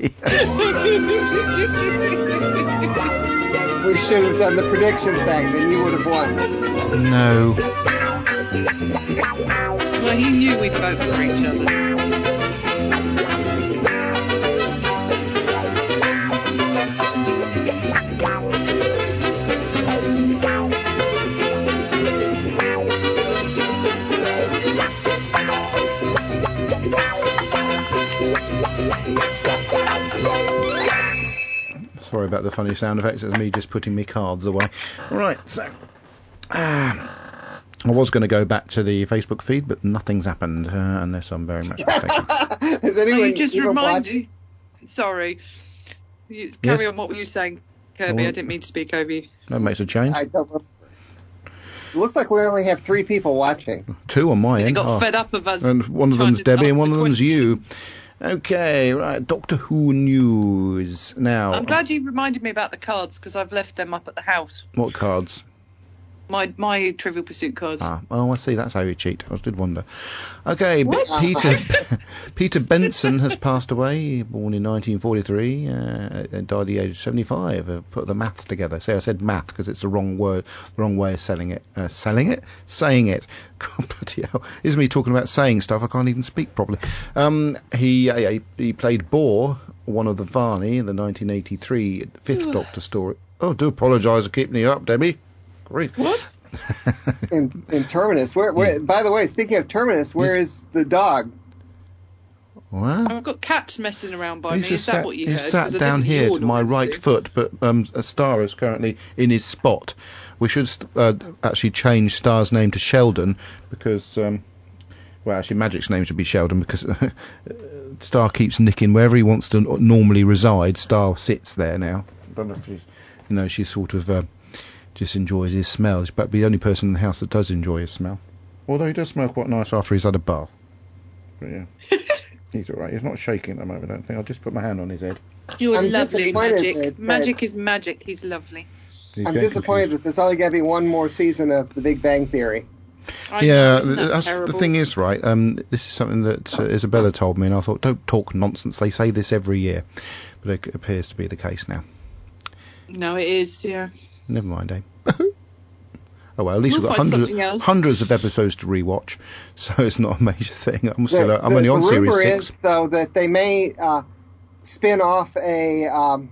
[SPEAKER 3] We should have done the prediction thing, then you would have won.
[SPEAKER 1] No.
[SPEAKER 2] Well, he knew we'd vote for each other.
[SPEAKER 1] Sorry about the funny sound effects. It was me just putting me cards away. All right, so... Uh, I was going to go back to the Facebook feed, but nothing's happened, uh, unless I'm very much mistaken.
[SPEAKER 3] Has
[SPEAKER 2] Oh,
[SPEAKER 3] anyone
[SPEAKER 2] you just
[SPEAKER 3] even
[SPEAKER 2] reminded... Sorry. You, carry
[SPEAKER 1] Yes?
[SPEAKER 2] on, what were you saying, Kirby?
[SPEAKER 1] Well,
[SPEAKER 2] I didn't mean to speak over you.
[SPEAKER 1] That makes a change.
[SPEAKER 3] I don't remember. It looks like we only have three people watching.
[SPEAKER 1] Two on my
[SPEAKER 2] They
[SPEAKER 1] end.
[SPEAKER 2] got
[SPEAKER 1] Oh.
[SPEAKER 2] fed up of us.
[SPEAKER 1] And one of
[SPEAKER 2] trying
[SPEAKER 1] them's
[SPEAKER 2] to
[SPEAKER 1] Debbie and
[SPEAKER 2] answer
[SPEAKER 1] one of them's you.
[SPEAKER 2] questions.
[SPEAKER 1] Okay, right. Doctor Who news. Now,
[SPEAKER 2] I'm glad you reminded me about the cards, because I've left them up at the house.
[SPEAKER 1] what cards?
[SPEAKER 2] My my Trivial Pursuit cards.
[SPEAKER 1] Ah, oh, I see. That's how you cheat. I did wonder. Okay,
[SPEAKER 2] What?
[SPEAKER 1] B- Peter Peter Benson has passed away. Born in nineteen forty-three, uh, and died at the age of seventy-five. Uh, put the math together. See, I said math because it's the wrong word, the wrong way of selling it. Uh, selling it, saying it. God, bloody hell! Isn't me talking about saying stuff? I can't even speak properly. Um, he uh, he played Bohr, one of the Varney, in the nineteen eighty-three Fifth Doctor story. Oh, do apologise for keeping you up, Debbie. Grief.
[SPEAKER 2] What?
[SPEAKER 3] In, in Terminus. Where, where? By the way, speaking of Terminus, where
[SPEAKER 1] Yes.
[SPEAKER 3] is the dog?
[SPEAKER 1] What?
[SPEAKER 2] I've got cats messing around by
[SPEAKER 1] He's
[SPEAKER 2] me.
[SPEAKER 1] just
[SPEAKER 2] Is that
[SPEAKER 1] sat,
[SPEAKER 2] what you
[SPEAKER 1] he's
[SPEAKER 2] heard?
[SPEAKER 1] sat
[SPEAKER 2] 'Cause I
[SPEAKER 1] down
[SPEAKER 2] didn't
[SPEAKER 1] here
[SPEAKER 2] yawn
[SPEAKER 1] to my
[SPEAKER 2] or
[SPEAKER 1] right
[SPEAKER 2] anything.
[SPEAKER 1] foot, but um, a Star is currently in his spot. We should st- uh, actually change Star's name to Sheldon because, um, well, actually Magic's name should be Sheldon because Star keeps nicking wherever he wants to normally reside. Star sits there now. I don't know if she's, you know, she sort of uh, just enjoys his smell. But the only person in the house that does enjoy his smell. Although he does smell quite nice after he's had a bath. But yeah. He's all right. He's not shaking at the moment, I don't think. I'll just put my hand on his head.
[SPEAKER 2] You're
[SPEAKER 3] I'm
[SPEAKER 2] lovely,
[SPEAKER 3] disappointed
[SPEAKER 2] Magic.
[SPEAKER 3] that- that-
[SPEAKER 2] Magic is magic. He's lovely.
[SPEAKER 1] He's
[SPEAKER 3] I'm
[SPEAKER 1] getting
[SPEAKER 3] disappointed
[SPEAKER 1] confused.
[SPEAKER 3] that there's only got to be one more season of The Big Bang Theory.
[SPEAKER 2] I know,
[SPEAKER 1] Yeah,
[SPEAKER 2] isn't that
[SPEAKER 1] that's
[SPEAKER 2] terrible?
[SPEAKER 1] the thing is, right, um, this is something that uh, Isabella told me, and I thought, don't talk nonsense. They say this every year. But it appears to be the case now.
[SPEAKER 2] No, it is, yeah.
[SPEAKER 1] Never mind, eh? Oh well, at least
[SPEAKER 2] We'll
[SPEAKER 1] we've got
[SPEAKER 2] find
[SPEAKER 1] hundreds,
[SPEAKER 2] something else.
[SPEAKER 1] hundreds of episodes to rewatch, so it's not a major thing. I'm still,
[SPEAKER 3] The,
[SPEAKER 1] I'm
[SPEAKER 3] the-
[SPEAKER 1] only on
[SPEAKER 3] the
[SPEAKER 1] series
[SPEAKER 3] rumor
[SPEAKER 1] six.
[SPEAKER 3] is, though, that they may uh, spin off a um,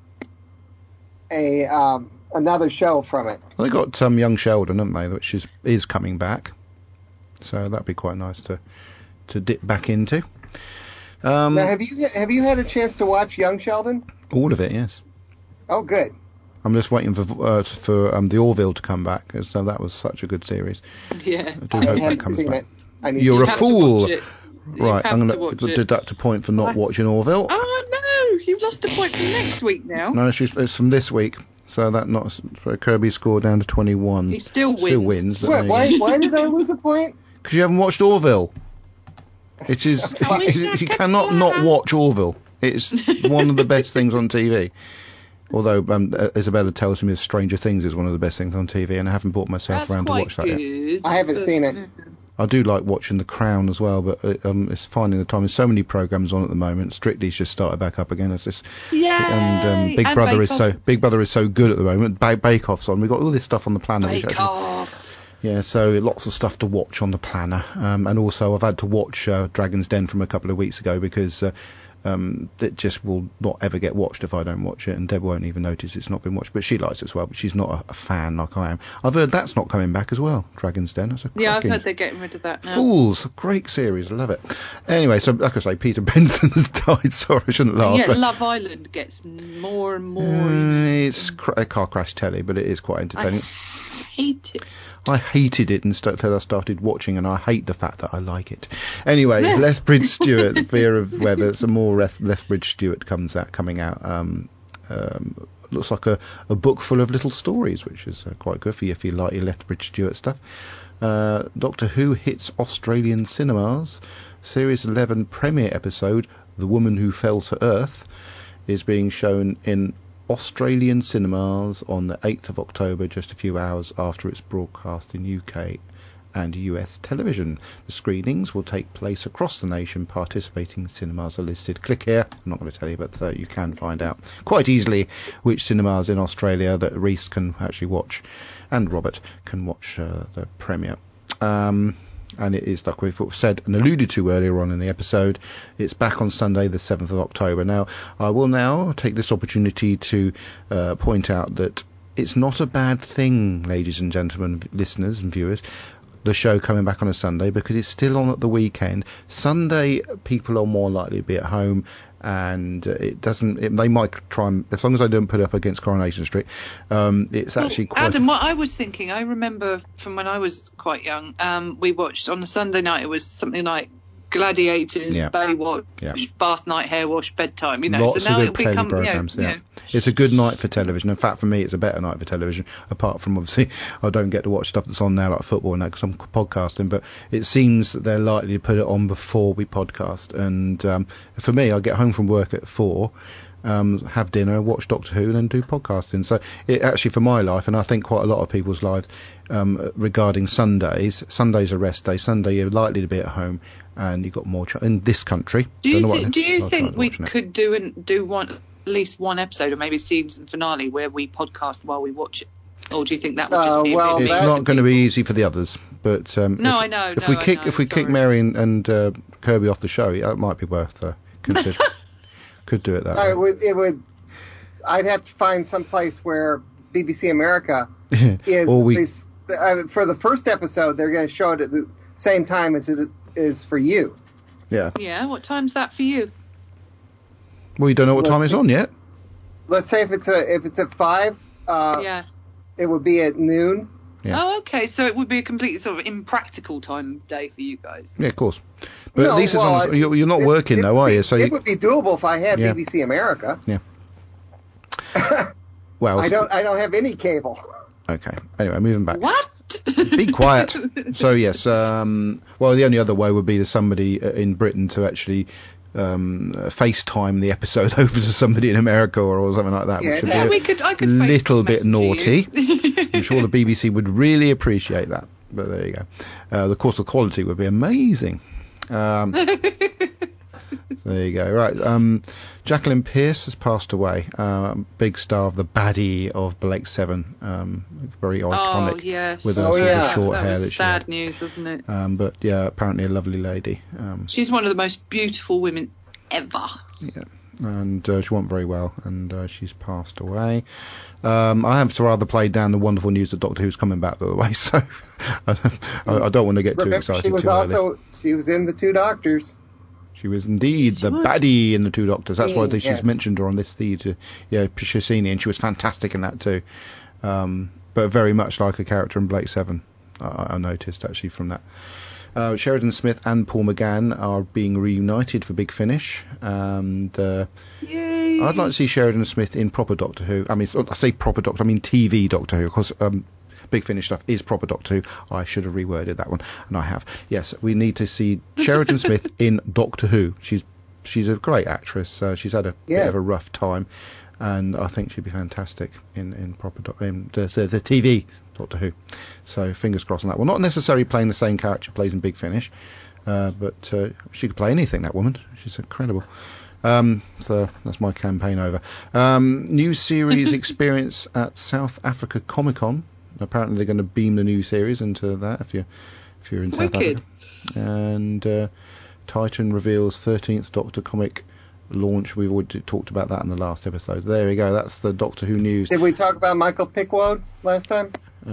[SPEAKER 3] a um, another show from it.
[SPEAKER 1] Well, they got um, Young Sheldon, haven't they, which is is coming back, so that'd be quite nice to to dip back into. Um,
[SPEAKER 3] Now, have you have you had a chance to watch Young Sheldon?
[SPEAKER 1] all of it, yes.
[SPEAKER 3] Oh, good.
[SPEAKER 1] I'm just waiting for uh, for um, the Orville to come back, so that was such a good series.
[SPEAKER 2] Yeah.
[SPEAKER 1] I do
[SPEAKER 3] I
[SPEAKER 1] hope that
[SPEAKER 3] haven't
[SPEAKER 1] comes
[SPEAKER 3] seen
[SPEAKER 1] back.
[SPEAKER 3] it. I need
[SPEAKER 1] You're
[SPEAKER 2] You
[SPEAKER 1] a
[SPEAKER 3] to.
[SPEAKER 2] have to
[SPEAKER 1] fool.
[SPEAKER 2] watch it. You
[SPEAKER 1] Right,
[SPEAKER 2] have
[SPEAKER 1] I'm
[SPEAKER 2] to
[SPEAKER 1] going
[SPEAKER 2] watch
[SPEAKER 1] to
[SPEAKER 2] it.
[SPEAKER 1] deduct a point for not
[SPEAKER 2] That's-
[SPEAKER 1] watching Orville.
[SPEAKER 2] Oh, no! You've lost a point from next week now.
[SPEAKER 1] No, it's, just, it's from this week, so that not so Kirby scored down to twenty-one.
[SPEAKER 2] He still wins.
[SPEAKER 1] Still wins.
[SPEAKER 3] What, why, why did I lose a point?
[SPEAKER 1] Because you haven't watched Orville. It is
[SPEAKER 2] wish I
[SPEAKER 1] you
[SPEAKER 2] could
[SPEAKER 1] cannot
[SPEAKER 2] fly.
[SPEAKER 1] not watch Orville. It's one of the best things on T V. Although um, Isabella tells me Stranger Things is one of the best things on T V, and I haven't brought myself
[SPEAKER 2] That's
[SPEAKER 1] around to
[SPEAKER 2] quite
[SPEAKER 1] watch that
[SPEAKER 2] good,
[SPEAKER 1] yet.
[SPEAKER 3] I haven't
[SPEAKER 2] but-
[SPEAKER 3] seen it.
[SPEAKER 1] I do like watching The Crown as well, but it, um, it's finding the time. There's so many programs on at the moment. Strictly's just started back up again. It's just,
[SPEAKER 2] Yay!
[SPEAKER 1] and um, Big
[SPEAKER 2] And
[SPEAKER 1] Brother
[SPEAKER 2] Bake
[SPEAKER 1] is so
[SPEAKER 2] Off.
[SPEAKER 1] Big Brother is so good at the moment. Ba- Bake Off's on. We've got all this stuff on the planner. which
[SPEAKER 2] Bake
[SPEAKER 1] actually-
[SPEAKER 2] Off.
[SPEAKER 1] Yeah, so lots of stuff to watch on the planner. Um, and also I've had to watch uh, Dragon's Den from a couple of weeks ago because uh, um, it just will not ever get watched if I don't watch it, and Deb won't even notice it's not been watched. But she likes it as well, but she's not a, a fan like I am. I've heard that's not coming back as well, Dragon's Den. That's a
[SPEAKER 2] Yeah, I've
[SPEAKER 1] cracking-
[SPEAKER 2] heard they're getting rid of that now.
[SPEAKER 1] Fools, a great series, I love it. Anyway, so like I say, Peter Benson has died. Sorry, I shouldn't laugh.
[SPEAKER 2] Yeah,
[SPEAKER 1] but-
[SPEAKER 2] Love Island gets more and more.
[SPEAKER 1] Uh, it's cr- a car crash telly, but it is quite entertaining.
[SPEAKER 2] I hate it.
[SPEAKER 1] I hated it until I started watching, and I hate the fact that I like it. Anyway, Lethbridge Stewart, Fear of Weather. Some more Leth- Lethbridge Stewart comes out, coming out. Um, um, looks like a, a book full of little stories, which is uh, quite good for you if you like your Lethbridge Stewart stuff. Uh, Doctor Who hits Australian cinemas. Series eleven premiere episode, The Woman Who Fell to Earth, is being shown in Australian cinemas on the eighth of October, just a few hours after its broadcast in U K and U S television. The screenings will take place across the nation. Participating cinemas are listed. Click here. I'm not going to tell you, but uh, you can find out quite easily which cinemas in Australia that Reese can actually watch, and Robert can watch uh, the premiere. Um, and it is, like we've said and alluded to earlier on in the episode, it's back on Sunday the seventh of October. Now, I will now take this opportunity to uh, point out that it's not a bad thing, ladies and gentlemen, listeners and viewers, the show coming back on a Sunday, because it's still on at the weekend. Sunday, people are more likely to be at home, and uh, it doesn't. It, they might try and, as long as I don't put it up against Coronation Street, um, it's
[SPEAKER 2] Well,
[SPEAKER 1] actually quite.
[SPEAKER 2] Adam, what I was thinking, I remember from when I was quite young, um, we watched on a Sunday night. It was something like Gladiators,
[SPEAKER 1] Yeah.
[SPEAKER 2] Baywatch,
[SPEAKER 1] Yeah.
[SPEAKER 2] Bath Night, Hair Wash, Bedtime. You know,
[SPEAKER 1] Lots
[SPEAKER 2] so now
[SPEAKER 1] of
[SPEAKER 2] it'll
[SPEAKER 1] good telly
[SPEAKER 2] become
[SPEAKER 1] programs.
[SPEAKER 2] you know,
[SPEAKER 1] Yeah,
[SPEAKER 2] you know,
[SPEAKER 1] it's a good night for television. In fact, for me, it's a better night for television. Apart from obviously, I don't get to watch stuff that's on now like football and that because I'm podcasting. But it seems that they're likely to put it on before we podcast. And um, for me, I get home from work at four. Um, have dinner, watch Doctor Who, and then do podcasting. So it actually, for my life, and I think quite a lot of people's lives, um, regarding Sundays, Sunday's a rest day. Sunday you're likely to be at home, and you've got more ch- in this country.
[SPEAKER 2] Do you,
[SPEAKER 1] Don't know
[SPEAKER 2] thi-
[SPEAKER 1] what-
[SPEAKER 2] do you
[SPEAKER 1] I'll
[SPEAKER 2] think
[SPEAKER 1] try
[SPEAKER 2] we
[SPEAKER 1] watching it.
[SPEAKER 2] could do an, do one at least one episode, or maybe season finale, where we podcast while we watch it? Or do you think that would just
[SPEAKER 3] Uh,
[SPEAKER 2] be
[SPEAKER 3] well,
[SPEAKER 2] a bit
[SPEAKER 1] It's
[SPEAKER 3] that-
[SPEAKER 2] mean
[SPEAKER 1] not
[SPEAKER 2] to
[SPEAKER 1] going to be
[SPEAKER 2] people?
[SPEAKER 1] easy for the others, but um,
[SPEAKER 2] No,
[SPEAKER 1] if,
[SPEAKER 2] I know,
[SPEAKER 1] If
[SPEAKER 2] no,
[SPEAKER 1] we
[SPEAKER 2] I
[SPEAKER 1] kick,
[SPEAKER 2] know,
[SPEAKER 1] if we kick
[SPEAKER 2] sorry.
[SPEAKER 1] Mary and, and uh, Kirby off the show, yeah, that might be worth uh, consider. Could do it that
[SPEAKER 3] No,
[SPEAKER 1] way.
[SPEAKER 3] it would, it would. I'd have to find some place where B B C America is.
[SPEAKER 1] Or we-
[SPEAKER 3] is uh, for the first episode, they're going to show it at the same time as it is for you.
[SPEAKER 1] Yeah.
[SPEAKER 2] Yeah, what time's that for you?
[SPEAKER 1] Well, you don't know what
[SPEAKER 3] Let's
[SPEAKER 1] time it's
[SPEAKER 3] see.
[SPEAKER 1] on yet.
[SPEAKER 3] Let's say if it's a if it's at five, uh,
[SPEAKER 2] yeah.
[SPEAKER 3] it would be at noon.
[SPEAKER 1] Yeah.
[SPEAKER 2] Oh, okay. So it would be a completely sort of impractical time day for you guys.
[SPEAKER 1] Yeah, of course. But
[SPEAKER 3] No,
[SPEAKER 1] at least it's
[SPEAKER 3] well,
[SPEAKER 1] on, you're, you're not
[SPEAKER 3] it-
[SPEAKER 1] working
[SPEAKER 3] it
[SPEAKER 1] though,
[SPEAKER 3] would
[SPEAKER 1] are
[SPEAKER 3] be-
[SPEAKER 1] you? So
[SPEAKER 3] it
[SPEAKER 1] you,
[SPEAKER 3] would be doable if I had
[SPEAKER 1] Yeah.
[SPEAKER 3] B B C America.
[SPEAKER 1] well,
[SPEAKER 3] I don't. I don't have any cable.
[SPEAKER 1] okay. Anyway, moving back.
[SPEAKER 2] What?
[SPEAKER 1] Be quiet. So yes, um, well, the only other way would be to somebody uh, in Britain to actually um, uh, FaceTime the episode over to somebody in America or, or something like that,
[SPEAKER 3] Yeah,
[SPEAKER 1] which would
[SPEAKER 3] yeah,
[SPEAKER 1] be
[SPEAKER 2] we
[SPEAKER 1] a
[SPEAKER 2] could. I could.
[SPEAKER 1] little
[SPEAKER 2] Facebook
[SPEAKER 1] bit naughty.
[SPEAKER 2] you.
[SPEAKER 1] I'm sure the B B C would really appreciate that. But there you go. Uh, of course, the quality would be amazing. Um, so there you go. Right. Um, Jacqueline Pearce has passed away. Uh, big star of the baddie of Blake Seven. Um, very iconic.
[SPEAKER 2] Oh yes.
[SPEAKER 1] with
[SPEAKER 3] her
[SPEAKER 1] her
[SPEAKER 3] sort of
[SPEAKER 2] that,
[SPEAKER 1] short
[SPEAKER 2] that
[SPEAKER 1] hair
[SPEAKER 2] was
[SPEAKER 1] that she
[SPEAKER 2] sad
[SPEAKER 1] had.
[SPEAKER 2] news, wasn't it?
[SPEAKER 1] Um, but yeah, apparently a lovely lady. Um,
[SPEAKER 2] She's one of the most beautiful women ever.
[SPEAKER 1] yeah. And uh, she wasn't very well, and uh, she's passed away. Um, I have to rather play down the wonderful news that Doctor Who's coming back, by the way, so I, I, I don't want to get too
[SPEAKER 3] Remember,
[SPEAKER 1] excited
[SPEAKER 3] she was
[SPEAKER 1] too early.
[SPEAKER 3] also she was in the Two Doctors.
[SPEAKER 1] She was indeed
[SPEAKER 2] She
[SPEAKER 1] the
[SPEAKER 2] was.
[SPEAKER 1] baddie in the Two Doctors. That's why
[SPEAKER 3] Yeah,
[SPEAKER 1] she's
[SPEAKER 3] yes.
[SPEAKER 1] mentioned her on this theatre. Yeah, Shasini, and she was fantastic in that too. Um, but very much like a character in Blake Seven, I, I noticed actually from that. Uh, Sheridan Smith and Paul McGann are being reunited for Big Finish, and uh,
[SPEAKER 2] Yay!
[SPEAKER 1] I'd like to see Sheridan Smith in proper Doctor Who. I mean, I say proper Doctor, I mean T V Doctor Who, because um, Big Finish stuff is proper Doctor Who. I should have reworded that one, and I have. Yes, we need to see Sheridan Smith in Doctor Who. She's she's a great actress. Uh, she's had a
[SPEAKER 3] Yes.
[SPEAKER 1] bit of a rough time, and I think she'd be fantastic in in proper doc- in the, the, the T V Doctor Who. So fingers crossed on that. Well, not necessarily playing the same character she plays in Big Finish, uh, but uh, she could play anything. That woman, she's incredible. Um, so that's my campaign over. Um, new series experience at South Africa Comic Con. Apparently they're going to beam the new series into that if you if you're in South
[SPEAKER 2] Wicked.
[SPEAKER 1] Africa. And uh, Titan reveals thirteenth Doctor comic launch. We've already talked about that in the last episode. There we go. That's the Doctor Who news.
[SPEAKER 3] Did we talk about Michael Pickwoad last time?
[SPEAKER 1] Uh,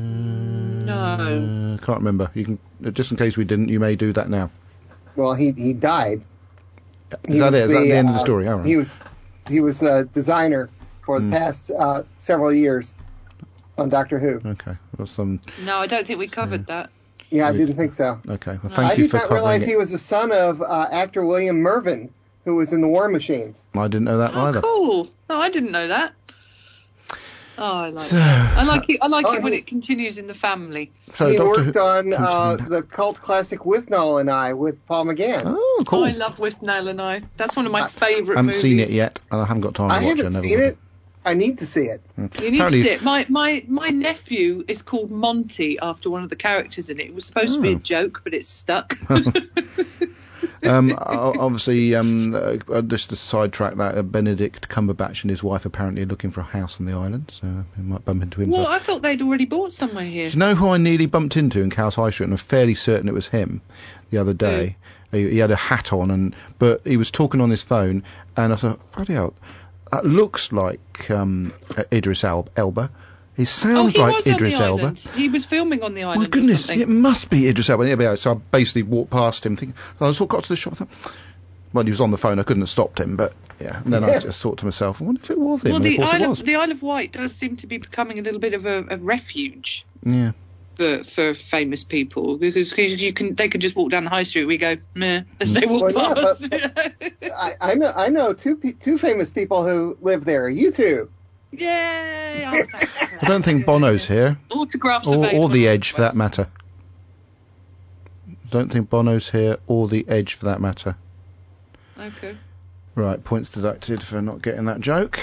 [SPEAKER 2] No.
[SPEAKER 1] Can't remember. You can just in case we didn't. You may do that now.
[SPEAKER 3] Well, he he died.
[SPEAKER 1] Is
[SPEAKER 3] He
[SPEAKER 1] that
[SPEAKER 3] was
[SPEAKER 1] it? Is that the end of the
[SPEAKER 3] uh,
[SPEAKER 1] story? All right.
[SPEAKER 3] He was he was the designer for the
[SPEAKER 1] Mm.
[SPEAKER 3] past uh, several years on Doctor Who.
[SPEAKER 1] Okay. Well, some.
[SPEAKER 2] No, I don't think we covered that.
[SPEAKER 3] Yeah, I
[SPEAKER 1] We-
[SPEAKER 3] didn't think so.
[SPEAKER 1] Okay. Well,
[SPEAKER 2] No.
[SPEAKER 1] thank
[SPEAKER 3] I
[SPEAKER 1] you
[SPEAKER 3] did
[SPEAKER 1] for
[SPEAKER 3] not
[SPEAKER 1] covering
[SPEAKER 3] realize
[SPEAKER 1] it.
[SPEAKER 3] he was the son of uh, actor William Mervyn, who was in the War Machines.
[SPEAKER 1] I didn't know that
[SPEAKER 2] Oh,
[SPEAKER 1] either.
[SPEAKER 2] cool. No, I didn't know that. Oh, I like
[SPEAKER 1] So,
[SPEAKER 2] it. I like it. I like
[SPEAKER 3] Oh,
[SPEAKER 2] it when
[SPEAKER 3] he-
[SPEAKER 2] it continues in the family.
[SPEAKER 1] so
[SPEAKER 3] he
[SPEAKER 1] Doctor
[SPEAKER 3] worked
[SPEAKER 1] Who.
[SPEAKER 3] on uh,
[SPEAKER 1] coming back.
[SPEAKER 3] the cult classic Withnall and I with Paul McGann.
[SPEAKER 1] Oh, cool.
[SPEAKER 2] I love With Nell and I. That's one of my
[SPEAKER 3] I-
[SPEAKER 2] favourite
[SPEAKER 1] I haven't
[SPEAKER 2] movies.
[SPEAKER 1] seen it yet, and I haven't got time to
[SPEAKER 3] I
[SPEAKER 1] watch it.
[SPEAKER 3] haven't
[SPEAKER 1] I never
[SPEAKER 3] seen
[SPEAKER 1] will.
[SPEAKER 3] it. I need to see it.
[SPEAKER 2] You need
[SPEAKER 1] Apparently-
[SPEAKER 2] to see it. My, my, my nephew is called Monty after one of the characters in it. It was supposed to be
[SPEAKER 1] Oh.
[SPEAKER 2] a joke, but it's stuck.
[SPEAKER 1] Um, o- obviously, um, uh, just to sidetrack that, uh, Benedict Cumberbatch and his wife apparently are looking for a house on the island, so we might bump into him.
[SPEAKER 2] Well,
[SPEAKER 1] So-
[SPEAKER 2] I thought they'd already bought somewhere here.
[SPEAKER 1] Do you know who I nearly bumped into in Cowes High Street, and I'm fairly certain it was him the other day. He, he had a hat on, and but he was talking on his phone, and I thought, bloody hell, that looks like um, uh, Idris Al- Elba. He
[SPEAKER 2] Oh,
[SPEAKER 1] sounds
[SPEAKER 2] he
[SPEAKER 1] like
[SPEAKER 2] was
[SPEAKER 1] Idris
[SPEAKER 2] on the
[SPEAKER 1] Elba.
[SPEAKER 2] island. He was filming on the island
[SPEAKER 1] My goodness,
[SPEAKER 2] or something.
[SPEAKER 1] it must be Idris Elba. Yeah, but, so I basically walked past him, thinking, I was got to the shop. I thought, well, he was on the phone. I couldn't have stopped him, but yeah. And then I just thought to myself, I wonder if it was him.
[SPEAKER 2] Well,
[SPEAKER 1] and
[SPEAKER 2] the
[SPEAKER 1] of course it
[SPEAKER 2] Isle,
[SPEAKER 1] was.
[SPEAKER 2] of, the Isle of Wight does seem to be becoming a little bit of a, a refuge
[SPEAKER 1] Yeah.
[SPEAKER 2] for, for famous people because you can they can just walk down the high street. We go meh as they walk
[SPEAKER 3] Well, yeah,
[SPEAKER 2] past.
[SPEAKER 3] I, I know I know two pe- two famous people who live there. You two.
[SPEAKER 2] Yay!
[SPEAKER 1] I don't think Bono's here,
[SPEAKER 2] Autographs
[SPEAKER 1] or,
[SPEAKER 2] available
[SPEAKER 1] or the
[SPEAKER 2] on
[SPEAKER 1] Edge for that matter. Don't think Bono's here, or the Edge for that matter.
[SPEAKER 2] Okay.
[SPEAKER 1] Right, points deducted for not getting that joke.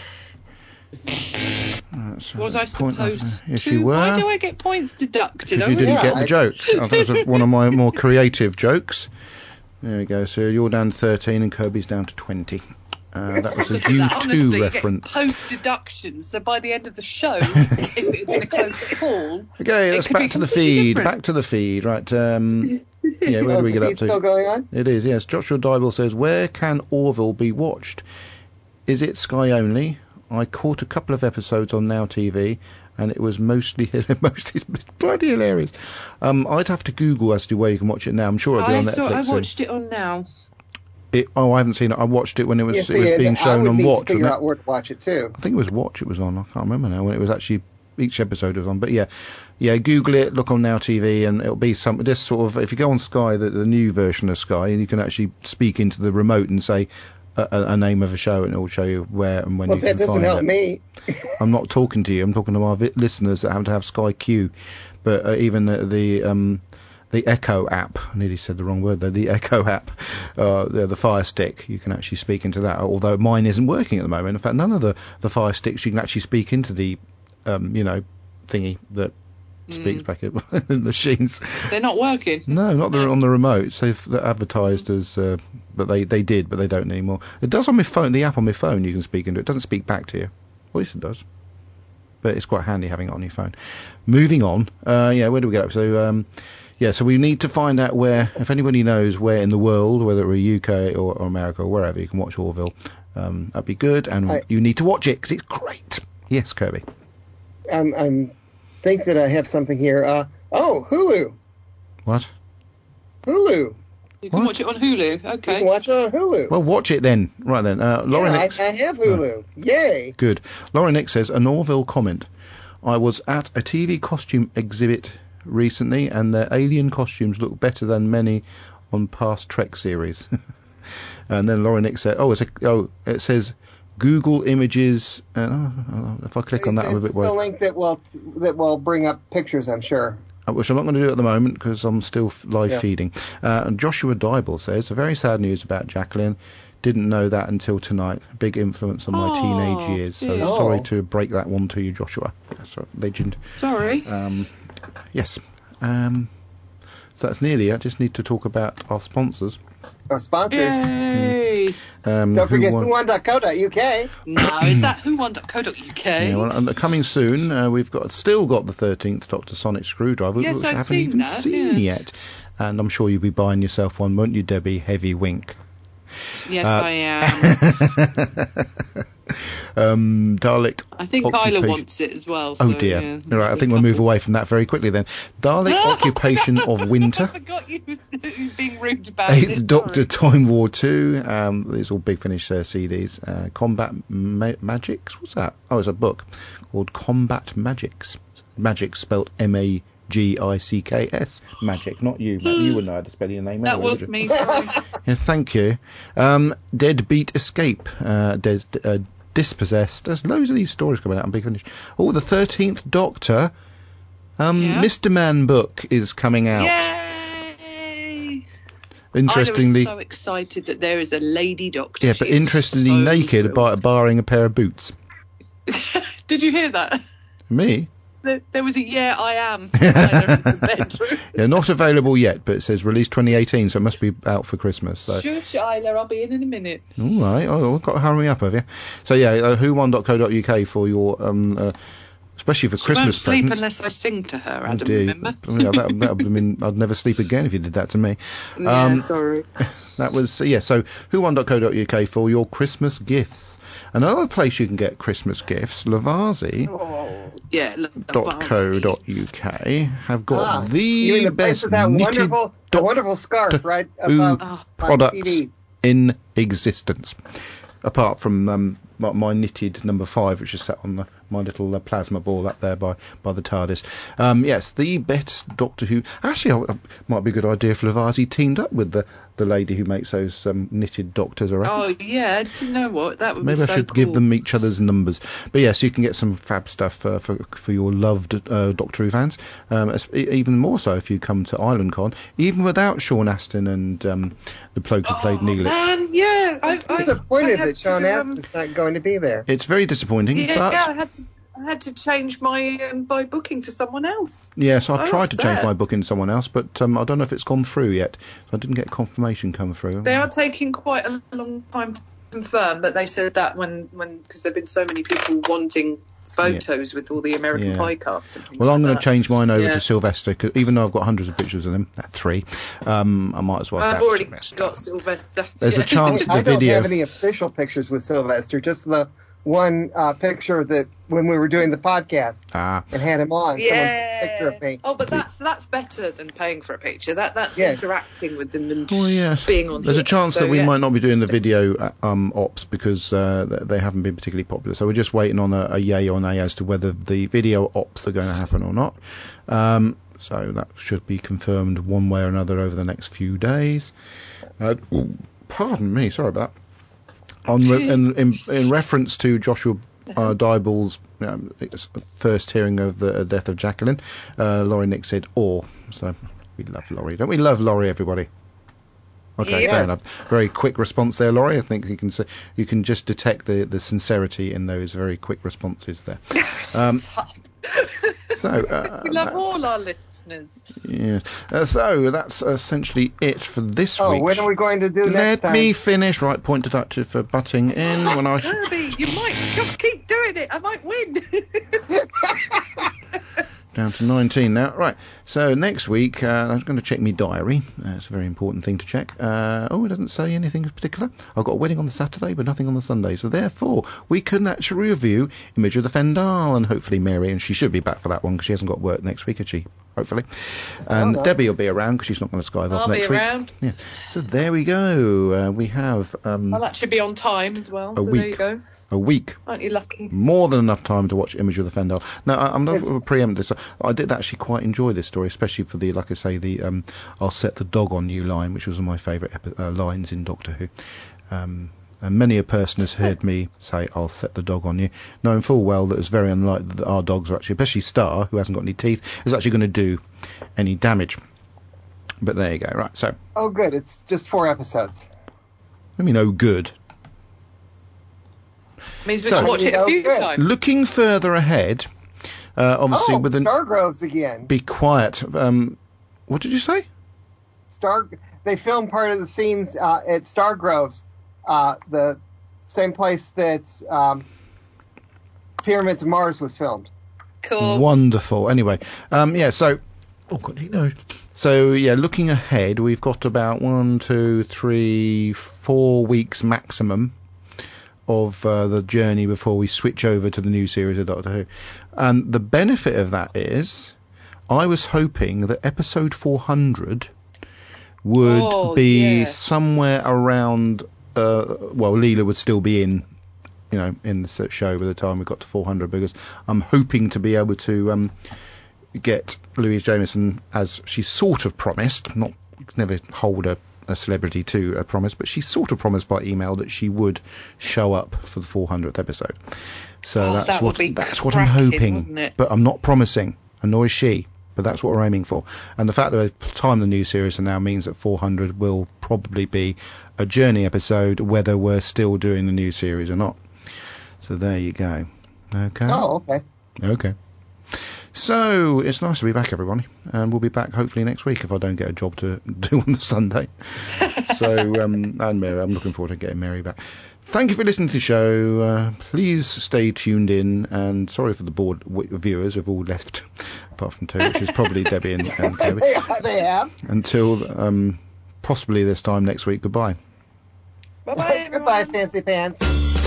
[SPEAKER 1] Right, so
[SPEAKER 2] Was I
[SPEAKER 1] that's point of-
[SPEAKER 2] supposed
[SPEAKER 1] Yes,
[SPEAKER 2] to?
[SPEAKER 1] you were.
[SPEAKER 2] Why do I get points deducted?
[SPEAKER 1] If
[SPEAKER 2] I
[SPEAKER 1] you
[SPEAKER 2] was-
[SPEAKER 1] didn't
[SPEAKER 3] Yeah,
[SPEAKER 1] get the
[SPEAKER 3] I-
[SPEAKER 1] joke. I think it was one of my more creative jokes. There we go. So you're down to thirteen and Kirby's down to twenty. Uh, that was a
[SPEAKER 2] Look at
[SPEAKER 1] U
[SPEAKER 2] that,
[SPEAKER 1] two
[SPEAKER 2] honestly,
[SPEAKER 1] reference.
[SPEAKER 2] Close deductions. So by the end of the show, if it had been a close call,
[SPEAKER 1] Okay,
[SPEAKER 2] it
[SPEAKER 1] let's
[SPEAKER 2] could be
[SPEAKER 1] back to the
[SPEAKER 2] completely
[SPEAKER 1] feed.
[SPEAKER 2] different.
[SPEAKER 1] Back to the feed. Right. Um, yeah, where
[SPEAKER 3] Oh,
[SPEAKER 1] do we
[SPEAKER 3] is
[SPEAKER 1] get
[SPEAKER 3] the
[SPEAKER 1] up
[SPEAKER 3] feed
[SPEAKER 1] to?
[SPEAKER 3] still going on?
[SPEAKER 1] It is, yes. Joshua Dybel says, where can Orville be watched? Is it Sky only? I caught a couple of episodes on Now T V, and it was mostly mostly bloody hilarious. Um, I'd have to Google as to where you can watch it now. I'm sure it'll be
[SPEAKER 2] I
[SPEAKER 1] on
[SPEAKER 2] saw. I
[SPEAKER 1] Netflix soon.
[SPEAKER 2] watched it on Now.
[SPEAKER 1] It, oh, I haven't seen it. I watched it when it was
[SPEAKER 3] Yeah,
[SPEAKER 1] it
[SPEAKER 3] see,
[SPEAKER 1] was
[SPEAKER 3] and
[SPEAKER 1] being
[SPEAKER 3] I
[SPEAKER 1] shown
[SPEAKER 3] would
[SPEAKER 1] on
[SPEAKER 3] need
[SPEAKER 1] Watch.
[SPEAKER 3] to figure
[SPEAKER 1] wasn't it?
[SPEAKER 3] out where to watch it too.
[SPEAKER 1] I think it was Watch it was on. I can't remember now when it was actually each episode was on. But yeah, yeah. Google it, look on Now T V, and it'll be some this sort of. If you go on Sky, the, the new version of Sky, and you can actually speak into the remote and say a, a, a name of a show, and it will show you where and when
[SPEAKER 3] Well,
[SPEAKER 1] you
[SPEAKER 3] that
[SPEAKER 1] can
[SPEAKER 3] doesn't
[SPEAKER 1] find
[SPEAKER 3] help
[SPEAKER 1] it.
[SPEAKER 3] me.
[SPEAKER 1] I'm not talking to you. I'm talking to our vi- listeners that have to have Sky Q. But uh, even the, the um. The Echo app, I nearly said the wrong word there, the Echo app, uh, the, the Fire Stick, you can actually speak into that, although mine isn't working at the moment. In fact, none of the, the Fire Sticks, you can actually speak into the, um, you know, thingy that speaks back at the machines.
[SPEAKER 2] They're not working.
[SPEAKER 1] No, not the, on the remote. So if they're advertised as, uh, but they, they did, but they don't anymore. It does on my phone, the app on my phone, you can speak into it. It doesn't speak back to you. At least it does. But it's quite handy having it on your phone. Moving on, uh, yeah, where do we get up? So, um, yeah, so we need to find out where, if anybody knows where in the world, whether it be U K or, or America or wherever, you can watch Orville. Um, that'd be good, and
[SPEAKER 3] I-
[SPEAKER 1] you need to watch it because it's great. Yes, Kirby.
[SPEAKER 3] I'm, I'm think that I have something here. Uh, oh, Hulu.
[SPEAKER 1] What?
[SPEAKER 3] Hulu.
[SPEAKER 2] You can
[SPEAKER 1] What?
[SPEAKER 2] watch it on Hulu.
[SPEAKER 3] You
[SPEAKER 2] Okay.
[SPEAKER 3] can watch it on Hulu.
[SPEAKER 1] Well, watch it then. Right then. Uh, Laura
[SPEAKER 3] yeah, I,
[SPEAKER 1] Nix.
[SPEAKER 3] I have Hulu. Yay.
[SPEAKER 1] Good. Laura Nick says, an Orville comment. I was at a T V costume exhibit recently, and their alien costumes look better than many on past Trek series. And then Laura Nick said, oh, it's a, oh, it says Google Images. And oh, oh, if I click on that, I'm a
[SPEAKER 3] It's
[SPEAKER 1] bit
[SPEAKER 3] just a
[SPEAKER 1] worried.
[SPEAKER 3] link that will that will bring up pictures, I'm sure.
[SPEAKER 1] which I'm not going to do at the moment because I'm still f- live
[SPEAKER 3] Yeah.
[SPEAKER 1] feeding. Uh, and Joshua Dybel says, very sad news about Jacqueline. Didn't know that until tonight. Big influence on my
[SPEAKER 2] Oh,
[SPEAKER 1] teenage years. So
[SPEAKER 2] dear.
[SPEAKER 1] sorry
[SPEAKER 3] Oh.
[SPEAKER 1] to break that one to you, Joshua. Yes, legend.
[SPEAKER 2] Sorry.
[SPEAKER 1] Um, yes. Um, so that's nearly it. I just need to talk about our sponsors.
[SPEAKER 3] Our sponsors.
[SPEAKER 2] Yay!
[SPEAKER 1] Um,
[SPEAKER 3] Don't forget
[SPEAKER 1] who
[SPEAKER 3] who
[SPEAKER 1] won-
[SPEAKER 3] won dot co dot U K.
[SPEAKER 2] No, is that who won dot co dot U K?
[SPEAKER 1] Yeah, well, and coming soon, uh, we've got still got the thirteenth Doctor Sonic Screwdriver,
[SPEAKER 2] Yes,
[SPEAKER 1] which
[SPEAKER 2] I've
[SPEAKER 1] I haven't
[SPEAKER 2] seen
[SPEAKER 1] even
[SPEAKER 2] that,
[SPEAKER 1] seen
[SPEAKER 2] yeah.
[SPEAKER 1] yet. And I'm sure you'll be buying yourself one, won't you, Debbie? Heavy wink.
[SPEAKER 2] Yes,
[SPEAKER 1] Uh,
[SPEAKER 2] I am.
[SPEAKER 1] um, Dalek.
[SPEAKER 2] I think
[SPEAKER 1] occupation-
[SPEAKER 2] Isla wants it as well.
[SPEAKER 1] Oh
[SPEAKER 2] so,
[SPEAKER 1] dear.
[SPEAKER 2] Yeah,
[SPEAKER 1] All right, I think we'll move away from that very quickly then. Dalek Occupation of
[SPEAKER 2] I
[SPEAKER 1] Winter.
[SPEAKER 2] forgot you being rude about
[SPEAKER 1] Eighth
[SPEAKER 2] it.
[SPEAKER 1] Doctor
[SPEAKER 2] sorry.
[SPEAKER 1] Time War two. Um, these all Big Finish uh, C Ds. Uh, Combat Ma- Magics. What's that? Oh, it's a book called Combat Magics. Magic spelt M A G I C K S. Magic, not you. Matt. You wouldn't know how to spell your name.
[SPEAKER 2] That
[SPEAKER 1] anyway,
[SPEAKER 2] was
[SPEAKER 1] would you?
[SPEAKER 2] me, sorry.
[SPEAKER 1] Yeah, thank you. Um, Deadbeat Escape. Uh, dead, uh, Dispossessed. There's loads of these stories coming out on Big Finish. Oh, the thirteenth Doctor. Um,
[SPEAKER 2] Yeah.
[SPEAKER 1] Mister Man book is coming out.
[SPEAKER 2] Yay!
[SPEAKER 1] Interestingly,
[SPEAKER 2] I was so excited that there is a lady doctor.
[SPEAKER 1] yeah,
[SPEAKER 2] She
[SPEAKER 1] but
[SPEAKER 2] is
[SPEAKER 1] interestingly
[SPEAKER 2] so
[SPEAKER 1] naked,
[SPEAKER 2] thrilled.
[SPEAKER 1] bar- barring a pair of boots.
[SPEAKER 2] Did you hear that?
[SPEAKER 1] Me?
[SPEAKER 2] There, there was a yeah, I am from Isla in the bedroom.
[SPEAKER 1] Yeah, not available yet, but it says released twenty eighteen, so it must be out for Christmas. So.
[SPEAKER 2] Shush, Isla, I'll be in in a minute.
[SPEAKER 1] All right. Oh, I've got to hurry up, have you? So yeah, uh, who won dot co dot U K for your, um, uh, especially for
[SPEAKER 2] She
[SPEAKER 1] Christmas
[SPEAKER 2] won't sleep
[SPEAKER 1] presents.
[SPEAKER 2] unless I sing to her,
[SPEAKER 1] Oh,
[SPEAKER 2] Adam,
[SPEAKER 1] dear.
[SPEAKER 2] remember?
[SPEAKER 1] Yeah, that, that would mean I'd never sleep again if you did that to me.
[SPEAKER 2] Yeah,
[SPEAKER 1] Um,
[SPEAKER 2] sorry.
[SPEAKER 1] That was, yeah, so who won dot co dot U K for your Christmas gifts. Another place you can get Christmas gifts, Lavazi
[SPEAKER 2] Oh, yeah, look,
[SPEAKER 1] dot co dot U K have got
[SPEAKER 3] Ah,
[SPEAKER 1] the
[SPEAKER 3] you mean the place
[SPEAKER 1] best
[SPEAKER 3] with that
[SPEAKER 1] knitted
[SPEAKER 3] wonderful, that wonderful scarf right
[SPEAKER 1] Who
[SPEAKER 3] above
[SPEAKER 2] Oh.
[SPEAKER 3] my
[SPEAKER 1] products
[SPEAKER 3] T V.
[SPEAKER 1] in existence. Apart from um, my, my knitted number five, which is set on the, my little uh, plasma ball up there by, by the TARDIS. Um, yes, the best Doctor Who. Actually, I, might be a good idea if Lavazi teamed up with the, the lady who makes those um, knitted doctors. I reckon.
[SPEAKER 2] Oh, yeah, do you know what? That would
[SPEAKER 1] Maybe
[SPEAKER 2] be
[SPEAKER 1] I
[SPEAKER 2] so
[SPEAKER 1] should
[SPEAKER 2] cool.
[SPEAKER 1] give them each other's numbers. But yes, you can get some fab stuff uh, for for your loved uh, Doctor Who fans. Um, es- e- even more so if you come to Island Con, even without Sean Astin and um, the bloke who played
[SPEAKER 2] Oh,
[SPEAKER 1] Neelix.
[SPEAKER 2] man, yeah. I,
[SPEAKER 3] I'm
[SPEAKER 2] I,
[SPEAKER 3] disappointed
[SPEAKER 2] I had
[SPEAKER 3] that Sean
[SPEAKER 2] to,
[SPEAKER 3] S.
[SPEAKER 2] um,
[SPEAKER 3] is not going to be there.
[SPEAKER 1] It's very disappointing,
[SPEAKER 2] Yeah,
[SPEAKER 1] but
[SPEAKER 2] I had to. I had to change my um, by booking to someone else.
[SPEAKER 1] yes, I've
[SPEAKER 2] So
[SPEAKER 1] tried to change
[SPEAKER 2] upset.
[SPEAKER 1] my booking to someone else, but um, I don't know if it's gone through yet. So I didn't get confirmation come through.
[SPEAKER 2] They are taking quite a long time to confirm, but they said that when when because there've been so many people wanting photos with all the American
[SPEAKER 1] Yeah.
[SPEAKER 2] Pie cast and things
[SPEAKER 1] Well, I'm
[SPEAKER 2] like
[SPEAKER 1] going
[SPEAKER 2] that.
[SPEAKER 1] to change mine over
[SPEAKER 2] Yeah.
[SPEAKER 1] to Sylvester, 'cause even though I've got hundreds of pictures of him, uh, three, um, I might as well
[SPEAKER 2] I've
[SPEAKER 1] have
[SPEAKER 2] already
[SPEAKER 1] Sylvester.
[SPEAKER 2] got Sylvester.
[SPEAKER 1] There's a
[SPEAKER 2] Yeah.
[SPEAKER 1] chance-
[SPEAKER 3] I
[SPEAKER 1] the
[SPEAKER 3] don't
[SPEAKER 1] video-
[SPEAKER 3] have any official pictures with Sylvester, just the one uh, picture that when we were doing the podcast
[SPEAKER 1] Ah,
[SPEAKER 3] and had him on. Someone took a
[SPEAKER 2] Yeah.
[SPEAKER 3] picture of me.
[SPEAKER 2] Oh, but that's that's better than paying for a picture. That that's
[SPEAKER 3] Yes.
[SPEAKER 2] interacting with them and
[SPEAKER 1] well, yes.
[SPEAKER 2] being on.
[SPEAKER 1] There's a
[SPEAKER 2] here.
[SPEAKER 1] chance
[SPEAKER 2] So,
[SPEAKER 1] that we
[SPEAKER 2] yeah.
[SPEAKER 1] might not be doing the video uh, um, ops because uh, th- they haven't been particularly popular. So we're just waiting on a, a yay or nay as to whether the video ops are going to happen or not. Um, so that should be confirmed one way or another over the next few days. Uh, ooh, pardon me, sorry about that. On re- in, in, in reference to Joshua uh, Dybel's um, first hearing of the uh, death of Jacqueline, uh, Laurie Nick said, "Or." So we love Laurie, don't we? Love Laurie, everybody. Okay,
[SPEAKER 2] Yes.
[SPEAKER 1] fair enough. Very quick response there, Laurie. I think you can s- you can just detect the, the sincerity in those very quick responses there. Um, so uh,
[SPEAKER 2] we love
[SPEAKER 1] that-
[SPEAKER 2] all our listeners.
[SPEAKER 1] yes. Uh, so that's essentially it for this
[SPEAKER 3] Oh,
[SPEAKER 1] week.
[SPEAKER 3] when are we going to do next
[SPEAKER 1] Let
[SPEAKER 3] time?
[SPEAKER 1] me finish. Right, point deductive for butting in when I.
[SPEAKER 2] Kirby, you might go- keep doing it. I might win.
[SPEAKER 1] Down to nineteen now. Right, so next week, uh, I'm going to check my diary. Uh, it's a very important thing to check. Uh, oh, it doesn't say anything in particular. I've got a wedding on the Saturday, but nothing on the Sunday. So therefore, we can actually review Image of the Fendal, and hopefully Mary, and she should be back for that one because she hasn't got work next week, has she? Hopefully. And
[SPEAKER 3] no.
[SPEAKER 1] Debbie will be around because she's not going to skive off
[SPEAKER 2] I'll be
[SPEAKER 1] next week.
[SPEAKER 2] around.
[SPEAKER 1] Yeah. So there we go. Uh, we have um,
[SPEAKER 2] I'll actually be on time as well.
[SPEAKER 1] A
[SPEAKER 2] so there
[SPEAKER 1] week.
[SPEAKER 2] you go.
[SPEAKER 1] a week.
[SPEAKER 2] Aren't you lucky?
[SPEAKER 1] More than enough time to watch Image of the Fendal. Now, I, I'm not
[SPEAKER 3] It's-
[SPEAKER 1] going to preempt this. I did actually quite enjoy this story, especially for the, like I say, the um, "I'll set the dog on you" line, which was one of my favourite epi- uh, lines in Doctor Who. Um, and many a person has heard me say, "I'll set the dog on you," knowing full well that it's very unlikely that our dogs are actually, especially Star, who hasn't got any teeth, is actually going to do any damage. But there you go. Right. So.
[SPEAKER 3] Oh, good. It's just four episodes.
[SPEAKER 1] I mean, oh, good.
[SPEAKER 2] Means we
[SPEAKER 1] So,
[SPEAKER 2] can watch it a few
[SPEAKER 3] good.
[SPEAKER 2] times.
[SPEAKER 1] Looking further ahead, uh, obviously
[SPEAKER 3] oh,
[SPEAKER 1] with the
[SPEAKER 3] Stargroves again.
[SPEAKER 1] Be quiet. Um, what did you say?
[SPEAKER 3] Star. They filmed part of the scenes uh, at Stargroves, uh, the same place that um, Pyramids of Mars was filmed.
[SPEAKER 2] Cool.
[SPEAKER 1] Wonderful. Anyway, um, yeah. So, oh God, you know. So yeah, looking ahead, we've got about one, two, three, four weeks maximum of uh, the journey before we switch over to the new series of Doctor Who. And the benefit of that is, I was hoping that episode four hundred would
[SPEAKER 2] oh,
[SPEAKER 1] be
[SPEAKER 2] yeah.
[SPEAKER 1] somewhere around. Uh, well, Leela would still be in, you know, in the show by the time we got to four hundred, because I'm hoping to be able to um, get Louise Jameson, as she sort of promised. Not never hold a. a celebrity to a promise, but she sort of promised by email that she would show up for the four hundredth episode. So
[SPEAKER 2] oh,
[SPEAKER 1] that's
[SPEAKER 2] that
[SPEAKER 1] what
[SPEAKER 2] would be
[SPEAKER 1] that's
[SPEAKER 2] cracking,
[SPEAKER 1] what I'm hoping.
[SPEAKER 2] It?
[SPEAKER 1] But I'm not promising, and nor is she. But that's what we're aiming for. And the fact that we've timed the new series now means that four hundred will probably be a journey episode, whether we're still doing the new series or not. So there you go. Okay.
[SPEAKER 3] Oh, okay.
[SPEAKER 1] Okay. So, it's nice to be back, everybody, and we'll be back hopefully next week if I don't get a job to do on the Sunday. So, um, and Mary, I'm looking forward to getting Mary back. Thank you for listening to the show. Uh, please stay tuned in, and sorry for the bored w- viewers who've all left, apart from two, which is probably Debbie and, and Toby.
[SPEAKER 3] they, they have.
[SPEAKER 1] Until um, possibly this time next week. Goodbye.
[SPEAKER 2] Bye-bye,
[SPEAKER 3] Goodbye, Fancy Pants.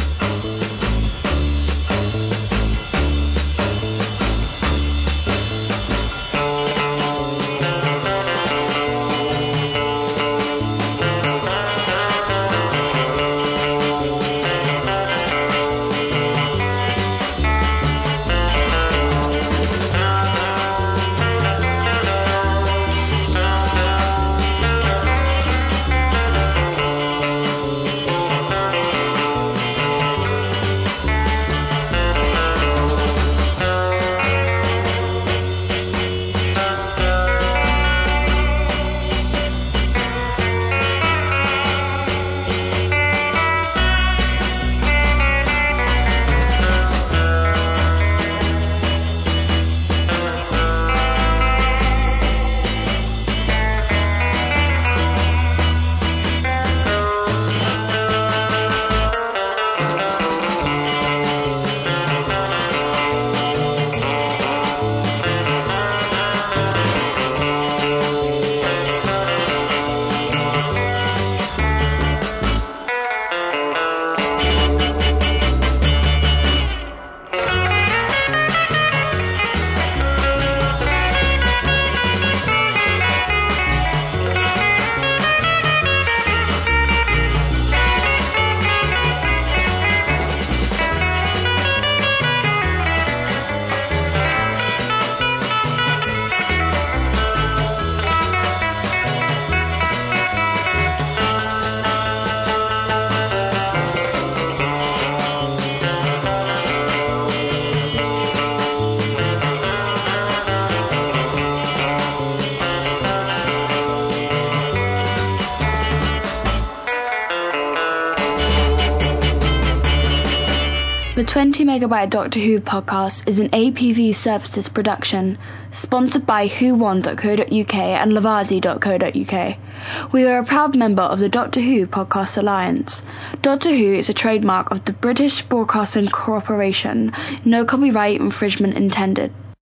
[SPEAKER 7] The twenty megabyte Doctor Who podcast is an A P V Services production, sponsored by who one dot co dot uk and Lavazi dot co dot uk. We are a proud member of the Doctor Who Podcast Alliance. Doctor Who is a trademark of the British Broadcasting Corporation. No copyright infringement intended.